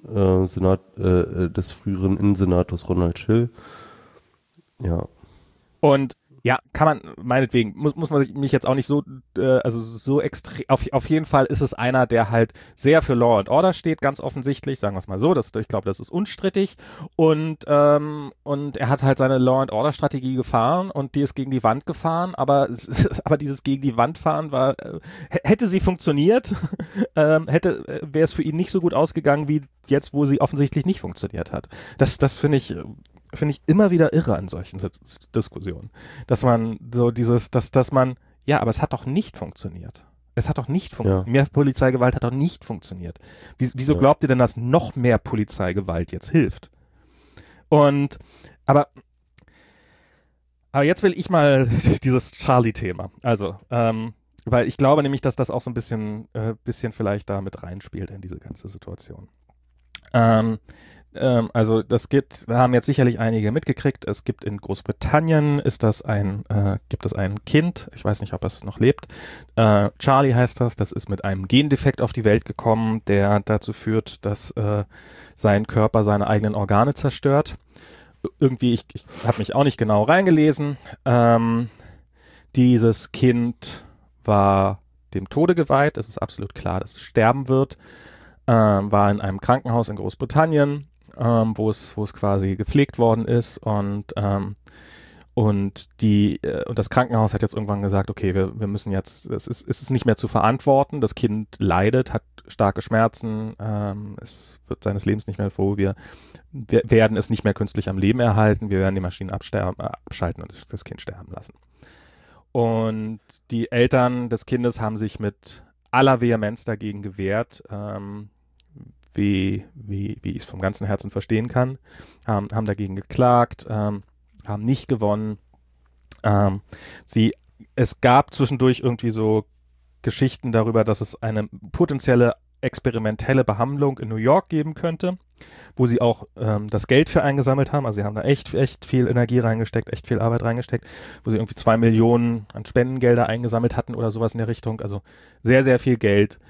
Innensenators Ronald Schill. Ja. Und ja, kann man, meinetwegen, muss man mich jetzt auch nicht so, so extrem, auf jeden Fall ist es einer, der halt sehr für Law and Order steht, ganz offensichtlich, sagen wir es mal so, ich glaube, das ist unstrittig, und er hat halt seine Law and Order Strategie gefahren, und die ist gegen die Wand gefahren, aber dieses gegen die Wand fahren war, hätte sie funktioniert, wäre es für ihn nicht so gut ausgegangen, wie jetzt, wo sie offensichtlich nicht funktioniert hat. Das finde ich immer wieder irre an solchen Diskussionen. Dass man so aber es hat doch nicht funktioniert. Es hat doch nicht funktioniert. Ja. Mehr Polizeigewalt hat doch nicht funktioniert. Wieso glaubt ihr denn, dass noch mehr Polizeigewalt jetzt hilft? Aber jetzt will ich mal dieses Charlie-Thema. Also, weil ich glaube nämlich, dass das auch so ein bisschen vielleicht da mit reinspielt in diese ganze Situation. Also wir haben jetzt sicherlich einige mitgekriegt, es gibt in Großbritannien, gibt es ein Kind, ich weiß nicht, ob es noch lebt, Charlie heißt das ist mit einem Gendefekt auf die Welt gekommen, der dazu führt, dass sein Körper seine eigenen Organe zerstört. Irgendwie, ich habe mich auch nicht genau reingelesen, dieses Kind war dem Tode geweiht, es ist absolut klar, dass es sterben wird, war in einem Krankenhaus in Großbritannien, wo es quasi gepflegt worden ist, und das Krankenhaus hat jetzt irgendwann gesagt, okay, wir müssen jetzt, es ist nicht mehr zu verantworten, das Kind leidet, hat starke Schmerzen, es wird seines Lebens nicht mehr froh, wir werden es nicht mehr künstlich am Leben erhalten, wir werden die Maschinen abschalten und das Kind sterben lassen. Und die Eltern des Kindes haben sich mit aller Vehemenz dagegen gewehrt, wie ich es vom ganzen Herzen verstehen kann, haben dagegen geklagt, haben nicht gewonnen. Es gab zwischendurch irgendwie so Geschichten darüber, dass es eine potenzielle experimentelle Behandlung in New York geben könnte, wo sie auch das Geld für eingesammelt haben. Also sie haben da echt viel Energie reingesteckt, echt viel Arbeit reingesteckt, wo sie irgendwie 2 Millionen an Spendengelder eingesammelt hatten oder sowas in der Richtung. Also sehr, sehr viel Geld.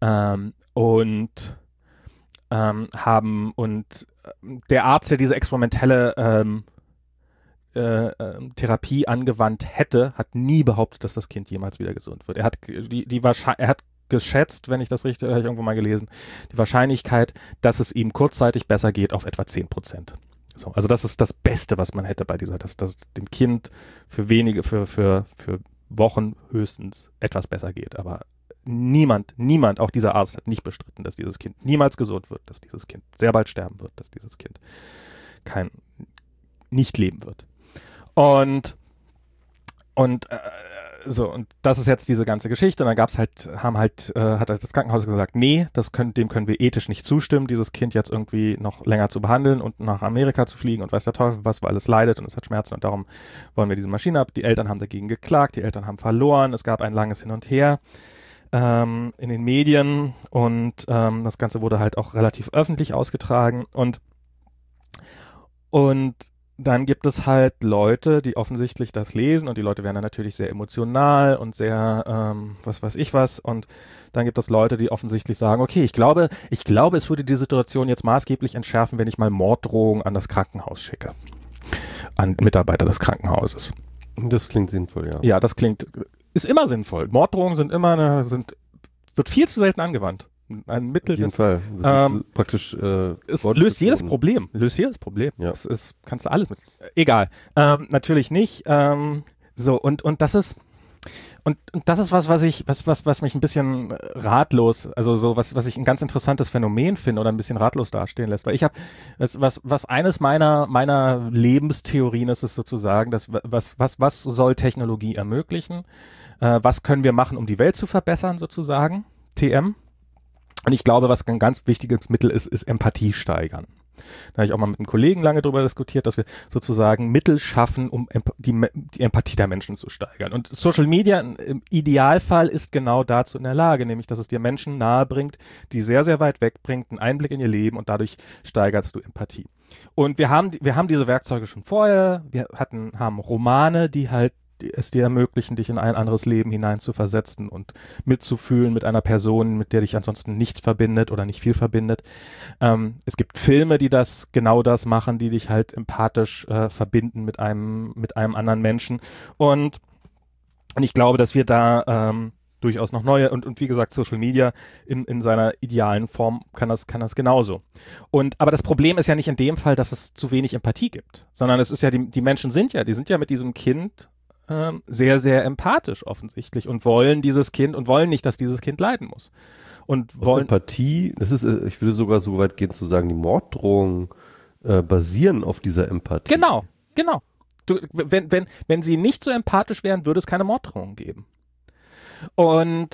Der Arzt, der diese experimentelle Therapie angewandt hätte, hat nie behauptet, dass das Kind jemals wieder gesund wird. Er hat geschätzt, wenn ich das richtig, habe ich irgendwo mal gelesen, die Wahrscheinlichkeit, dass es ihm kurzzeitig besser geht, auf etwa 10%. So, also das ist das Beste, was man hätte bei dass dem Kind für Wochen höchstens etwas besser geht. Aber niemand, auch dieser Arzt hat nicht bestritten, dass dieses Kind niemals gesund wird, dass dieses Kind sehr bald sterben wird, dass dieses Kind nicht leben wird. Und das ist jetzt diese ganze Geschichte. Und dann hat das Krankenhaus gesagt, nee, dem können wir ethisch nicht zustimmen, dieses Kind jetzt irgendwie noch länger zu behandeln und nach Amerika zu fliegen und weiß der Teufel was, weil es leidet und es hat Schmerzen, und darum wollen wir diese Maschine ab. Die Eltern haben dagegen geklagt, die Eltern haben verloren, es gab ein langes Hin und Her in den Medien, und das Ganze wurde halt auch relativ öffentlich ausgetragen, Und dann gibt es halt Leute, die offensichtlich das lesen und die Leute werden dann natürlich sehr emotional und sehr, was weiß ich was. Und dann gibt es Leute, die offensichtlich sagen, okay, ich glaube, es würde die Situation jetzt maßgeblich entschärfen, wenn ich mal Morddrohungen an das Krankenhaus schicke. An Mitarbeiter des Krankenhauses. Das klingt sinnvoll, ja. Ja, ist immer sinnvoll. Morddrohungen wird viel zu selten angewandt. Ein Mittel. Auf jeden Fall. Praktisch. Es löst jedes Problem. Ja. Kannst du alles mit. Egal. Natürlich nicht. Und das ist. Und das ist was mich ein bisschen ratlos, also so was ich ein ganz interessantes Phänomen finde oder ein bisschen ratlos dastehen lässt. Weil ich habe, was eines meiner Lebenstheorien ist, ist sozusagen, was soll Technologie ermöglichen? Was können wir machen, um die Welt zu verbessern, sozusagen? TM. Und ich glaube, was ein ganz wichtiges Mittel ist Empathie steigern. Da habe ich auch mal mit einem Kollegen lange drüber diskutiert, dass wir sozusagen Mittel schaffen, um die Empathie der Menschen zu steigern. Und Social Media im Idealfall ist genau dazu in der Lage, nämlich, dass es dir Menschen nahe bringt, die sehr, sehr weit weg bringt, einen Einblick in ihr Leben und dadurch steigerst du Empathie. Und wir haben diese Werkzeuge schon vorher. Wir haben Romane, die halt es dir ermöglichen, dich in ein anderes Leben hineinzuversetzen und mitzufühlen mit einer Person, mit der dich ansonsten nichts verbindet oder nicht viel verbindet. Es gibt Filme, die genau das machen, die dich halt empathisch verbinden mit einem anderen Menschen. Und ich glaube, dass wir da durchaus noch neue und wie gesagt, Social Media in seiner idealen Form kann das genauso. Aber das Problem ist ja nicht in dem Fall, dass es zu wenig Empathie gibt, sondern es ist ja, die Menschen sind ja mit diesem Kind sehr, sehr empathisch offensichtlich und wollen nicht, dass dieses Kind leiden muss. Und wollen Empathie, ich würde sogar so weit gehen zu sagen, die Morddrohungen basieren auf dieser Empathie. Genau. Wenn sie nicht so empathisch wären, würde es keine Morddrohungen geben. Und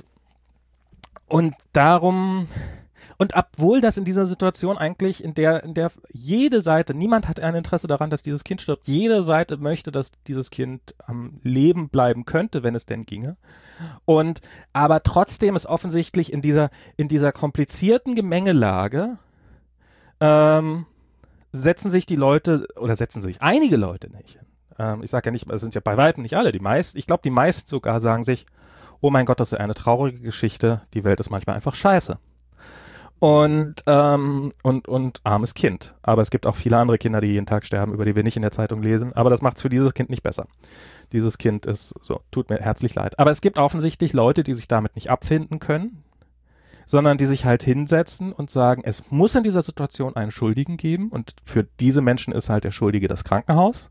darum, und obwohl das in dieser Situation eigentlich, in der jede Seite, niemand hat ein Interesse daran, dass dieses Kind stirbt. Jede Seite möchte, dass dieses Kind am Leben bleiben könnte, wenn es denn ginge. Aber trotzdem ist offensichtlich in dieser komplizierten Gemengelage, setzen sich einige Leute nicht hin. Ich sage ja nicht, es sind ja bei weitem nicht alle, ich glaube, die meisten sogar sagen sich, oh mein Gott, das ist eine traurige Geschichte, die Welt ist manchmal einfach scheiße. Und armes Kind. Aber es gibt auch viele andere Kinder, die jeden Tag sterben, über die wir nicht in der Zeitung lesen. Aber das macht es für dieses Kind nicht besser. Dieses Kind tut mir herzlich leid. Aber es gibt offensichtlich Leute, die sich damit nicht abfinden können, sondern die sich halt hinsetzen und sagen, es muss in dieser Situation einen Schuldigen geben. Und für diese Menschen ist halt der Schuldige das Krankenhaus.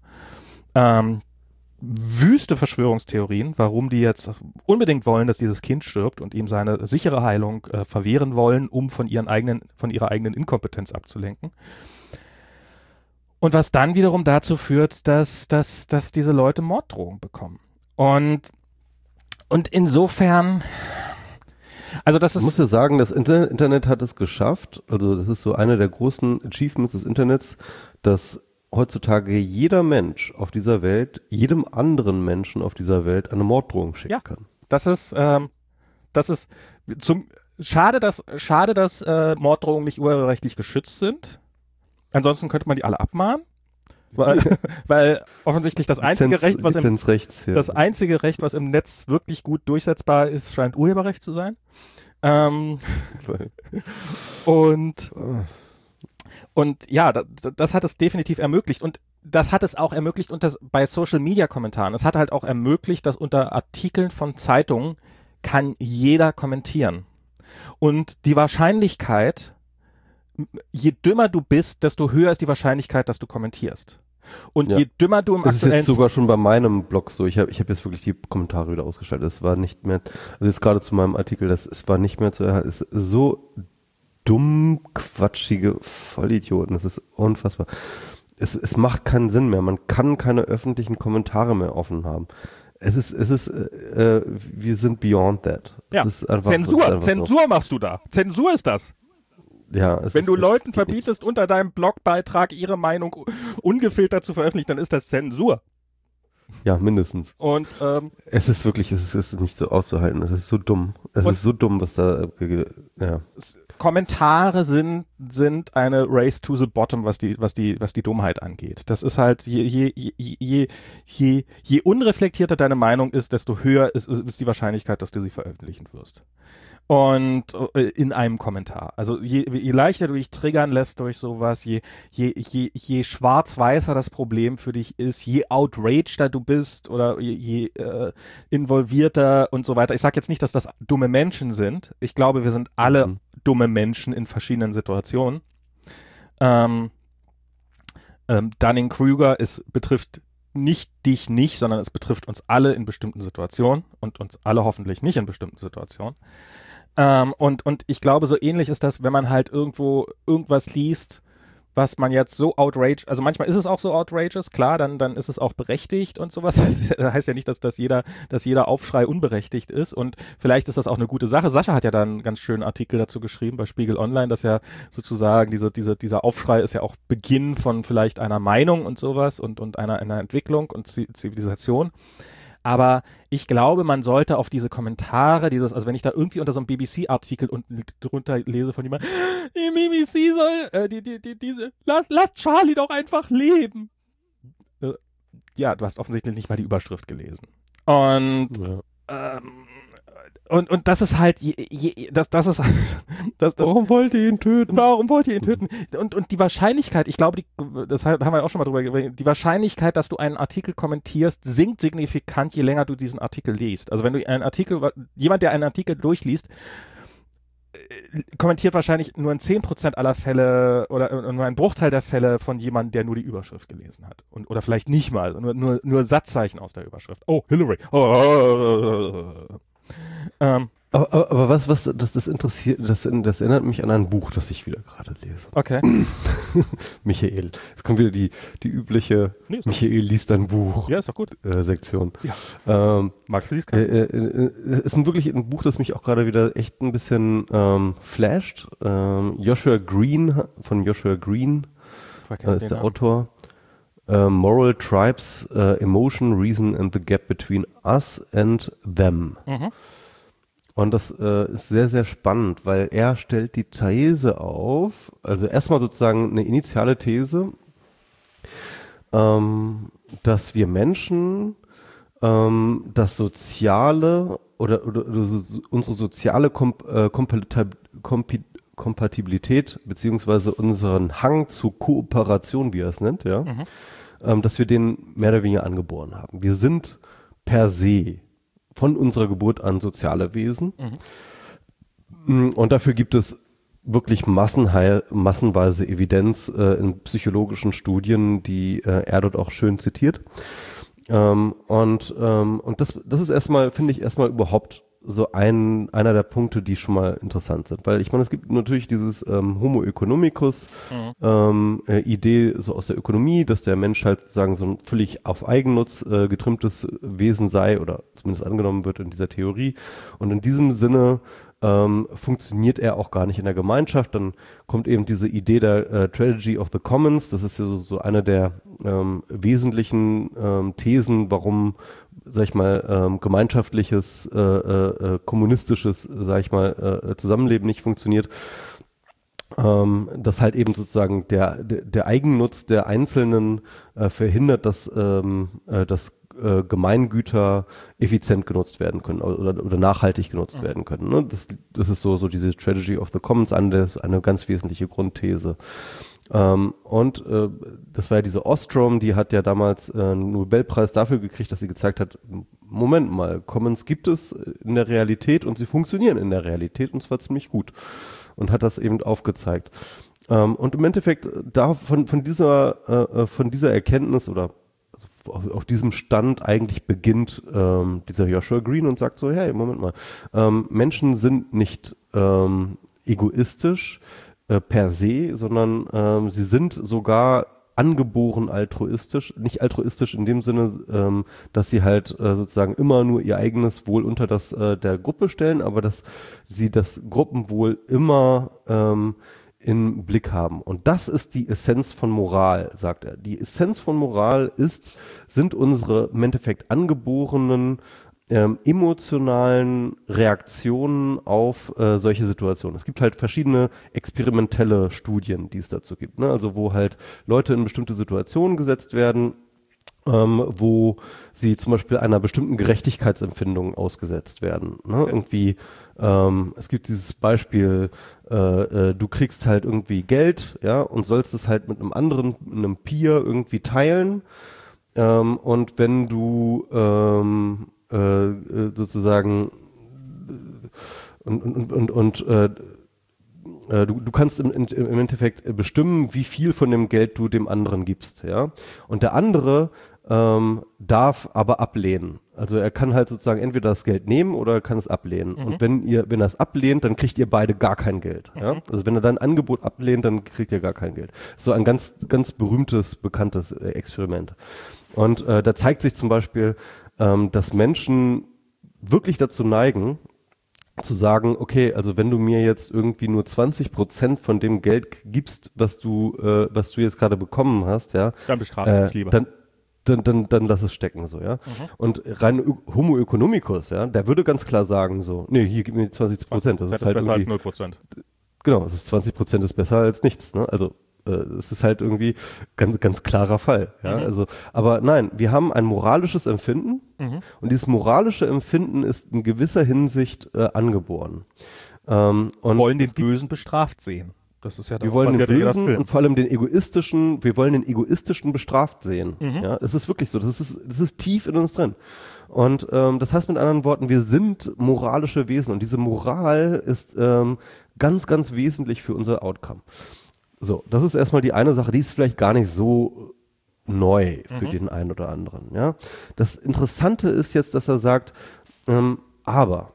Wüste Verschwörungstheorien, warum die jetzt unbedingt wollen, dass dieses Kind stirbt und ihm seine sichere Heilung verwehren wollen, um von ihrer eigenen Inkompetenz abzulenken. Und was dann wiederum dazu führt, dass diese Leute Morddrohungen bekommen. Und insofern, also das ist... Ich muss ja sagen, das Internet hat es geschafft, also das ist so einer der großen Achievements des Internets, dass heutzutage jeder Mensch auf dieser Welt, jedem anderen Menschen auf dieser Welt eine Morddrohung schicken kann. Das ist schade, dass Morddrohungen nicht urheberrechtlich geschützt sind. Ansonsten könnte man die alle abmahnen. Weil offensichtlich das einzige Recht, was im Netz wirklich gut durchsetzbar ist, scheint Urheberrecht zu sein. Und ja, das hat es definitiv ermöglicht. Und das hat es auch ermöglicht bei Social-Media-Kommentaren. Es hat halt auch ermöglicht, dass unter Artikeln von Zeitungen kann jeder kommentieren. Und die Wahrscheinlichkeit, je dümmer du bist, desto höher ist die Wahrscheinlichkeit, dass du kommentierst. Und je dümmer du im aktuellen... Das ist jetzt sogar schon bei meinem Blog so. Ich hab jetzt wirklich die Kommentare wieder ausgeschaltet. Es war nicht mehr, also jetzt gerade zu meinem Artikel, es war nicht mehr zu erhalten. Es ist so dumm, quatschige Vollidioten. Das ist unfassbar. Es macht keinen Sinn mehr. Man kann keine öffentlichen Kommentare mehr offen haben. Wir sind beyond that. Ja. Zensur machst du da. Zensur ist das. Ja, wenn du Leuten verbietest, unter deinem Blogbeitrag ihre Meinung ungefiltert zu veröffentlichen, dann ist das Zensur. Ja, mindestens. Und es ist nicht so auszuhalten. Es ist so dumm. Es ist so dumm, was da. Ja. Kommentare sind sind eine Race to the Bottom, was die Dummheit angeht. Das ist halt, je unreflektierter deine Meinung ist, desto höher ist die Wahrscheinlichkeit, dass du sie veröffentlichen wirst. Und in einem Kommentar. Also je leichter du dich triggern lässt durch sowas, je schwarz-weißer das Problem für dich ist, je outrageder du bist oder je involvierter und so weiter. Ich sage jetzt nicht, dass das dumme Menschen sind. Ich glaube, wir sind alle dumme Menschen in verschiedenen Situationen. Dunning-Kruger, es betrifft nicht dich nicht, sondern es betrifft uns alle in bestimmten Situationen und uns alle hoffentlich nicht in bestimmten Situationen. Und ich glaube, so ähnlich ist das, wenn man halt irgendwo irgendwas liest, was man jetzt so outraged, also manchmal ist es auch so outrageous, klar, dann ist es auch berechtigt und sowas. Das heißt ja nicht, dass jeder Aufschrei unberechtigt ist, und vielleicht ist das auch eine gute Sache. Sascha hat ja da einen ganz schönen Artikel dazu geschrieben bei Spiegel Online, dass ja sozusagen dieser Aufschrei ist ja auch Beginn von vielleicht einer Meinung und sowas und einer Entwicklung und Zivilisation. Aber ich glaube, man sollte auf diese Kommentare, also wenn ich da irgendwie unter so einem BBC-Artikel unten drunter lese von jemandem, die BBC soll, lass Charlie doch einfach leben. Ja, du hast offensichtlich nicht mal die Überschrift gelesen. Und, und das ist halt, warum wollt ihr ihn töten? Warum wollt ihr ihn töten? Und die Wahrscheinlichkeit, ich glaube, das haben wir auch schon mal drüber geredet, die Wahrscheinlichkeit, dass du einen Artikel kommentierst, sinkt signifikant, je länger du diesen Artikel liest. Also wenn du jemand, der einen Artikel durchliest, kommentiert wahrscheinlich nur in 10% aller Fälle oder nur ein Bruchteil der Fälle von jemandem, der nur die Überschrift gelesen hat. Oder vielleicht nicht mal, nur Satzzeichen aus der Überschrift. Oh, Hillary. Aber das interessiert, das erinnert mich an ein Buch, das ich wieder gerade lese. Okay. Michael. Jetzt kommt wieder die übliche Michael liest ein Buch. Ja, ist doch gut. Sektion. Ja. Magst du dies? Es ist wirklich ein Buch, das mich auch gerade wieder echt ein bisschen flasht. Joshua Green ist der Autor. Moral Tribes, Emotion, Reason and the Gap Between Us and Them. Mhm. Und das ist sehr, sehr spannend, weil er stellt die These auf, also erstmal sozusagen eine initiale These, dass wir Menschen das soziale oder unsere soziale Kompatibilität beziehungsweise unseren Hang zur Kooperation, wie er es nennt, ja, dass wir den mehr oder weniger angeboren haben. Wir sind per se von unserer Geburt an soziale Wesen. Und dafür gibt es wirklich massenweise Evidenz in psychologischen Studien, die er dort auch schön zitiert. Und das ist erstmal, finde ich, überhaupt so einer der Punkte, die schon mal interessant sind. Weil ich meine, es gibt natürlich dieses Homo economicus Idee so aus der Ökonomie, dass der Mensch halt sozusagen so ein völlig auf Eigennutz getrimmtes Wesen sei oder zumindest angenommen wird in dieser Theorie. Und in diesem Sinne funktioniert er auch gar nicht in der Gemeinschaft. Dann kommt eben diese Idee der Tragedy of the Commons. Das ist ja so eine der wesentlichen Thesen, warum, sag ich mal, gemeinschaftliches, kommunistisches, sag ich mal, Zusammenleben nicht funktioniert. Dass halt eben sozusagen der Eigennutz der Einzelnen verhindert, dass Gemeingüter effizient genutzt werden können oder nachhaltig genutzt werden können. Ne? Das ist so diese Tragedy of the Commons, eine ganz wesentliche Grundthese. Und das war ja diese Ostrom, die hat ja damals einen Nobelpreis dafür gekriegt, dass sie gezeigt hat, Moment mal, Commons gibt es in der Realität und sie funktionieren in der Realität und zwar ziemlich gut. Und hat das eben aufgezeigt. Und im Endeffekt von dieser Erkenntnis oder auf diesem Stand eigentlich beginnt dieser Joshua Green und sagt so, hey, Moment mal, Menschen sind nicht egoistisch per se, sondern sie sind sogar angeboren altruistisch, nicht altruistisch in dem Sinne, dass sie halt sozusagen immer nur ihr eigenes Wohl unter das der Gruppe stellen, aber dass sie das Gruppenwohl immer im Blick haben. Und das ist die Essenz von Moral, sagt er. Die Essenz von Moral sind unsere im Endeffekt angeborenen emotionalen Reaktionen auf solche Situationen. Es gibt halt verschiedene experimentelle Studien, die es dazu gibt, ne? Also wo halt Leute in bestimmte Situationen gesetzt werden, wo sie zum Beispiel einer bestimmten Gerechtigkeitsempfindung ausgesetzt werden. Ne? Okay. Irgendwie, es gibt dieses Beispiel, du kriegst halt irgendwie Geld, ja, und sollst es halt mit einem Peer irgendwie teilen. Und wenn du sozusagen du kannst im Endeffekt bestimmen, wie viel von dem Geld du dem anderen gibst, ja. Und der andere darf aber ablehnen. Also er kann halt sozusagen entweder das Geld nehmen oder er kann es ablehnen. Und wenn er es ablehnt, dann kriegt ihr beide gar kein Geld. Ja? Also wenn er dein Angebot ablehnt, dann kriegt ihr gar kein Geld. So ein ganz, ganz berühmtes, bekanntes Experiment. Und da zeigt sich zum Beispiel, dass Menschen wirklich dazu neigen, zu sagen, okay, also wenn du mir jetzt irgendwie nur 20% von dem Geld gibst, was du jetzt gerade bekommen hast, ja, dann bestrafe ich dich lieber. Dann lass es stecken, so, ja. Und rein Homo economicus, ja, der würde ganz klar sagen, so, nee, hier gib mir 20%, das ist halt besser irgendwie, als 0%. genau, es ist 20% ist besser als nichts, ne, also, es ist halt irgendwie ganz, ganz klarer Fall, ja, also, aber nein, wir haben ein moralisches Empfinden und dieses moralische Empfinden ist in gewisser Hinsicht angeboren. Und wollen den Bösen bestraft sehen. Das ist ja wir wollen den Bösen und vor allem wir wollen den Egoistischen bestraft sehen. Ja, es ist wirklich so, das ist tief in uns drin. Und das heißt mit anderen Worten, wir sind moralische Wesen und diese Moral ist ganz, ganz wesentlich für unser Outcome. So, das ist erstmal die eine Sache, die ist vielleicht gar nicht so neu für den einen oder anderen. Ja, das Interessante ist jetzt, dass er sagt, aber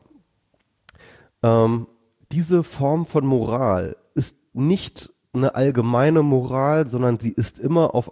diese Form von Moral ist nicht eine allgemeine Moral, sondern sie ist immer auf,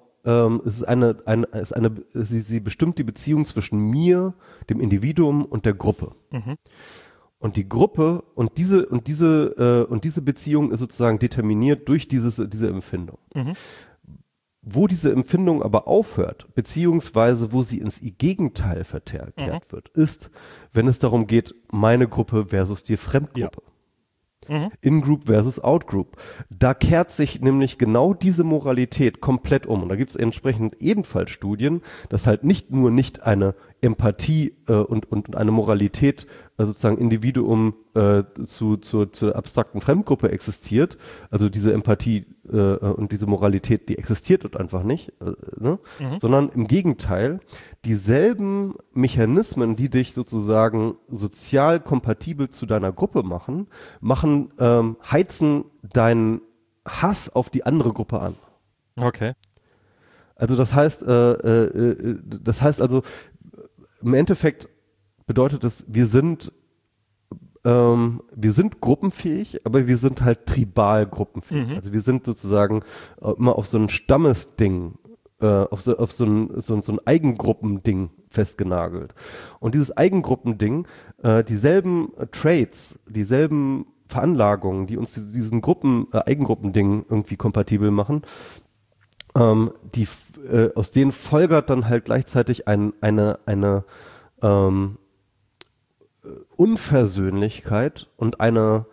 sie bestimmt die Beziehung zwischen mir, dem Individuum und der Gruppe. Und die Gruppe und diese Beziehung ist sozusagen determiniert durch diese Empfindung. Wo diese Empfindung aber aufhört, beziehungsweise wo sie ins Gegenteil verkehrt wird, ist, wenn es darum geht, meine Gruppe versus die Fremdgruppe. In-Group versus Out-Group. Da kehrt sich nämlich genau diese Moralität komplett um. Und da gibt es entsprechend ebenfalls Studien, dass halt nicht eine Empathie und eine Moralität sozusagen Individuum zur abstrakten Fremdgruppe existiert. Also diese Empathie und diese Moralität, die existiert dort einfach nicht, ne? Sondern im Gegenteil, dieselben Mechanismen, die dich sozusagen sozial kompatibel zu deiner Gruppe heizen deinen Hass auf die andere Gruppe an. Okay. Also das heißt also im Endeffekt bedeutet es, wir sind gruppenfähig, aber wir sind halt tribal gruppenfähig. Also wir sind sozusagen immer auf so ein Stammesding, auf so ein Eigengruppending festgenagelt. Und dieses Eigengruppending, dieselben Traits, dieselben Veranlagungen, die uns diesen Eigengruppending irgendwie kompatibel machen, aus denen folgert dann halt gleichzeitig eine Unversöhnlichkeit und eine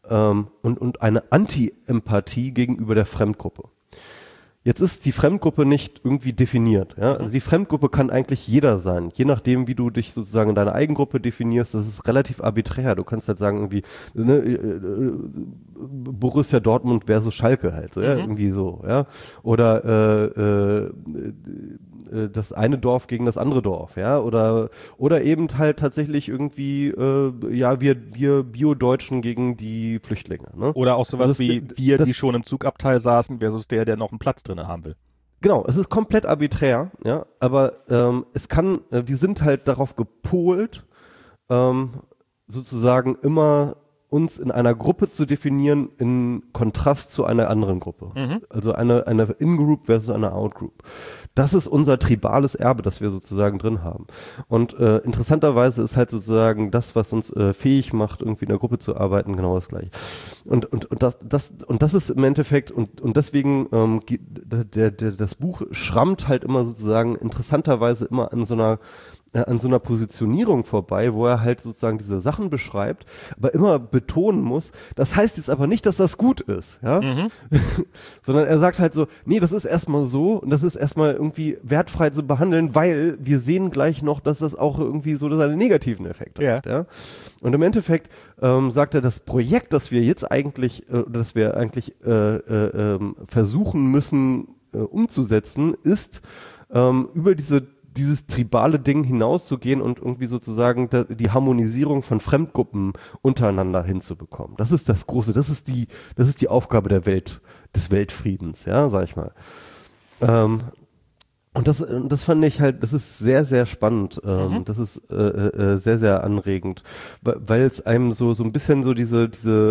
Anti-Empathie gegenüber der Fremdgruppe. Jetzt ist die Fremdgruppe nicht irgendwie definiert. Ja? Also die Fremdgruppe kann eigentlich jeder sein, je nachdem, wie du dich sozusagen in deiner Eigengruppe definierst. Das ist relativ arbiträr. Du kannst halt sagen irgendwie Borussia Dortmund versus Schalke halt, so, ja? Irgendwie so, ja, oder das eine Dorf gegen das andere Dorf, ja, oder eben halt tatsächlich irgendwie wir Bio-Deutschen gegen die Flüchtlinge, ne? Oder auch sowas wie wir, die schon im Zugabteil saßen, versus der noch einen Platz drin haben will. Genau, es ist komplett arbiträr, ja, aber wir sind halt darauf gepolt, sozusagen immer uns in einer Gruppe zu definieren in Kontrast zu einer anderen Gruppe. Also eine In-Group versus eine Out-Group. Das ist unser tribales Erbe, das wir sozusagen drin haben. Und interessanterweise ist halt sozusagen das, was uns fähig macht, irgendwie in der Gruppe zu arbeiten, genau das gleiche. Und das ist im Endeffekt, und deswegen das Buch schrammt halt immer sozusagen interessanterweise immer an so einer an so einer Positionierung vorbei, wo er halt sozusagen diese Sachen beschreibt, aber immer betonen muss, das heißt jetzt aber nicht, dass das gut ist, ja, sondern er sagt halt so, nee, das ist erstmal so und das ist erstmal irgendwie wertfrei zu behandeln, weil wir sehen gleich noch, dass das auch irgendwie so seine negativen Effekte hat, ja. Und im Endeffekt sagt er, das Projekt, das wir jetzt eigentlich, versuchen müssen umzusetzen, ist über dieses tribale Ding hinauszugehen und irgendwie sozusagen die Harmonisierung von Fremdgruppen untereinander hinzubekommen. Das ist das Große, das ist die Aufgabe des Weltfriedens, ja, sag ich mal. Und das fand ich halt, das ist sehr, sehr spannend. Das ist sehr, sehr anregend, weil es einem so ein bisschen so diese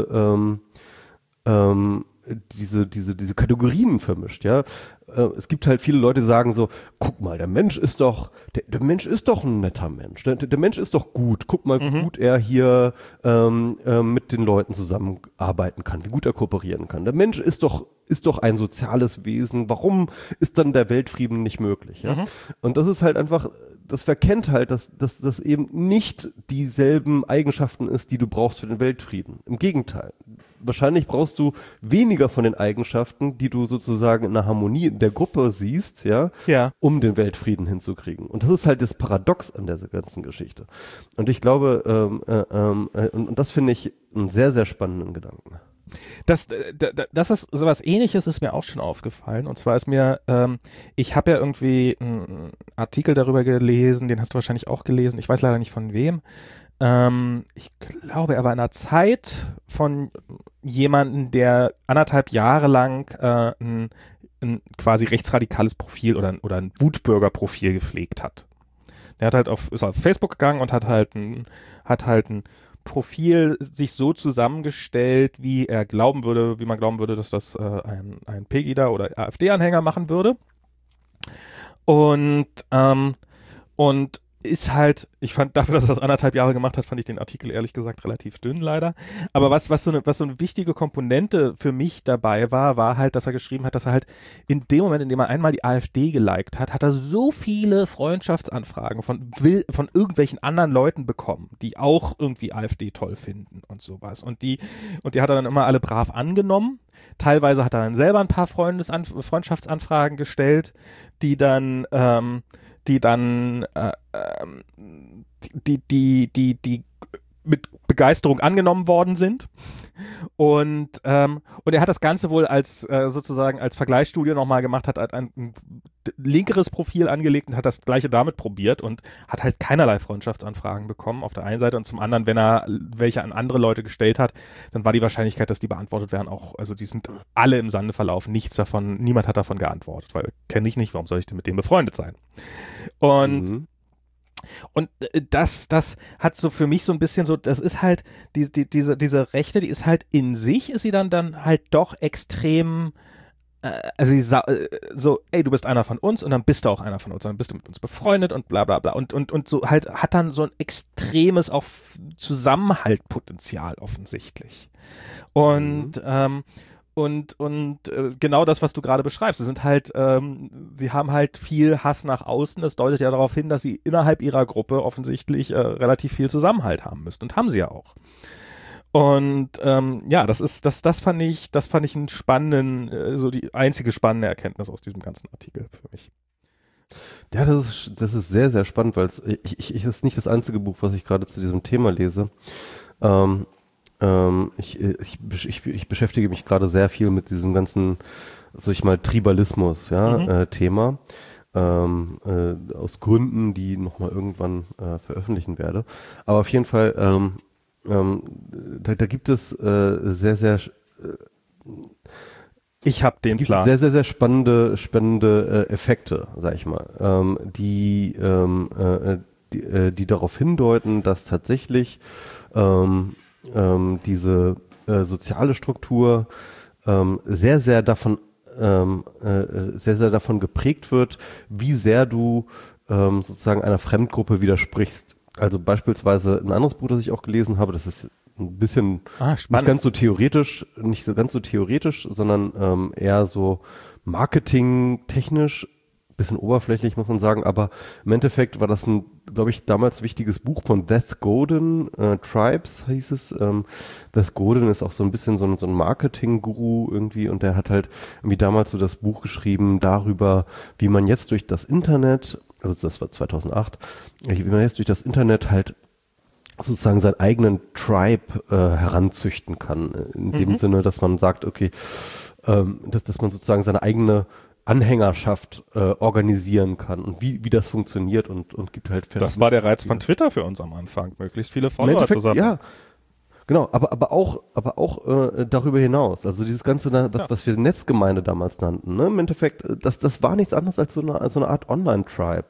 Kategorien vermischt, ja. Es gibt halt viele Leute, die sagen so, guck mal, der Mensch ist doch ein netter Mensch. Der Mensch ist doch gut. Guck mal, wie gut er hier mit den Leuten zusammenarbeiten kann, wie gut er kooperieren kann. Der Mensch ist doch ein soziales Wesen. Warum ist dann der Weltfrieden nicht möglich? Ja? Und das ist halt einfach, das verkennt halt, dass das eben nicht dieselben Eigenschaften ist, die du brauchst für den Weltfrieden. Im Gegenteil. Wahrscheinlich brauchst du weniger von den Eigenschaften, die du sozusagen in der Harmonie in der Gruppe siehst, ja, um den Weltfrieden hinzukriegen. Und das ist halt das Paradox an dieser ganzen Geschichte. Und ich glaube, und das finde ich einen sehr, sehr spannenden Gedanken. Das ist sowas Ähnliches, ist mir auch schon aufgefallen. Und zwar ist mir, ich habe ja irgendwie einen Artikel darüber gelesen, den hast du wahrscheinlich auch gelesen. Ich weiß leider nicht von wem. Ich glaube, er war in einer Zeit von jemandem, der 1,5 Jahre lang ein quasi rechtsradikales Profil oder ein Wutbürger-Profil gepflegt hat. Der hat halt ist auf Facebook gegangen und hat halt ein Profil sich so zusammengestellt, wie man glauben würde, dass das ein Pegida oder AfD-Anhänger machen würde. Und ist halt, ich fand dafür, dass er das 1,5 Jahre gemacht hat, fand ich den Artikel ehrlich gesagt relativ dünn leider. Aber was so eine wichtige Komponente für mich dabei war halt, dass er geschrieben hat, dass er halt in dem Moment, in dem er einmal die AfD geliked hat, hat er so viele Freundschaftsanfragen von irgendwelchen anderen Leuten bekommen, die auch irgendwie AfD toll finden und sowas. Und die hat er dann immer alle brav angenommen. Teilweise hat er dann selber ein paar Freundschaftsanfragen gestellt, die mit Begeisterung angenommen worden sind. Und er hat das Ganze wohl sozusagen als Vergleichsstudie nochmal gemacht, hat ein linkeres Profil angelegt und hat das gleiche damit probiert und hat halt keinerlei Freundschaftsanfragen bekommen auf der einen Seite und zum anderen, wenn er welche an andere Leute gestellt hat, dann war die Wahrscheinlichkeit, dass die beantwortet werden auch, also die sind alle im Sande verlaufen, niemand hat davon geantwortet, weil kenne ich nicht, warum soll ich denn mit dem befreundet sein? Und das hat so für mich so ein bisschen so, das ist halt, diese Rechte, die ist halt in sich, ist sie dann halt doch extrem, so, ey, du bist einer von uns und dann bist du auch einer von uns, dann bist du mit uns befreundet und bla bla bla und so halt hat dann so ein extremes auch Zusammenhaltpotenzial offensichtlich. Und genau das, was du gerade beschreibst, sie haben halt viel Hass nach außen, das deutet ja darauf hin, dass sie innerhalb ihrer Gruppe offensichtlich relativ viel Zusammenhalt haben müssen und haben sie ja auch. Und das fand ich einen spannenden, so die einzige spannende Erkenntnis aus diesem ganzen Artikel für mich. Ja, das ist sehr, sehr spannend, weil es ist nicht das einzige Buch, was ich gerade zu diesem Thema lese. Ich beschäftige mich gerade sehr viel mit diesem ganzen, sag ich mal, Tribalismus, Thema, aus Gründen, die nochmal irgendwann veröffentlichen werde. Aber auf jeden Fall, da gibt es sehr, sehr ich habe den Plan. Sehr, sehr, sehr spannende Effekte, sag ich mal, die darauf hindeuten, dass tatsächlich diese soziale Struktur sehr, sehr davon geprägt wird, wie sehr du sozusagen einer Fremdgruppe widersprichst. Also beispielsweise ein anderes Buch, das ich auch gelesen habe, das ist ein bisschen nicht ganz so theoretisch, sondern eher so marketingtechnisch bisschen oberflächlich, muss man sagen, aber im Endeffekt war das ein, glaube ich, damals wichtiges Buch von Seth Godin, Tribes hieß es. Seth Godin ist auch so ein bisschen so ein Marketing-Guru irgendwie und der hat halt irgendwie damals so das Buch geschrieben darüber, wie man jetzt durch das Internet, also das war 2008, wie man jetzt durch das Internet halt sozusagen seinen eigenen Tribe heranzüchten kann. In dem Sinne, dass man sagt, okay, dass man sozusagen seine eigene Anhängerschaft organisieren kann und wie das funktioniert und gibt halt Das war der Reiz von Twitter für uns am Anfang, möglichst viele Follower zusammen. Ja, genau, aber auch darüber hinaus. Also dieses ganze, was wir Netzgemeinde damals nannten, ne? Im Endeffekt, das war nichts anderes als so eine Art Online-Tribe.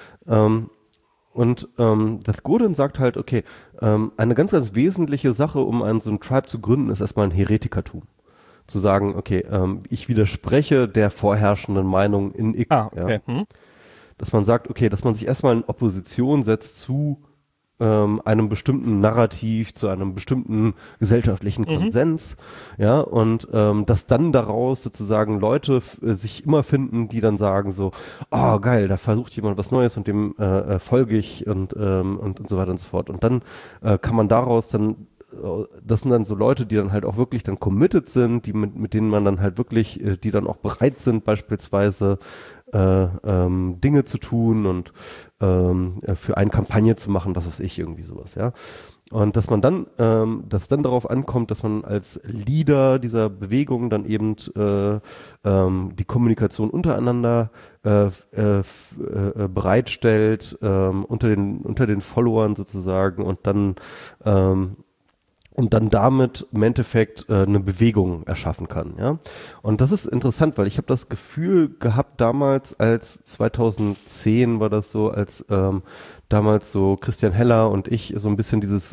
Das Godin sagt halt, okay, eine ganz, ganz wesentliche Sache, um so einen Tribe zu gründen, ist erstmal ein Heretikertum. Zu sagen, okay, ich widerspreche der vorherrschenden Meinung in X. Okay. Ja. Dass man sagt, okay, dass man sich erstmal in Opposition setzt zu einem bestimmten Narrativ, zu einem bestimmten gesellschaftlichen Konsens, ja, und dass dann daraus sozusagen Leute sich immer finden, die dann sagen so, oh geil, da versucht jemand was Neues und dem folge ich und so weiter und so fort. Und dann kann man daraus dann das sind dann so Leute, die dann halt auch wirklich dann committed sind, die mit denen man dann halt wirklich, die dann auch bereit sind, beispielsweise Dinge zu tun und für eine Kampagne zu machen, was weiß ich, irgendwie sowas, ja. Und dass man dann, dass dann darauf ankommt, dass man als Leader dieser Bewegung dann eben die Kommunikation untereinander bereitstellt, unter den Followern sozusagen und dann damit im Endeffekt eine Bewegung erschaffen kann, ja. Und das ist interessant, weil ich habe das Gefühl gehabt damals, als 2010 war das so, als damals so Christian Heller und ich so ein bisschen dieses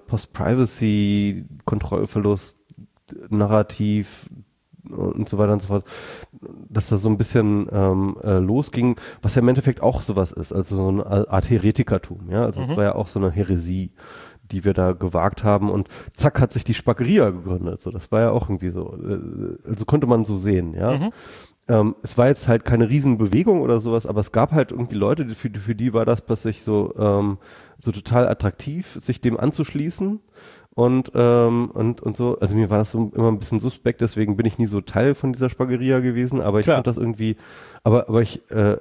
Post-Privacy-Kontrollverlust-Narrativ und so weiter und so fort, dass das so ein bisschen losging, was ja im Endeffekt auch sowas ist, also so eine Art Heretikertum, ja. Also es war ja auch so eine Häresie, die wir da gewagt haben und zack hat sich die Spackeria gegründet. So, das war ja auch irgendwie so, also konnte man so sehen, ja. Es war jetzt halt keine Riesenbewegung oder sowas, aber es gab halt irgendwie Leute, für die war das plötzlich so total attraktiv, sich dem anzuschließen und so. Also mir war das so immer ein bisschen suspekt, deswegen bin ich nie so Teil von dieser Spagheria gewesen, aber ich fand das irgendwie, aber ich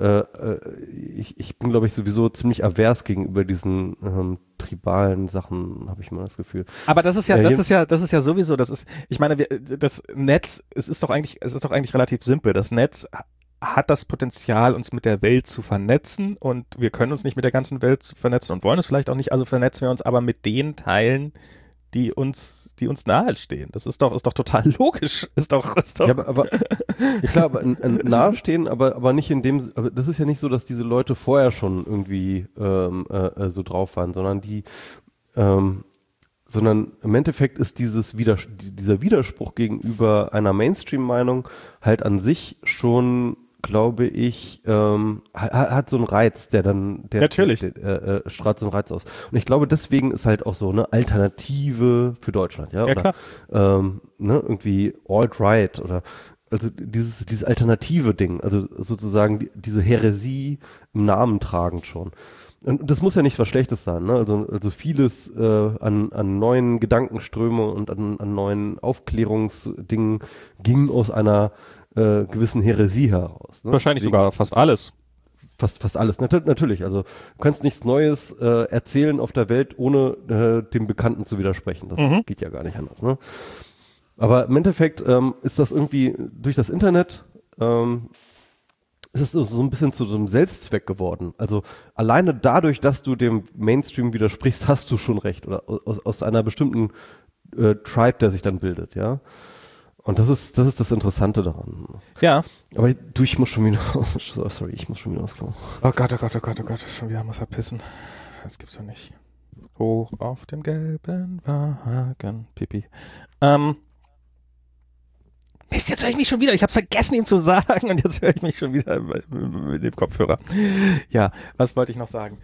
bin, glaube ich, sowieso ziemlich avers gegenüber diesen tribalen Sachen, habe ich mal das Gefühl. Aber das ist ja sowieso, ich meine, das Netz, es ist doch eigentlich relativ simpel. Das Netz hat das Potenzial, uns mit der Welt zu vernetzen und wir können uns nicht mit der ganzen Welt vernetzen und wollen es vielleicht auch nicht, also vernetzen wir uns aber mit den Teilen, die uns nahestehen. Das ist doch total logisch. Ist doch. Ja, aber klar, aber nahestehen, aber nicht in dem, aber das ist ja nicht so, dass diese Leute vorher schon irgendwie so drauf waren, sondern sondern im Endeffekt ist dieser Widerspruch gegenüber einer Mainstream-Meinung halt an sich schon, glaube ich, hat so einen Reiz, Natürlich. Der strahlt so einen Reiz aus. Und ich glaube, deswegen ist halt auch so eine Alternative für Deutschland, ja, ja oder klar. Irgendwie Alt-Right oder also dieses alternative Ding, also sozusagen diese Häresie im Namen tragend schon. Und das muss ja nicht was Schlechtes sein, ne? Also vieles an neuen Gedankenströmen und an neuen Aufklärungsdingen ging aus einer gewissen Häresie heraus. Ne? Wahrscheinlich sogar fast alles. Fast alles, natürlich. Also du kannst nichts Neues erzählen auf der Welt, ohne dem Bekannten zu widersprechen. Das geht ja gar nicht anders. Ne? Aber im Endeffekt ist das irgendwie durch das Internet ist es so ein bisschen zu so einem Selbstzweck geworden. Also alleine dadurch, dass du dem Mainstream widersprichst, hast du schon recht. Oder aus einer bestimmten Tribe, der sich dann bildet, ja. Und das ist das Interessante daran. Ja. Aber ich muss schon wieder, sorry, ich muss schon wieder aufs Klo. Oh Gott, schon wieder muss er pissen. Das gibt's doch nicht. Hoch auf dem gelben Wagen, Pipi. Mist, jetzt höre ich mich schon wieder. Ich habe vergessen, ihm zu sagen und jetzt höre ich mich schon wieder mit dem Kopfhörer. Ja, was wollte ich noch sagen?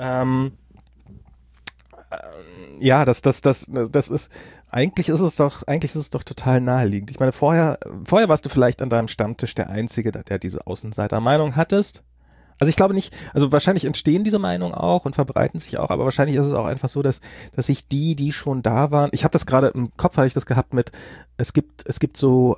Ja, das ist, eigentlich ist es doch total naheliegend. Ich meine, vorher warst du vielleicht an deinem Stammtisch der Einzige, der diese Außenseitermeinung hattest. Also ich glaube nicht, also wahrscheinlich entstehen diese Meinungen auch und verbreiten sich auch, aber wahrscheinlich ist es auch einfach so, dass sich die schon da waren, ich habe das gerade im Kopf, habe ich das gehabt mit, es gibt so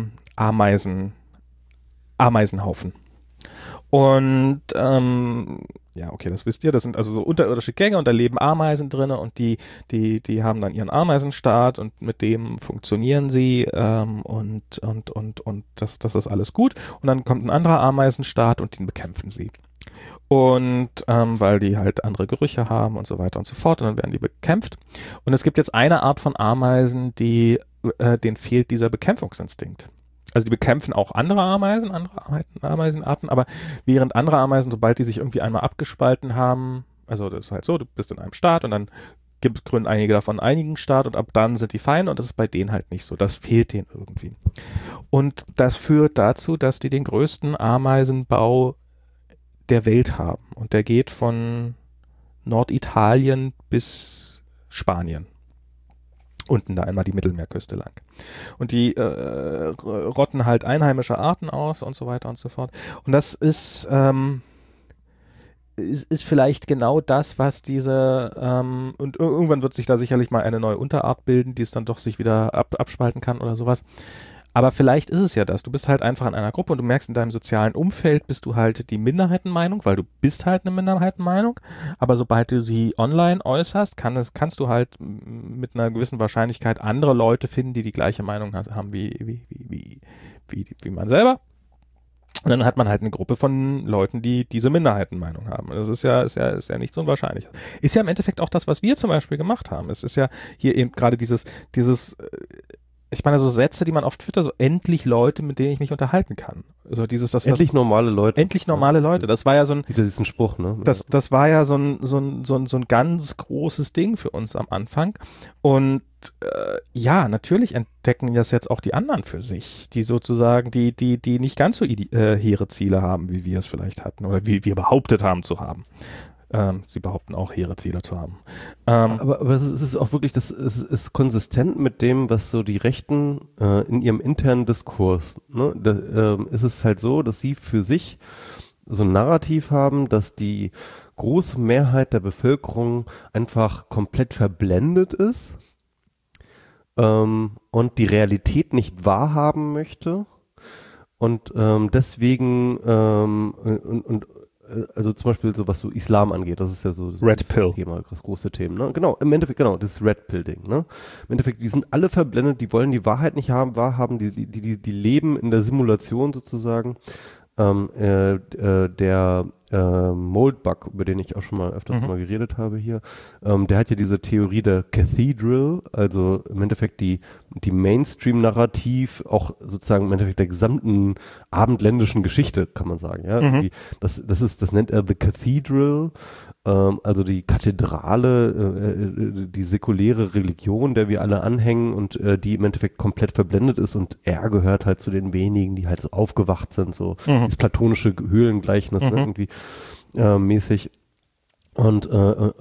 Ameisenhaufen. Und ja, okay, das wisst ihr, das sind also so unterirdische Gänge und da leben Ameisen drin und die haben dann ihren Ameisenstaat und mit dem funktionieren sie und das ist alles gut. Und dann kommt ein anderer Ameisenstaat und den bekämpfen sie. Und weil die halt andere Gerüche haben und so weiter und so fort und dann werden die bekämpft. Und es gibt jetzt eine Art von Ameisen, denen fehlt dieser Bekämpfungsinstinkt. Also die bekämpfen auch andere Ameisenarten, aber während andere Ameisen, sobald die sich irgendwie einmal abgespalten haben, also das ist halt so, du bist in einem Staat und dann gründen einige davon einen einigen Staat und ab dann sind die Feinde und das ist bei denen halt nicht so. Das fehlt denen irgendwie. Und das führt dazu, dass die den größten Ameisenbau der Welt haben. Und der geht von Norditalien bis Spanien. Unten da einmal die Mittelmeerküste lang. Und die rotten halt einheimische Arten aus und so weiter und so fort. Und das ist vielleicht genau das, was diese und irgendwann wird sich da sicherlich mal eine neue Unterart bilden, die es dann doch sich wieder abspalten kann oder sowas. Aber vielleicht ist es ja das. Du bist halt einfach in einer Gruppe und du merkst, in deinem sozialen Umfeld bist du halt die Minderheitenmeinung, weil du bist halt eine Minderheitenmeinung. Aber sobald du sie online äußerst, kannst du halt mit einer gewissen Wahrscheinlichkeit andere Leute finden, die die gleiche Meinung haben wie man selber. Und dann hat man halt eine Gruppe von Leuten, die diese Minderheitenmeinung haben. Das ist ja nicht so unwahrscheinlich. Ist ja im Endeffekt auch das, was wir zum Beispiel gemacht haben. Es ist ja hier eben gerade dieses ich meine, so Sätze, die man auf Twitter so endlich Leute, mit denen ich mich unterhalten kann. Also endlich normale Leute. Endlich normale Leute. Das war ja so ein wieder diesen Spruch, ne? Das war ja so ein ganz großes Ding für uns am Anfang. Und ja, natürlich entdecken das jetzt auch die anderen für sich, die sozusagen, die nicht ganz so hehre Ziele haben, wie wir es vielleicht hatten oder wie wir behauptet haben zu haben. Sie behaupten auch, hehre Ziele zu haben. Aber es ist auch wirklich, es ist konsistent mit dem, was so die Rechten in ihrem internen Diskurs, ne? Ist es halt so, dass sie für sich so ein Narrativ haben, dass die große Mehrheit der Bevölkerung einfach komplett verblendet ist und die Realität nicht wahrhaben möchte und deswegen also zum Beispiel so, was so Islam angeht, das ist ja so Red Pill. Thema, das große Thema, ne? Genau, im Endeffekt, genau, das Red Pill-Ding, ne? Im Endeffekt, die sind alle verblendet, die wollen die Wahrheit nicht wahrhaben, die leben in der Simulation sozusagen. Der Moldbug, über den ich auch schon mal öfters mal geredet habe hier, der hat ja diese Theorie der Cathedral, also im Endeffekt die Mainstream-Narrativ, auch sozusagen im Endeffekt der gesamten abendländischen Geschichte, kann man sagen. Ja? Das nennt er The Cathedral, also die Kathedrale, die säkuläre Religion, der wir alle anhängen und die im Endeffekt komplett verblendet ist und er gehört halt zu den wenigen, die halt so aufgewacht sind, so das platonische Höhlengleichnis, ne, irgendwie mäßig und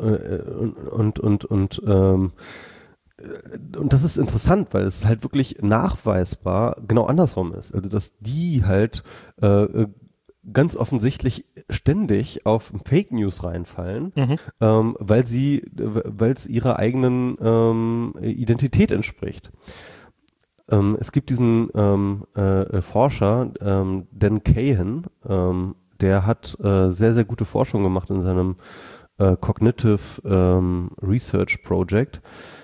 das ist interessant, weil es halt wirklich nachweisbar genau andersrum ist, also dass die halt ganz offensichtlich ständig auf Fake News reinfallen, weil es ihrer eigenen Identität entspricht. Es gibt diesen Forscher, Dan Cahan, der hat sehr, sehr gute Forschung gemacht in seinem Cognitive Research Project.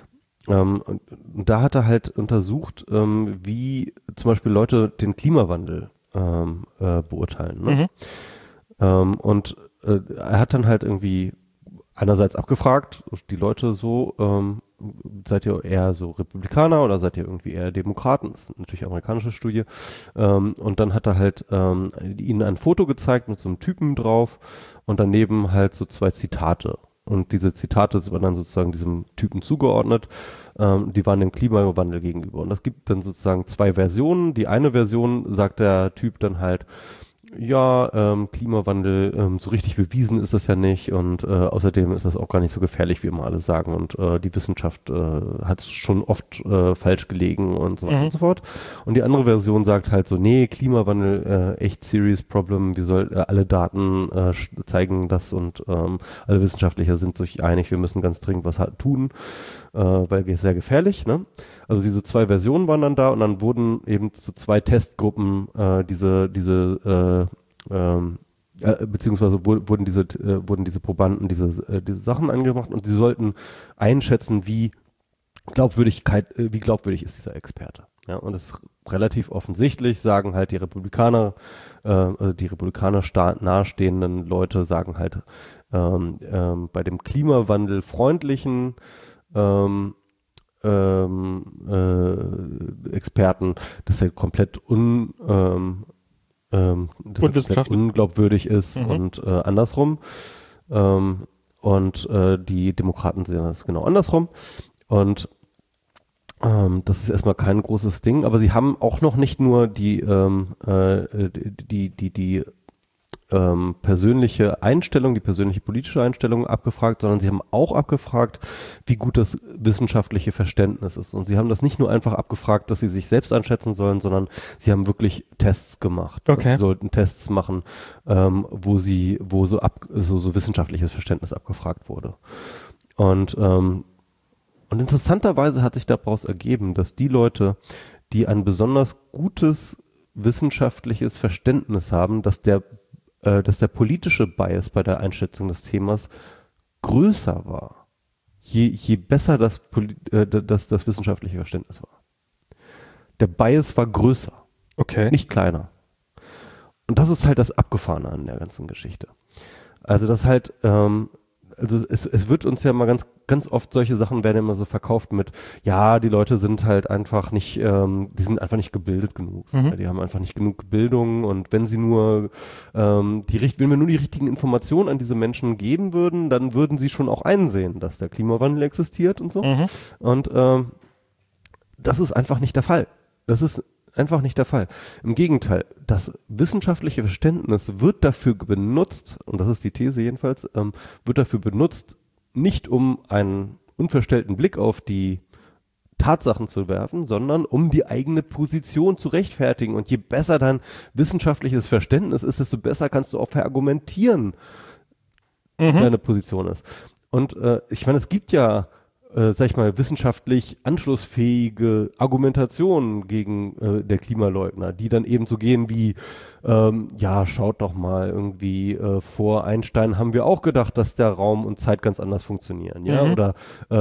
Da hat er halt untersucht, wie zum Beispiel Leute den Klimawandel beurteilen. Ne? Und er hat dann halt irgendwie einerseits abgefragt, die Leute so, seid ihr eher so Republikaner oder seid ihr irgendwie eher Demokraten? Das ist natürlich eine amerikanische Studie. Und dann hat er halt ihnen ein Foto gezeigt mit so einem Typen drauf und daneben halt so 2 Zitate. Und diese Zitate waren dann sozusagen diesem Typen zugeordnet. Die waren dem Klimawandel gegenüber. Und es gibt dann sozusagen 2 Versionen. Die eine Version sagt der Typ dann halt, Klimawandel, so richtig bewiesen ist das ja nicht und außerdem ist das auch gar nicht so gefährlich, wie immer alle sagen und die Wissenschaft hat es schon oft falsch gelegen und so weiter und so fort. Und die andere Version sagt halt so, nee, Klimawandel, echt serious problem, wir sollten alle Daten zeigen das und alle Wissenschaftler sind sich einig, wir müssen ganz dringend was halt tun, weil es sehr gefährlich, ne? Also diese zwei Versionen waren dann da und dann wurden eben zu zwei Testgruppen beziehungsweise wurden diese Probanden diese Sachen angemacht und sie sollten einschätzen, wie glaubwürdig ist dieser Experte. Ja, und es ist relativ offensichtlich, sagen halt die Republikaner, also die Republikaner nahestehenden Leute sagen halt bei dem Klimawandel freundlichen Experten, dass er komplett unglaubwürdig ist und andersrum. Die Demokraten sehen das genau andersrum. Und das ist erstmal kein großes Ding, aber sie haben auch noch nicht nur die persönliche Einstellung, die persönliche politische Einstellung abgefragt, sondern sie haben auch abgefragt, wie gut das wissenschaftliche Verständnis ist. Und sie haben das nicht nur einfach abgefragt, dass sie sich selbst einschätzen sollen, sondern sie haben wirklich Tests gemacht. Okay. Sie sollten Tests machen, wo so wissenschaftliches Verständnis abgefragt wurde. Und interessanterweise hat sich daraus ergeben, dass die Leute, die ein besonders gutes wissenschaftliches Verständnis haben, dass der politische Bias bei der Einschätzung des Themas größer war, je besser das wissenschaftliche Verständnis war. Der Bias war größer, nicht kleiner. Und das ist halt das Abgefahrene an der ganzen Geschichte. Also das halt, es wird uns ja mal ganz oft solche Sachen werden immer so verkauft mit, ja, die Leute sind halt einfach nicht, die sind einfach nicht gebildet genug. Die haben einfach nicht genug Bildung und wenn sie nur wenn wir nur die richtigen Informationen an diese Menschen geben würden, dann würden sie schon auch einsehen, dass der Klimawandel existiert und so. Und das ist einfach nicht der Fall. Das ist einfach nicht der Fall. Im Gegenteil, das wissenschaftliche Verständnis wird dafür benutzt, und das ist die These jedenfalls, wird dafür benutzt, nicht um einen unverstellten Blick auf die Tatsachen zu werfen, sondern um die eigene Position zu rechtfertigen. Und je besser dein wissenschaftliches Verständnis ist, desto besser kannst du auch verargumentieren, wie deine Position ist. Und ich meine, es gibt ja sag ich mal, wissenschaftlich anschlussfähige Argumentationen gegen der Klimaleugner, die dann eben so gehen wie, ja, schaut doch mal irgendwie, vor Einstein haben wir auch gedacht, dass der Raum und Zeit ganz anders funktionieren, ja, oder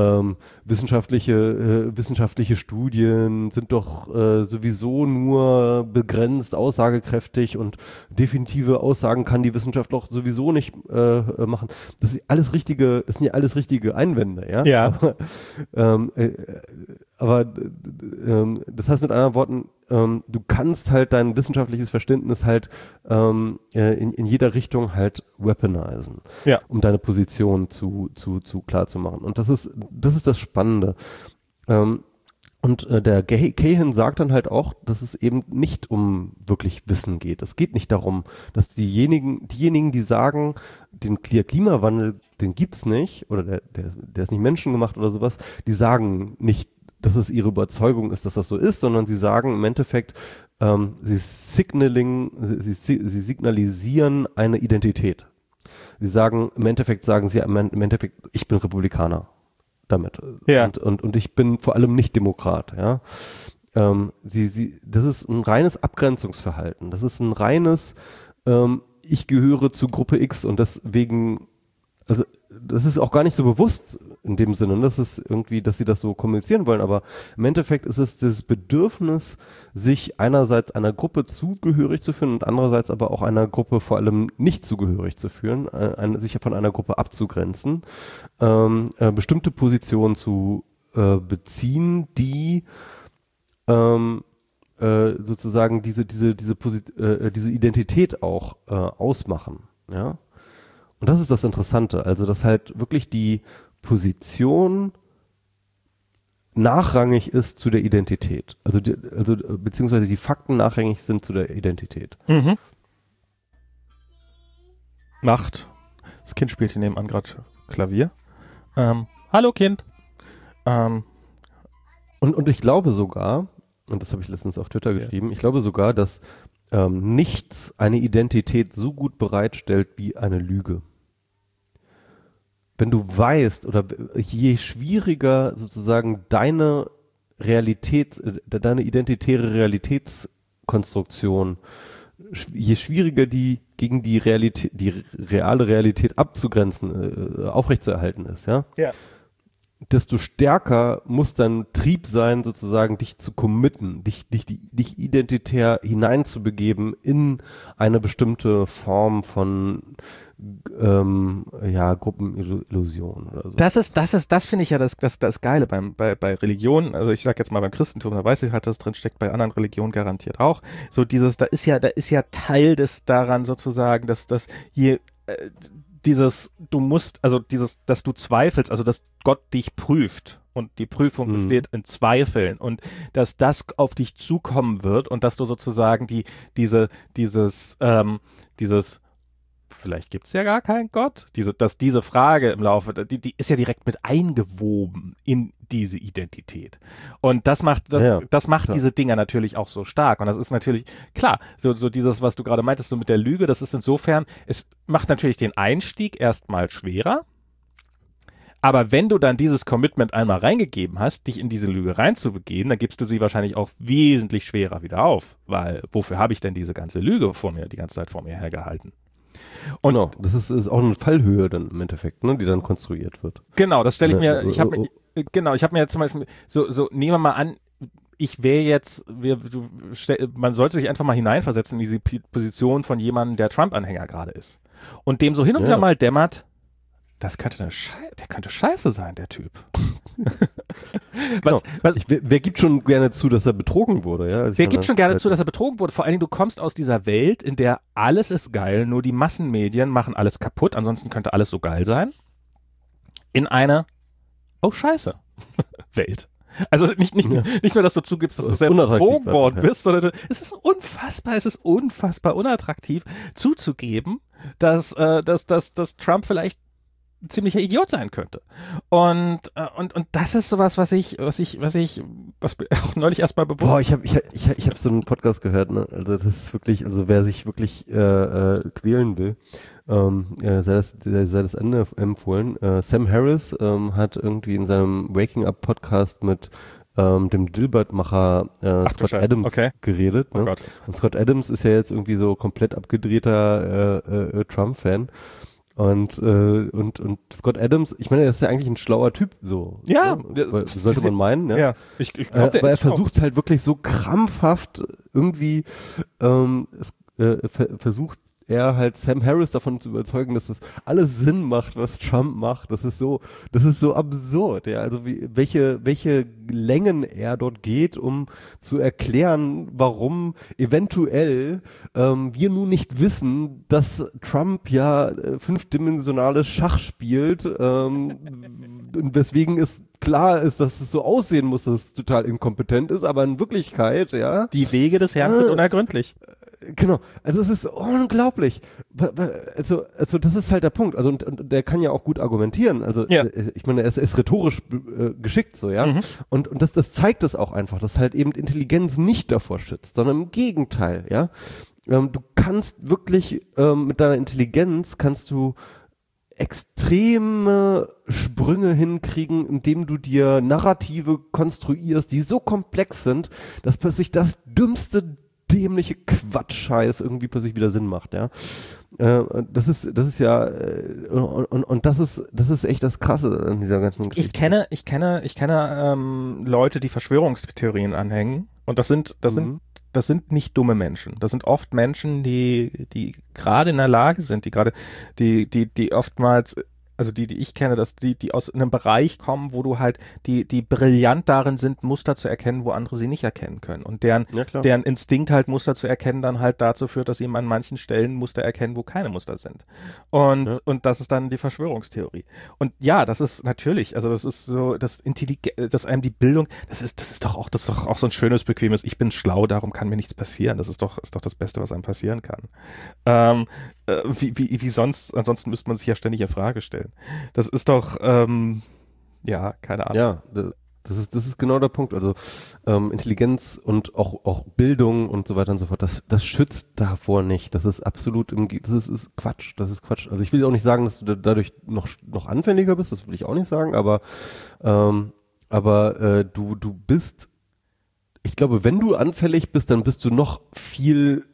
wissenschaftliche Studien sind doch sowieso nur begrenzt aussagekräftig und definitive Aussagen kann die Wissenschaft doch sowieso nicht machen. Das sind ja alles richtige Einwände, ja. Ja. Aber das heißt mit anderen Worten, du kannst halt dein wissenschaftliches Verständnis halt in jeder Richtung halt weaponisen, um deine Position zu klar zu machen. Und das ist das Spannende. Und der Kahan sagt dann halt auch, dass es eben nicht um wirklich Wissen geht. Es geht nicht darum, dass diejenigen, die sagen, den Klimawandel, den gibt's nicht, oder der ist nicht menschengemacht oder sowas, die sagen nicht, dass es ihre Überzeugung ist, dass das so ist, sondern sie sagen im Endeffekt, sie signalisieren eine Identität. Im Endeffekt, ich bin Republikaner. Damit. Ja. Und ich bin vor allem nicht Demokrat, ja. Das ist ein reines Abgrenzungsverhalten. Das ist ein reines, ich gehöre zu Gruppe X und deswegen, also das ist auch gar nicht so bewusst in dem Sinne, das ist irgendwie, dass sie das so kommunizieren wollen, aber im Endeffekt ist es das Bedürfnis, sich einerseits einer Gruppe zugehörig zu fühlen und andererseits aber auch einer Gruppe vor allem nicht zugehörig zu fühlen, sich von einer Gruppe abzugrenzen, bestimmte Positionen zu beziehen, die sozusagen diese Identität auch ausmachen, ja. Und das ist das Interessante, also dass halt wirklich die Position nachrangig ist zu der Identität, beziehungsweise die Fakten nachrangig sind zu der Identität. macht. Das Kind spielt hier nebenan gerade Klavier. Hallo Kind. Und ich glaube sogar, und das habe ich letztens auf Twitter geschrieben, ich glaube sogar, dass nichts eine Identität so gut bereitstellt wie eine Lüge. Wenn du weißt, oder je schwieriger sozusagen deine identitäre Realitätskonstruktion, je schwieriger die gegen die Realität, die reale Realität abzugrenzen, aufrechtzuerhalten ist, ja? Ja. Desto stärker muss dein Trieb sein, sozusagen dich zu committen, dich identitär hineinzubegeben in eine bestimmte Form von Gruppenillusion oder so. Das finde ich ja das Geile bei Religion, also ich sag jetzt mal beim Christentum, da weiß ich halt, dass drin steckt, bei anderen Religionen garantiert auch. So dieses, da ist ja Teil des daran sozusagen, dass hier dass du zweifelst, also dass Gott dich prüft und die Prüfung besteht in Zweifeln und dass das auf dich zukommen wird und dass du sozusagen dieses vielleicht gibt es ja gar keinen Gott, dass diese Frage im Laufe, die ist ja direkt mit eingewoben in diese Identität. Und das macht diese Dinger natürlich auch so stark. Und das ist natürlich, klar, so dieses, was du gerade meintest, so mit der Lüge, das ist insofern, es macht natürlich den Einstieg erstmal schwerer. Aber wenn du dann dieses Commitment einmal reingegeben hast, dich in diese Lüge reinzubegehen, dann gibst du sie wahrscheinlich auch wesentlich schwerer wieder auf. Weil, wofür habe ich denn diese ganze Lüge die ganze Zeit vor mir hergehalten? Und genau, das ist auch eine Fallhöhe dann im Endeffekt, ne, die dann konstruiert wird. Genau, das stelle ich mir, ich habe mir jetzt zum Beispiel, so nehmen wir mal an, ich wäre jetzt, man sollte sich einfach mal hineinversetzen in diese Position von jemandem, der Trump-Anhänger gerade ist. Und dem so hin und wieder mal dämmert, der könnte scheiße sein, der Typ. Wer gibt schon gerne zu, dass er betrogen wurde? Ja? Wer gibt schon gerne zu, dass er betrogen wurde? Vor allen Dingen, du kommst aus dieser Welt, in der alles ist geil, nur die Massenmedien machen alles kaputt, ansonsten könnte alles so geil sein. In eine, oh scheiße, Welt. Also nicht nur, dass du zugibst, dass du sehr betrogen worden bist, sondern es ist unfassbar unattraktiv zuzugeben, dass Trump vielleicht ein ziemlicher Idiot sein könnte. Und das ist sowas, was auch neulich erstmal bewusst. Boah, ich hab so einen Podcast gehört, ne? Also das ist wirklich, also wer sich wirklich quälen will, sei das Ende empfohlen. Sam Harris hat irgendwie in seinem Waking Up Podcast mit dem Dilbert-Macher Scott Adams geredet. Ne? Oh Gott. Und Scott Adams ist ja jetzt irgendwie so komplett abgedrehter Trump-Fan. Und Scott Adams, ich meine, er ist ja eigentlich ein schlauer Typ, so. Ja. Ne? Sollte man meinen, ja. Ja, ich glaube, aber er versucht halt wirklich so krampfhaft irgendwie, versucht er halt Sam Harris davon zu überzeugen, dass das alles Sinn macht, was Trump macht. Das ist so absurd, ja. Also welche Längen er dort geht, um zu erklären, warum eventuell wir nun nicht wissen, dass Trump ja fünfdimensionales Schach spielt, und weswegen es klar ist, dass es so aussehen muss, dass es total inkompetent ist, aber in Wirklichkeit, ja. Die Wege des Herrn sind unergründlich. Genau, also es ist unglaublich. Also das ist halt der Punkt. Also und der kann ja auch gut argumentieren. Also ich meine, er ist rhetorisch geschickt so, ja. Und das zeigt es auch einfach, dass halt eben Intelligenz nicht davor schützt, sondern im Gegenteil, ja. Du kannst wirklich mit deiner Intelligenz kannst du extreme Sprünge hinkriegen, indem du dir Narrative konstruierst, die so komplex sind, dass plötzlich das dümmste dämliche Quatschscheiß irgendwie plötzlich wieder Sinn macht, ja. Das ist ja und das ist echt das Krasse an dieser ganzen Geschichte. Ich kenne Leute, die Verschwörungstheorien anhängen und das sind nicht dumme Menschen. Das sind oft Menschen, die gerade in der Lage sind, die oftmals, also die ich kenne, dass die aus einem Bereich kommen, wo du halt, die brillant darin sind, Muster zu erkennen, wo andere sie nicht erkennen können. Und deren Instinkt halt Muster zu erkennen dann halt dazu führt, dass sie an manchen Stellen Muster erkennen, wo keine Muster sind. Und das ist dann die Verschwörungstheorie. Und ja, das ist natürlich, also das ist so, dass einem die Bildung, das ist doch auch so ein schönes, bequemes, ich bin schlau, darum kann mir nichts passieren. Das ist doch das Beste, was einem passieren kann. wie sonst, ansonsten müsste man sich ja ständig in Frage stellen. Das ist doch, ja, keine Ahnung. Ja, das ist genau der Punkt. Also Intelligenz und auch Bildung und so weiter und so fort, das schützt davor nicht. Das ist absolut ist Quatsch. Das ist Quatsch. Also ich will auch nicht sagen, dass du dadurch noch anfälliger bist, das will ich auch nicht sagen, aber du bist, ich glaube, wenn du anfällig bist, dann bist du noch viel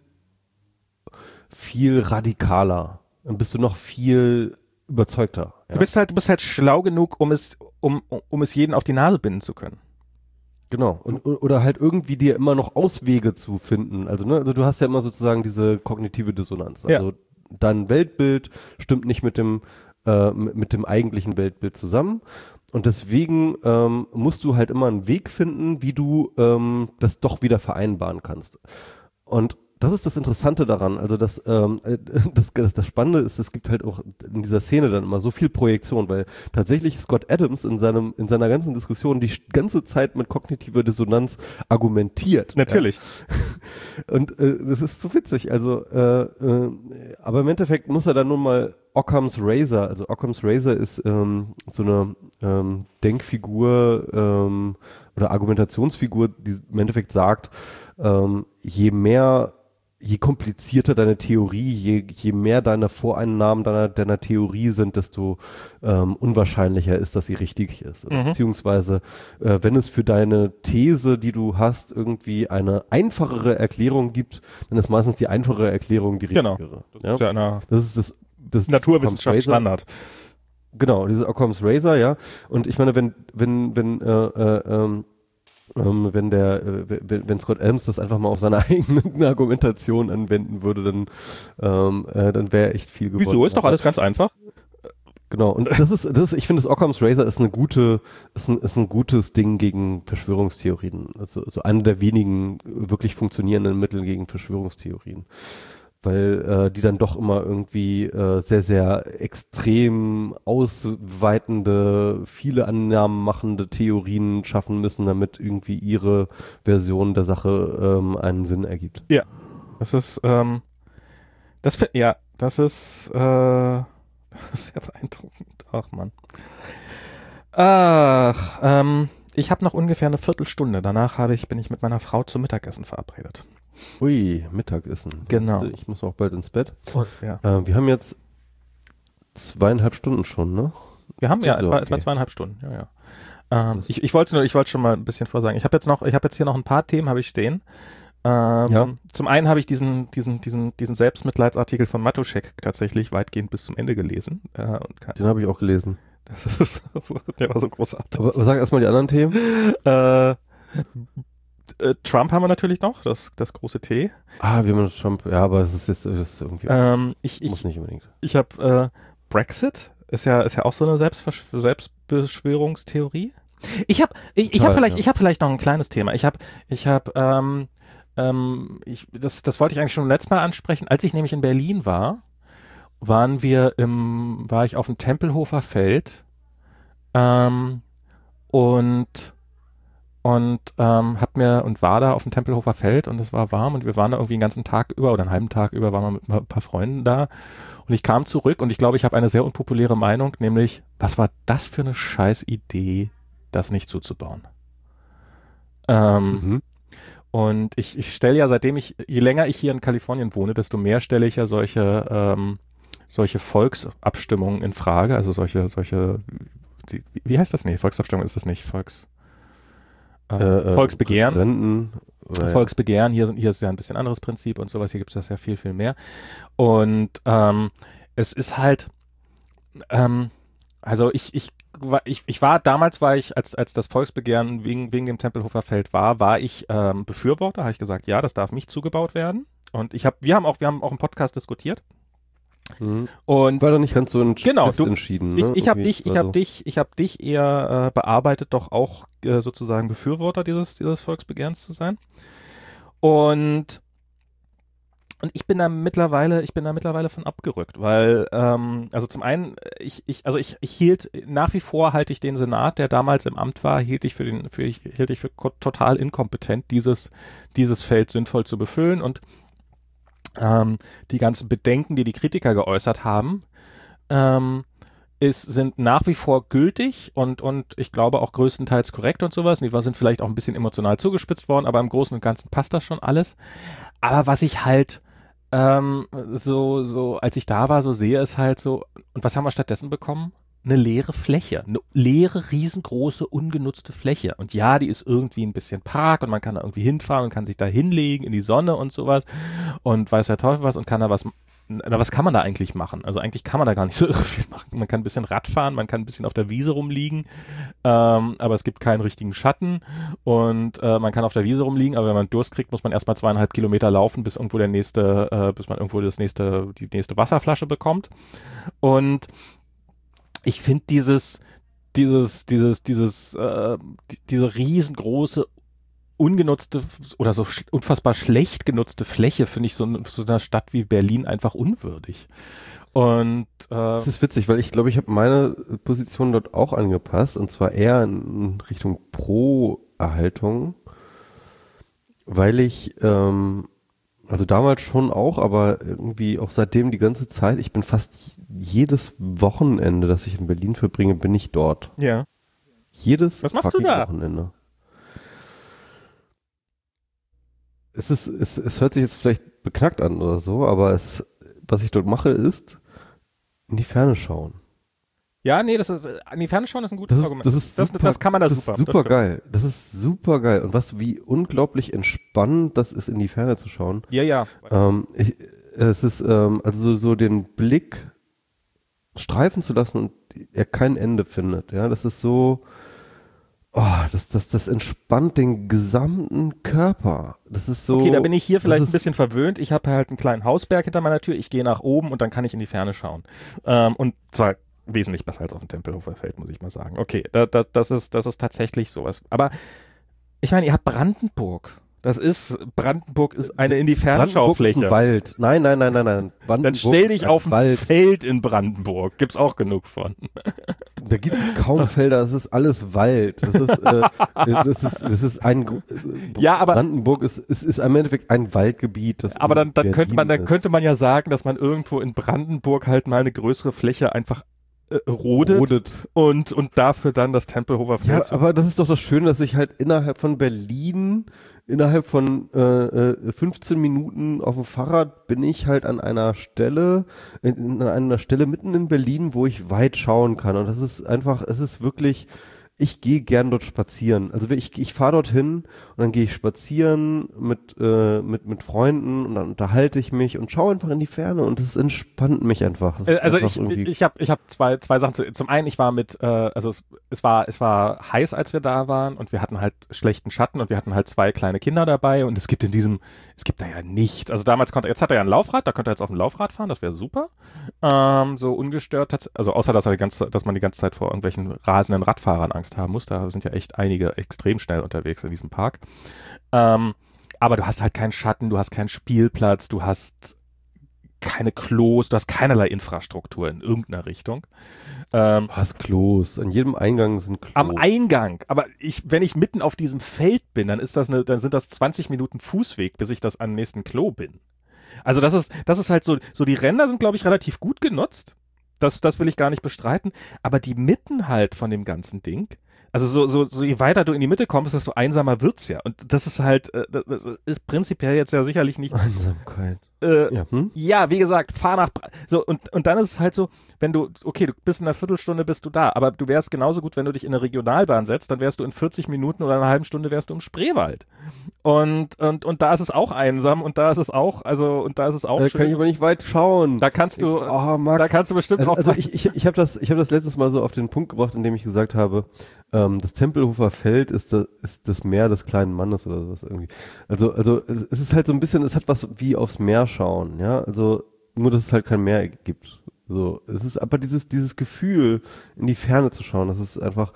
radikaler. Dann bist du noch viel überzeugter. Ja? Du bist halt schlau genug, um es jeden auf die Nase binden zu können. Genau. Oder halt irgendwie dir immer noch Auswege zu finden. Also, also du hast ja immer sozusagen diese kognitive Dissonanz. Also dein Weltbild stimmt nicht mit dem eigentlichen Weltbild zusammen. Und deswegen musst du halt immer einen Weg finden, wie du das doch wieder vereinbaren kannst. Und das ist das Interessante daran. Also das Spannende ist, es gibt halt auch in dieser Szene dann immer so viel Projektion, weil tatsächlich Scott Adams in seiner ganzen Diskussion die ganze Zeit mit kognitiver Dissonanz argumentiert. Natürlich. Ja. Und das ist so witzig. Also, aber im Endeffekt muss er dann nun mal Occam's Razor, also Occam's Razor ist so eine Denkfigur oder Argumentationsfigur, die im Endeffekt sagt, je komplizierter deine Theorie, je mehr deine Voreinnahmen deiner Theorie sind, desto unwahrscheinlicher ist, dass sie richtig ist. Mhm. Beziehungsweise, wenn es für deine These, die du hast, irgendwie eine einfachere Erklärung gibt, dann ist meistens die einfache Erklärung die richtigere. Genau. Das ist ja das ist das Naturwissenschaftsstandard. Genau, dieses Occam's Razor, ja. Und ich meine, wenn Scott Adams das einfach mal auf seine eigene Argumentation anwenden würde, dann wäre echt viel geworden. Wieso? Ist doch alles ganz einfach. Genau. Und ich finde, das Occam's Razor ist ein gutes Ding gegen Verschwörungstheorien. Also so eine der wenigen wirklich funktionierenden Mittel gegen Verschwörungstheorien. Weil die dann doch immer irgendwie sehr, sehr extrem ausweitende, viele Annahmen machende Theorien schaffen müssen, damit irgendwie ihre Version der Sache einen Sinn ergibt. Ja, das ist sehr beeindruckend. Ach Mann. Ich habe noch ungefähr eine Viertelstunde. Danach bin ich mit meiner Frau zum Mittagessen verabredet. Ui, Mittagessen. Genau. Ich muss auch bald ins Bett. Ja. Wir haben jetzt 2,5 Stunden schon, ne? Wir haben etwa 2,5 Stunden, ja. Ich wollte schon mal ein bisschen vorsagen. Ich habe jetzt hier noch ein paar Themen habe ich stehen. Zum einen habe ich diesen Selbstmitleidsartikel von Matuschek tatsächlich weitgehend bis zum Ende gelesen. Den habe ich auch gelesen. Der war so großartig. Aber sag erstmal die anderen Themen. Trump haben wir natürlich noch, das große T. Wir haben Trump, ja, aber es ist irgendwie, muss nicht unbedingt. Ich habe Brexit, ist ja auch so eine Selbstbeschwörungstheorie. Ich habe vielleicht noch ein kleines Thema. Das wollte ich eigentlich schon letztes Mal ansprechen. Als ich nämlich in Berlin war, war ich auf dem Tempelhofer Feld und war da auf dem Tempelhofer Feld und es war warm und wir waren da irgendwie den ganzen Tag über oder einen halben Tag über waren wir mit ein paar Freunden da und ich kam zurück und ich glaube, ich habe eine sehr unpopuläre Meinung, nämlich, was war das für eine scheiß Idee, das nicht zuzubauen? Und ich stelle ja, je länger ich hier in Kalifornien wohne, desto mehr stelle ich ja solche Volksabstimmungen in Frage, also wie heißt das? Nee, Volksabstimmung ist das nicht, Volksbegehren. Volksbegehren, hier ist ja ein bisschen anderes Prinzip und sowas, hier gibt es das ja viel, viel mehr. Und es ist halt, also ich war damals, als das Volksbegehren wegen dem Tempelhofer Feld war ich Befürworter, habe ich gesagt, ja, das darf nicht zugebaut werden. Und wir haben auch im Podcast diskutiert. Und war doch nicht ganz so entschieden. Ne? Ich habe dich eher bearbeitet, doch auch sozusagen Befürworter dieses Volksbegehrens zu sein. Und ich bin da mittlerweile von abgerückt, weil also zum einen ich hielt nach wie vor halte ich den Senat, der damals im Amt war, hielt ich für total inkompetent, dieses Feld sinnvoll zu befüllen und die ganzen Bedenken, die Kritiker geäußert haben, sind nach wie vor gültig und ich glaube auch größtenteils korrekt und sowas. Die sind vielleicht auch ein bisschen emotional zugespitzt worden, aber im Großen und Ganzen passt das schon alles. Aber was ich halt so als ich da war, so sehe es halt so, und was haben wir stattdessen bekommen? Eine leere Fläche, eine leere, riesengroße, ungenutzte Fläche. Und ja, die ist irgendwie ein bisschen Park und man kann da irgendwie hinfahren und kann sich da hinlegen in die Sonne und sowas und weiß der Teufel was und kann da was kann man da eigentlich machen? Also eigentlich kann man da gar nicht so irre viel machen. Man kann ein bisschen Rad fahren, man kann ein bisschen auf der Wiese rumliegen, aber es gibt keinen richtigen Schatten und man kann auf der Wiese rumliegen, aber wenn man Durst kriegt, muss man erstmal 2,5 Kilometer laufen, bis irgendwo bis man irgendwo die nächste Wasserflasche bekommt. Und ich finde diese riesengroße ungenutzte oder so unfassbar schlecht genutzte Fläche finde ich so einer Stadt wie Berlin einfach unwürdig. Und das ist witzig, weil ich glaube, ich habe meine Position dort auch angepasst und zwar eher in Richtung Pro-Erhaltung, weil ich also damals schon auch, aber irgendwie auch seitdem die ganze Zeit, ich bin fast jedes Wochenende, das ich in Berlin verbringe, bin ich dort. Ja. Was machst du da? Wochenende. Es hört sich jetzt vielleicht beknackt an oder so, aber was ich dort mache, ist in die Ferne schauen. Ja, nee, in die Ferne schauen ist ein gutes Argument. Das kann man da super. Das ist super geil. Das ist super geil. Und wie unglaublich entspannend das ist, in die Ferne zu schauen. Ja. Es ist, also so den Blick streifen zu lassen und er kein Ende findet. Ja, das ist so, das entspannt den gesamten Körper. Das ist so. Okay, da bin ich hier vielleicht ein bisschen verwöhnt. Ich habe halt einen kleinen Hausberg hinter meiner Tür. Ich gehe nach oben und dann kann ich in die Ferne schauen. Und zwar wesentlich besser als auf dem Tempelhofer Feld, muss ich mal sagen. Okay, das ist tatsächlich sowas. Aber ich meine, ihr habt Brandenburg. Brandenburg ist eine in die Ferne Schaufläche. Brandenburg ist ein Wald. Nein. Dann stell dich auf ein Feld in Brandenburg. Gibt's auch genug von. Da gibt es kaum Felder, das ist alles Wald. Das ist ein Brandenburg ist im Endeffekt ein Waldgebiet. Aber dann könnte man ja sagen, dass man irgendwo in Brandenburg halt mal eine größere Fläche einfach rodet und dafür dann das Tempelhofer Feld. Ja, aber das ist doch das Schöne, dass ich halt innerhalb von Berlin, innerhalb von 15 Minuten auf dem Fahrrad bin ich halt an einer Stelle mitten in Berlin, wo ich weit schauen kann. Und das ist einfach, es ist wirklich, ich gehe gern dort spazieren. Also ich fahre dorthin und dann gehe ich spazieren mit Freunden und dann unterhalte ich mich und schaue einfach in die Ferne und das entspannt mich einfach. Also ich hab zwei Sachen zum einen, ich war es war heiß, als wir da waren und wir hatten halt schlechten Schatten und wir hatten halt 2 kleine Kinder dabei und es gibt da ja nichts. Also jetzt hat er ja ein Laufrad, da könnte er jetzt auf dem Laufrad fahren, das wäre super. So ungestört, also außer dass man die ganze Zeit vor irgendwelchen rasenden Radfahrern Angst haben muss. Da sind ja echt einige extrem schnell unterwegs in diesem Park. Aber du hast halt keinen Schatten, du hast keinen Spielplatz, du hast keine Klos, du hast keinerlei Infrastruktur in irgendeiner Richtung. Du hast Klos, an jedem Eingang sind Klos. Am Eingang, aber wenn ich mitten auf diesem Feld bin, dann sind das 20 Minuten Fußweg, bis ich das am nächsten Klo bin. Also das ist halt so die Ränder sind, glaube ich, relativ gut genutzt. Das will ich gar nicht bestreiten. Aber die Mitten halt von dem ganzen Ding, also so je weiter du in die Mitte kommst, desto einsamer wird's ja. Und das ist halt, das ist prinzipiell jetzt ja sicherlich nicht. Einsamkeit. Ja, wie gesagt, fahr nach, so, und dann ist es halt so, wenn du bist in einer Viertelstunde bist du da, aber du wärst genauso gut, wenn du dich in eine Regionalbahn setzt, dann wärst du in 40 Minuten oder einer halben Stunde wärst du im Spreewald. Und da ist es auch einsam und da ist es auch, schön. Kann ich aber nicht weit schauen. Da kannst du bestimmt auch. Also ich habe das letztes Mal so auf den Punkt gebracht, indem ich gesagt habe, das Tempelhofer Feld ist das Meer des kleinen Mannes oder sowas irgendwie. Also es ist halt so ein bisschen, es hat was wie aufs Meer schauen, ja, also nur, dass es halt kein Meer gibt. So, es ist aber dieses Gefühl, in die Ferne zu schauen, das ist einfach,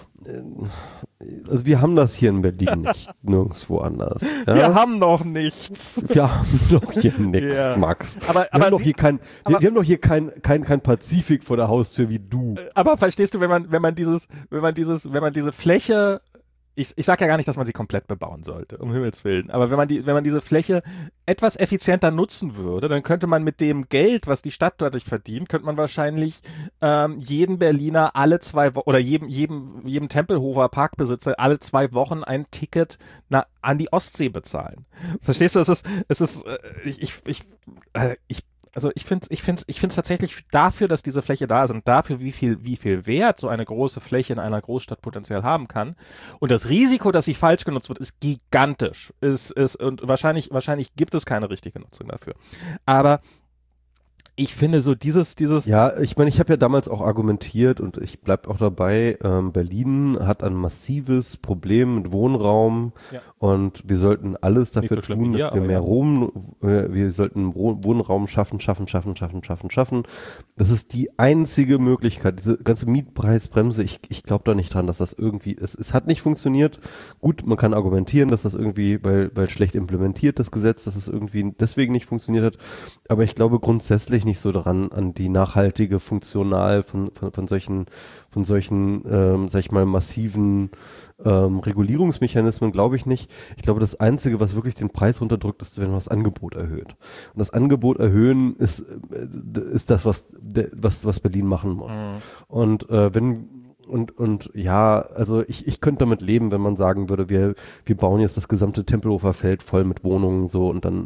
also wir haben das hier in Berlin nicht, nirgendwo anders. Ja? Wir haben noch nichts. Wir haben doch hier nichts, ja. Max. Wir haben doch hier kein Pazifik vor der Haustür wie du. Aber verstehst du, wenn man diese Fläche ich sage ja gar nicht, dass man sie komplett bebauen sollte, um Himmels Willen. Aber wenn man diese Fläche etwas effizienter nutzen würde, dann könnte man mit dem Geld, was die Stadt dadurch verdient, könnte man wahrscheinlich jeden Berliner alle 2 Wochen oder jedem Tempelhofer Parkbesitzer alle 2 Wochen ein Ticket an die Ostsee bezahlen. Verstehst du? Ich finde es tatsächlich dafür, dass diese Fläche da ist und dafür, wie viel Wert so eine große Fläche in einer Großstadt potenziell haben kann. Und das Risiko, dass sie falsch genutzt wird, ist gigantisch. Und wahrscheinlich gibt es keine richtige Nutzung dafür. Aber ich finde so dieses. Ja, ich meine, ich habe ja damals auch argumentiert und ich bleibe auch dabei, Berlin hat ein massives Problem mit Wohnraum und wir sollten alles dafür tun, dass wir mehr wir sollten Wohnraum schaffen. Das ist die einzige Möglichkeit, diese ganze Mietpreisbremse, ich glaube da nicht dran, dass das irgendwie, es hat nicht funktioniert. Gut, man kann argumentieren, dass das irgendwie, weil schlecht implementiert, das Gesetz, dass es irgendwie deswegen nicht funktioniert hat, aber ich glaube grundsätzlich nicht so daran, an die nachhaltige Funktional von solchen, sag ich mal, massiven Regulierungsmechanismen, glaube ich nicht. Ich glaube, das Einzige, was wirklich den Preis runterdrückt, ist, wenn man das Angebot erhöht. Und das Angebot erhöhen ist das, was Berlin machen muss. Und ja, also ich könnte damit leben, wenn man sagen würde, wir bauen jetzt das gesamte Tempelhofer Feld voll mit Wohnungen so und dann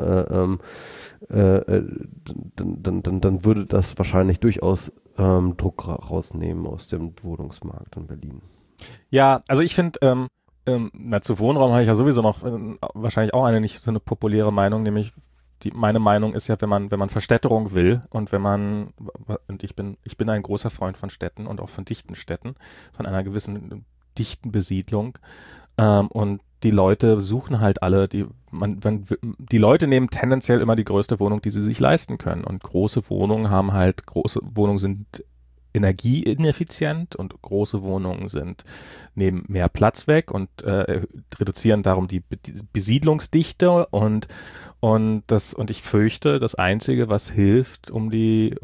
würde das wahrscheinlich durchaus Druck rausnehmen aus dem Wohnungsmarkt in Berlin. Ja, also ich finde, zu Wohnraum habe ich ja sowieso noch wahrscheinlich auch eine nicht so eine populäre Meinung, nämlich meine Meinung ist ja, wenn man Verstädterung will und ich bin ein großer Freund von Städten und auch von dichten Städten, von einer gewissen dichten Besiedlung, und die Leute suchen halt alle, die Leute nehmen tendenziell immer die größte Wohnung, die sie sich leisten können, und große Wohnungen sind energieineffizient und große Wohnungen nehmen mehr Platz weg und reduzieren darum die Besiedlungsdichte und ich fürchte, das Einzige, was hilft, nicht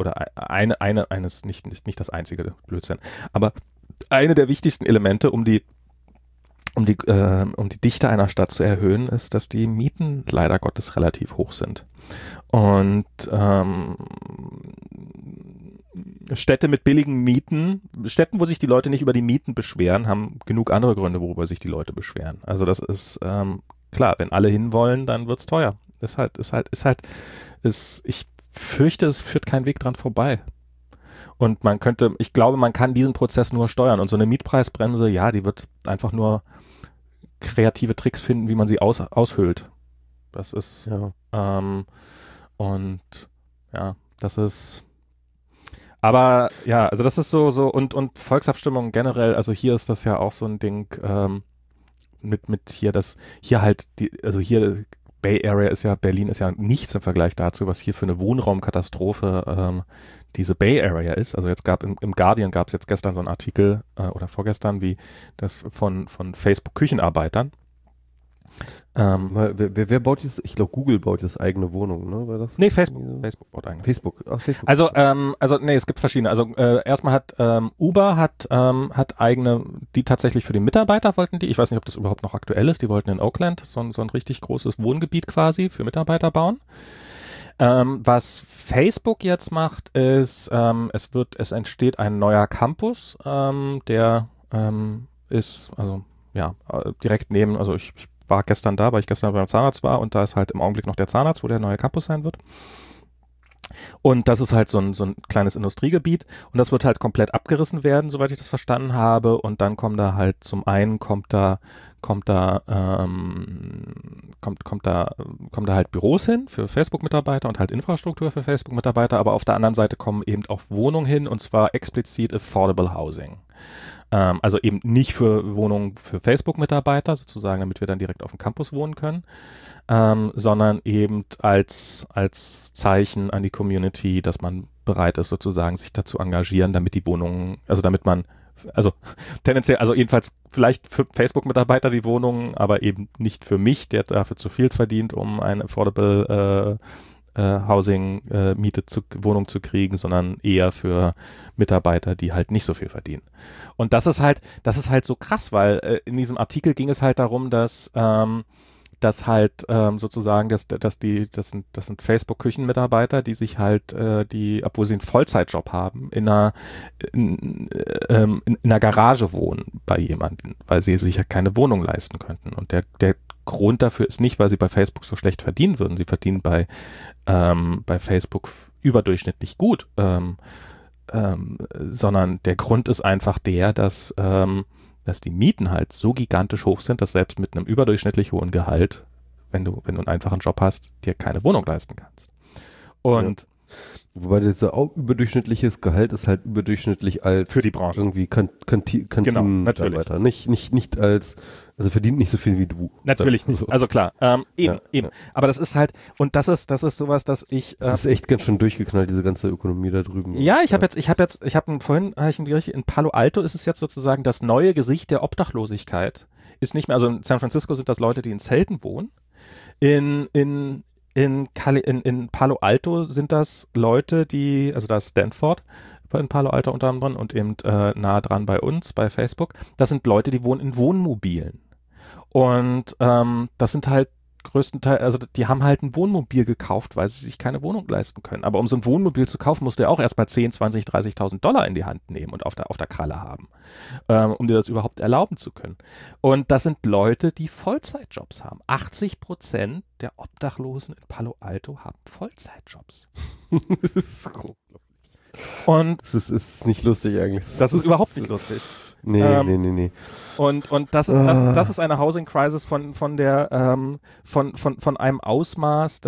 das einzige, Blödsinn, aber eine der wichtigsten Elemente, um die Dichte einer Stadt zu erhöhen, ist, dass die Mieten leider Gottes relativ hoch sind. Und Städte mit billigen Mieten, Städten, wo sich die Leute nicht über die Mieten beschweren, haben genug andere Gründe, worüber sich die Leute beschweren. Also das ist klar, wenn alle hinwollen, dann wird's teuer. Ich fürchte, es führt kein Weg dran vorbei. Und ich glaube, man kann diesen Prozess nur steuern. Und so eine Mietpreisbremse, ja, die wird einfach nur kreative Tricks finden, wie man sie aushöhlt. Das ist, aber ja, also das ist so und Volksabstimmung generell, also hier ist das ja auch so ein Ding, Bay Area Berlin ist ja nichts im Vergleich dazu, was hier für eine Wohnraumkatastrophe diese Bay Area ist. Also jetzt im Guardian gab es jetzt gestern so einen Artikel oder vorgestern, wie das von Facebook Küchenarbeitern. Wer baut jetzt? Ich glaube, Google baut jetzt eigene Wohnungen, ne? War das? Nee, Facebook baut eigene. Facebook. Also es gibt verschiedene. Also erstmal hat Uber hat eigene, die tatsächlich für die Mitarbeiter wollten die. Ich weiß nicht, ob das überhaupt noch aktuell ist. Die wollten in Oakland so ein richtig großes Wohngebiet quasi für Mitarbeiter bauen. Was Facebook jetzt macht, ist, es entsteht ein neuer Campus, der ist, also ja, direkt neben, also ich war gestern da, weil ich gestern beim Zahnarzt war, und da ist halt im Augenblick noch der Zahnarzt, wo der neue Campus sein wird. Und das ist halt so ein kleines Industriegebiet, und das wird halt komplett abgerissen werden, soweit ich das verstanden habe, und dann kommt da halt halt Büros hin für Facebook-Mitarbeiter und halt Infrastruktur für Facebook-Mitarbeiter, aber auf der anderen Seite kommen eben auch Wohnungen hin, und zwar explizit Affordable Housing. Also eben nicht für Wohnungen für Facebook-Mitarbeiter, sozusagen, damit wir dann direkt auf dem Campus wohnen können, sondern eben als Zeichen an die Community, dass man bereit ist, sozusagen sich dazu engagieren, damit die Wohnungen, also tendenziell, also jedenfalls vielleicht für Facebook-Mitarbeiter die Wohnungen, aber eben nicht für mich, der dafür zu viel verdient, um ein affordable Wohnung zu kriegen, sondern eher für Mitarbeiter, die halt nicht so viel verdienen. Und das ist halt so krass, weil in diesem Artikel ging es halt darum, dass sozusagen, das sind Facebook-Küchenmitarbeiter, die sich halt, obwohl sie einen Vollzeitjob haben, in einer Garage wohnen bei jemandem, weil sie sich ja keine Wohnung leisten könnten. Und der Grund dafür ist nicht, weil sie bei Facebook so schlecht verdienen würden. Sie verdienen bei Facebook überdurchschnittlich gut, sondern der Grund ist einfach dass die Mieten halt so gigantisch hoch sind, dass selbst mit einem überdurchschnittlich hohen Gehalt, wenn du einen einfachen Job hast, dir keine Wohnung leisten kannst. Und wobei dieser auch überdurchschnittliches Gehalt ist halt überdurchschnittlich als für die Branche. Irgendwie Kantinenmitarbeiter. Genau, nicht als, also verdient nicht so viel wie du. Natürlich nicht. So. Also klar, eben. Ja. Aber das ist halt, und das ist sowas, dass ich. Das ist echt ganz schön durchgeknallt, diese ganze Ökonomie da drüben. Ja, vorhin in Palo Alto ist es jetzt sozusagen das neue Gesicht der Obdachlosigkeit. Ist nicht mehr, also in San Francisco sind das Leute, die in Zelten wohnen. In Palo Alto sind das Leute, also da ist Stanford in Palo Alto unter anderem und eben nah dran bei uns, bei Facebook. Das sind Leute, die wohnen in Wohnmobilen. Und das sind halt größtenteils, also die haben halt ein Wohnmobil gekauft, weil sie sich keine Wohnung leisten können. Aber um so ein Wohnmobil zu kaufen, musst du ja auch erst mal 10, 20, 30.000 Dollar in die Hand nehmen und auf der Kralle haben, um dir das überhaupt erlauben zu können. Und das sind Leute, die Vollzeitjobs haben. 80% der Obdachlosen in Palo Alto haben Vollzeitjobs. Das ist cool. Und das ist nicht lustig eigentlich. Das ist überhaupt nicht lustig. Nee. Und das ist eine Housing Crisis von einem Ausmaß,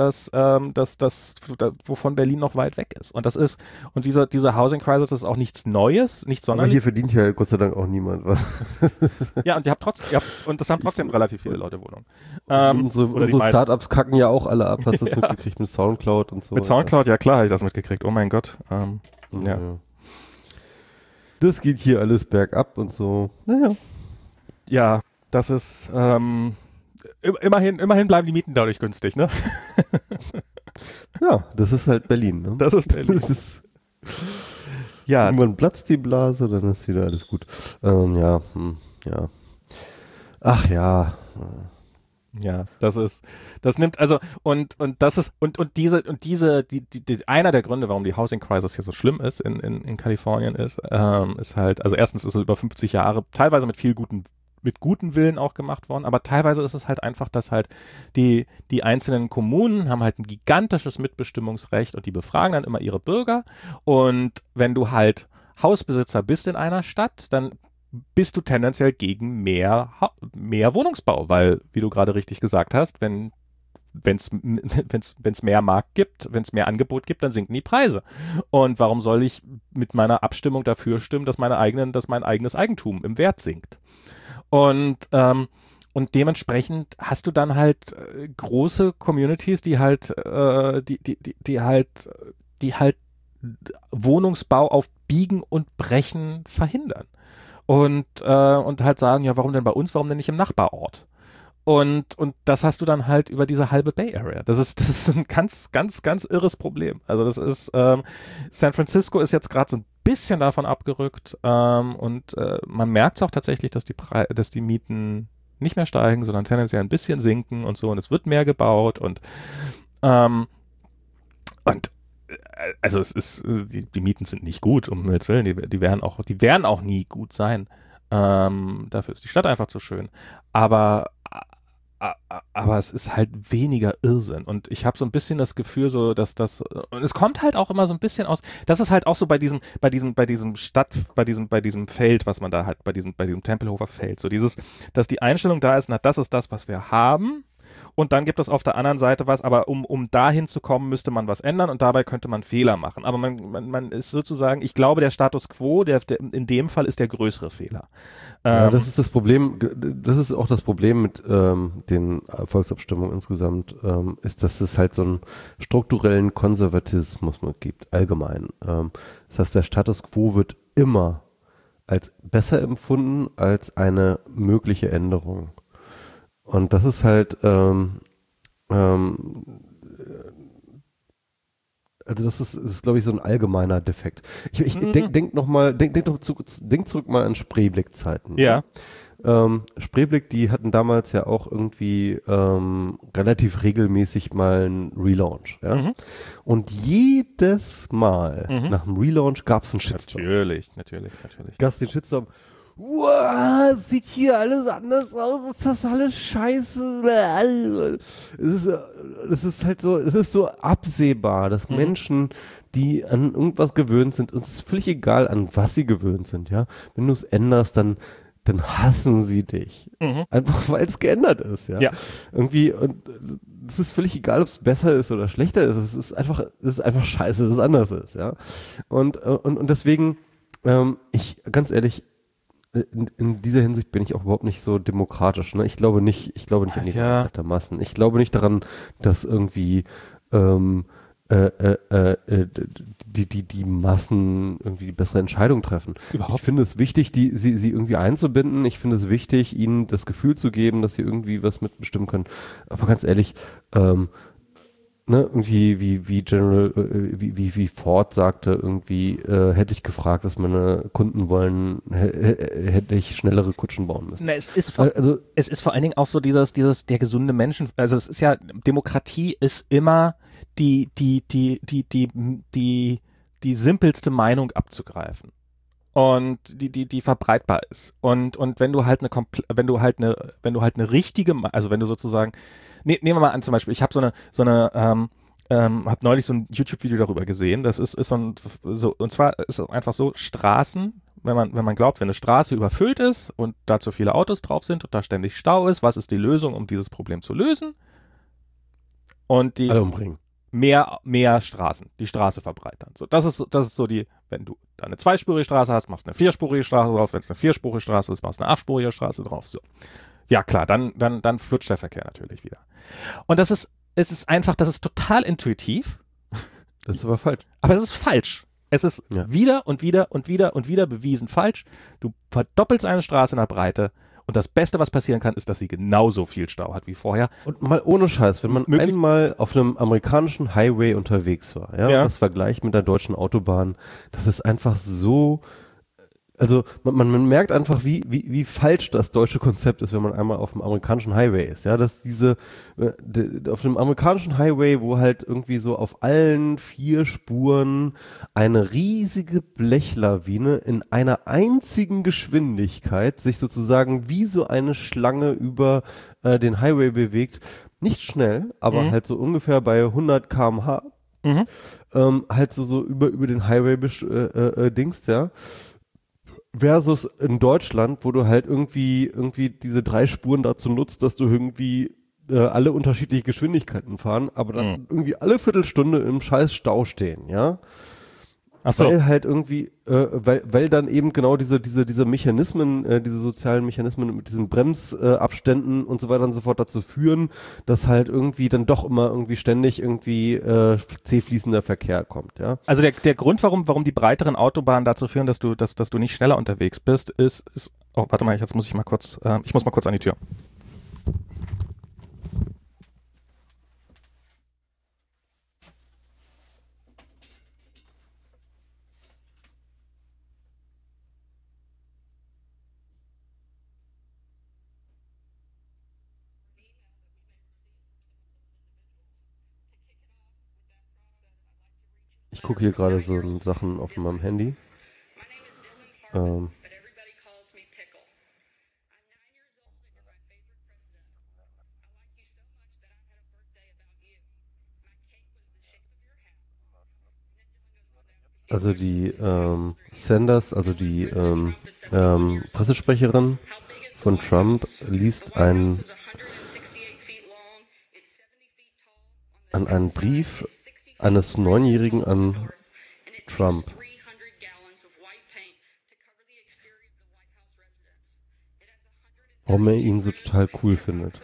wovon Berlin noch weit weg ist. Und diese Housing Crisis ist auch nichts Neues, nichts sonderlich. Aber hier verdient ja Gott sei Dank auch niemand was. Ja, und das haben trotzdem relativ viele Leute Wohnungen. Unsere Startups kacken ja auch alle ab, hast du das mitgekriegt mit Soundcloud und so. Mit Soundcloud, ja klar, habe ich das mitgekriegt. Oh mein Gott. Ja. Das geht hier alles bergab und so. Naja. Ja, das ist immerhin bleiben die Mieten dadurch günstig, ne? Ja, das ist halt Berlin, ne? Das ist Berlin. Ja. Irgendwann platzt die Blase, dann ist wieder alles gut. Ja. Ach ja. Ja, das nimmt, also, einer der Gründe, warum die Housing Crisis hier so schlimm ist in Kalifornien ist halt, also erstens ist es über 50 Jahre teilweise mit gutem Willen auch gemacht worden, aber teilweise ist es halt einfach, dass halt die einzelnen Kommunen haben halt ein gigantisches Mitbestimmungsrecht und die befragen dann immer ihre Bürger und wenn du halt Hausbesitzer bist in einer Stadt, dann bist du tendenziell gegen mehr Wohnungsbau, weil, wie du gerade richtig gesagt hast, wenn es mehr Markt gibt, wenn es mehr Angebot gibt, dann sinken die Preise. Und warum soll ich mit meiner Abstimmung dafür stimmen, dass mein eigenes Eigentum im Wert sinkt? Und dementsprechend hast du dann halt große Communities, die halt Wohnungsbau auf Biegen und Brechen verhindern. Und halt sagen, ja, warum denn bei uns, warum denn nicht im Nachbarort? Und das hast du dann halt über diese halbe Bay Area. Das ist ein ganz, ganz, ganz irres Problem. Also das ist, San Francisco ist jetzt gerade so ein bisschen davon abgerückt man merkt es auch tatsächlich, dass die Mieten nicht mehr steigen, sondern tendenziell ein bisschen sinken und so und es wird mehr gebaut und also es ist, die Mieten sind nicht gut, um Himmels Willen, die werden auch nie gut sein. Dafür ist die Stadt einfach zu schön. Aber es ist halt weniger Irrsinn. Und ich habe so ein bisschen das Gefühl, so, dass das, und es kommt halt auch immer so ein bisschen aus, das ist halt auch so bei diesem Feld, was man da hat, bei diesem Tempelhofer Feld, so dass die Einstellung da ist, na, das ist das, was wir haben. Und dann gibt es auf der anderen Seite was, aber um dahin zu kommen, müsste man was ändern und dabei könnte man Fehler machen. Aber man ist sozusagen, ich glaube, der Status quo, der in dem Fall ist der größere Fehler. Ja, das ist das Problem, das ist auch das Problem mit den Volksabstimmungen insgesamt, ist, dass es halt so einen strukturellen Konservatismus gibt, allgemein. Das heißt, der Status quo wird immer als besser empfunden als eine mögliche Änderung. Und das ist halt also das ist glaube ich, so ein allgemeiner Defekt. Ich denk zurück mal an Spreeblick-Zeiten. Ja. Spreeblick, die hatten damals ja auch irgendwie relativ regelmäßig mal einen Relaunch. Ja? Mhm. Und jedes Mal nach dem Relaunch gab es einen Shitstorm. Natürlich. Gab es den Shitstorm. Wow, sieht hier alles anders aus, ist das alles scheiße. Es ist halt so, es ist so absehbar, dass Menschen, die an irgendwas gewöhnt sind, und es ist völlig egal, an was sie gewöhnt sind, ja. Wenn du es änderst, dann hassen sie dich. Einfach weil es geändert ist, ja. Irgendwie, und es ist völlig egal, ob es besser ist oder schlechter ist. Es ist einfach scheiße, dass es anders ist, ja. Und deswegen, ganz ehrlich, in dieser Hinsicht bin ich auch überhaupt nicht so demokratisch. Ne? Ich glaube nicht an die Freiheit der Massen. Ich glaube nicht daran, dass irgendwie die Massen irgendwie die bessere Entscheidung treffen. Überhaupt. Ich finde es wichtig, sie irgendwie einzubinden. Ich finde es wichtig, ihnen das Gefühl zu geben, dass sie irgendwie was mitbestimmen können. Aber ganz ehrlich, irgendwie wie Ford sagte, irgendwie hätte ich gefragt, was meine Kunden wollen, hätte ich schnellere Kutschen bauen müssen. Na, es ist vor allen Dingen auch so dieses der gesunde Menschen, also es ist ja, Demokratie ist immer die simpelste Meinung abzugreifen. Und die verbreitbar ist. Und wenn du halt eine richtige, also wenn du sozusagen, nehmen wir mal an, zum Beispiel, ich habe habe neulich so ein YouTube-Video darüber gesehen, das ist und zwar ist es einfach so, Straßen, wenn man glaubt, wenn eine Straße überfüllt ist und da zu viele Autos drauf sind und da ständig Stau ist, was ist die Lösung, um dieses Problem zu lösen? Und alle umbringen. Mehr Straßen, die Straße verbreitern. So, das ist so wenn du da eine zweispurige Straße hast, machst du eine vierspurige Straße drauf, wenn es eine vierspurige Straße ist, machst du eine achtspurige Straße drauf. So. Ja klar, dann flutscht der Verkehr natürlich wieder. Und das ist total intuitiv. Das ist aber falsch. Aber es ist falsch. Es ist wieder und wieder bewiesen falsch. Du verdoppelst eine Straße in der Breite. Und das Beste, was passieren kann, ist, dass sie genauso viel Stau hat wie vorher. Und mal ohne Scheiß, wenn man einmal auf einem amerikanischen Highway unterwegs war, das Vergleich mit der deutschen Autobahn, das ist einfach so, also man merkt einfach, wie falsch das deutsche Konzept ist, wenn man einmal auf dem amerikanischen Highway ist, ja, dass auf dem amerikanischen Highway, wo halt irgendwie so auf allen 4 Spuren eine riesige Blechlawine in einer einzigen Geschwindigkeit sich sozusagen wie so eine Schlange über den Highway bewegt, nicht schnell, aber halt so ungefähr bei 100 km/h, halt so über den Highway dingst, ja. Versus in Deutschland, wo du halt irgendwie diese 3 Spuren dazu nutzt, dass du irgendwie alle unterschiedliche Geschwindigkeiten fahren, aber dann irgendwie alle Viertelstunde im scheiß Stau stehen, ja. Ach so. Weil halt irgendwie, weil dann eben genau diese Mechanismen, diese sozialen Mechanismen mit diesen Bremsabständen und so weiter und so fort dazu führen, dass halt irgendwie dann doch immer irgendwie ständig irgendwie zäh fließender Verkehr kommt, ja. Also der Grund, warum die breiteren Autobahnen dazu führen, dass du nicht schneller unterwegs bist, ist, oh, warte mal, jetzt muss ich mal kurz an die Tür. Ich gucke hier gerade so Sachen auf meinem Handy. Also die Sanders, also die Pressesprecherin von Trump liest an einen Brief eines 9-Jährigen an Trump. Warum er ihn so total cool findet.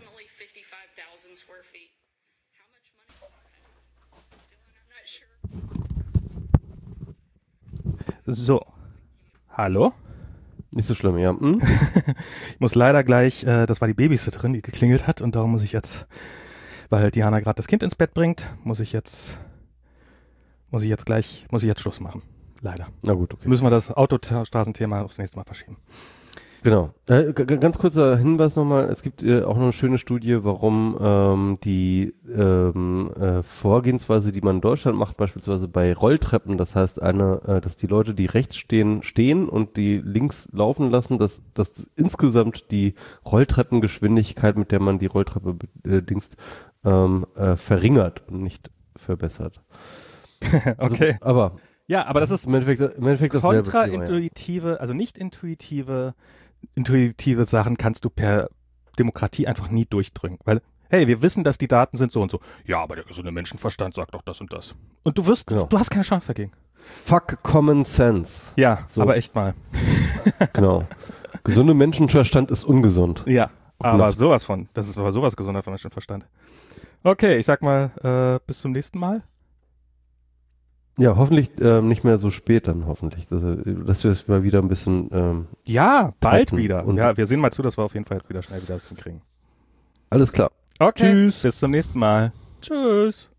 So. Hallo? Nicht so schlimm, ja. Ich muss leider gleich, das war die Babysitterin, die geklingelt hat und darum muss ich jetzt, weil Diana gerade das Kind ins Bett bringt, muss ich jetzt muss ich jetzt Schluss machen. Leider. Na gut, okay. Müssen wir das Autostraßenthema aufs nächste Mal verschieben. Genau. Ganz kurzer Hinweis nochmal, es gibt auch noch eine schöne Studie, warum die Vorgehensweise, die man in Deutschland macht, beispielsweise bei Rolltreppen, das heißt dass die Leute, die rechts stehen und die links laufen lassen, dass insgesamt die Rolltreppengeschwindigkeit, mit der man die Rolltreppe verringert und nicht verbessert. Okay. Also, aber das ist im Endeffekt dasselbe kontraintuitive, ja. Also nicht intuitive Sachen kannst du per Demokratie einfach nie durchdringen. Weil, hey, wir wissen, dass die Daten sind so und so. Ja, aber der gesunde Menschenverstand sagt doch das und das. Und du hast keine Chance dagegen. Fuck Common Sense. Ja, so. Aber echt mal. Genau. Gesunder Menschenverstand ist ungesund. Ja, aber sowas von. Das ist aber sowas gesunder Menschenverstand. Okay, ich sag mal, bis zum nächsten Mal. Ja, hoffentlich nicht mehr so spät dann, hoffentlich. Dass wir es mal wieder ein bisschen ja, bald wieder. Ja, wir sehen mal zu, dass wir auf jeden Fall jetzt wieder schnell das hinkriegen. Alles klar. Okay, tschüss. Bis zum nächsten Mal. Tschüss.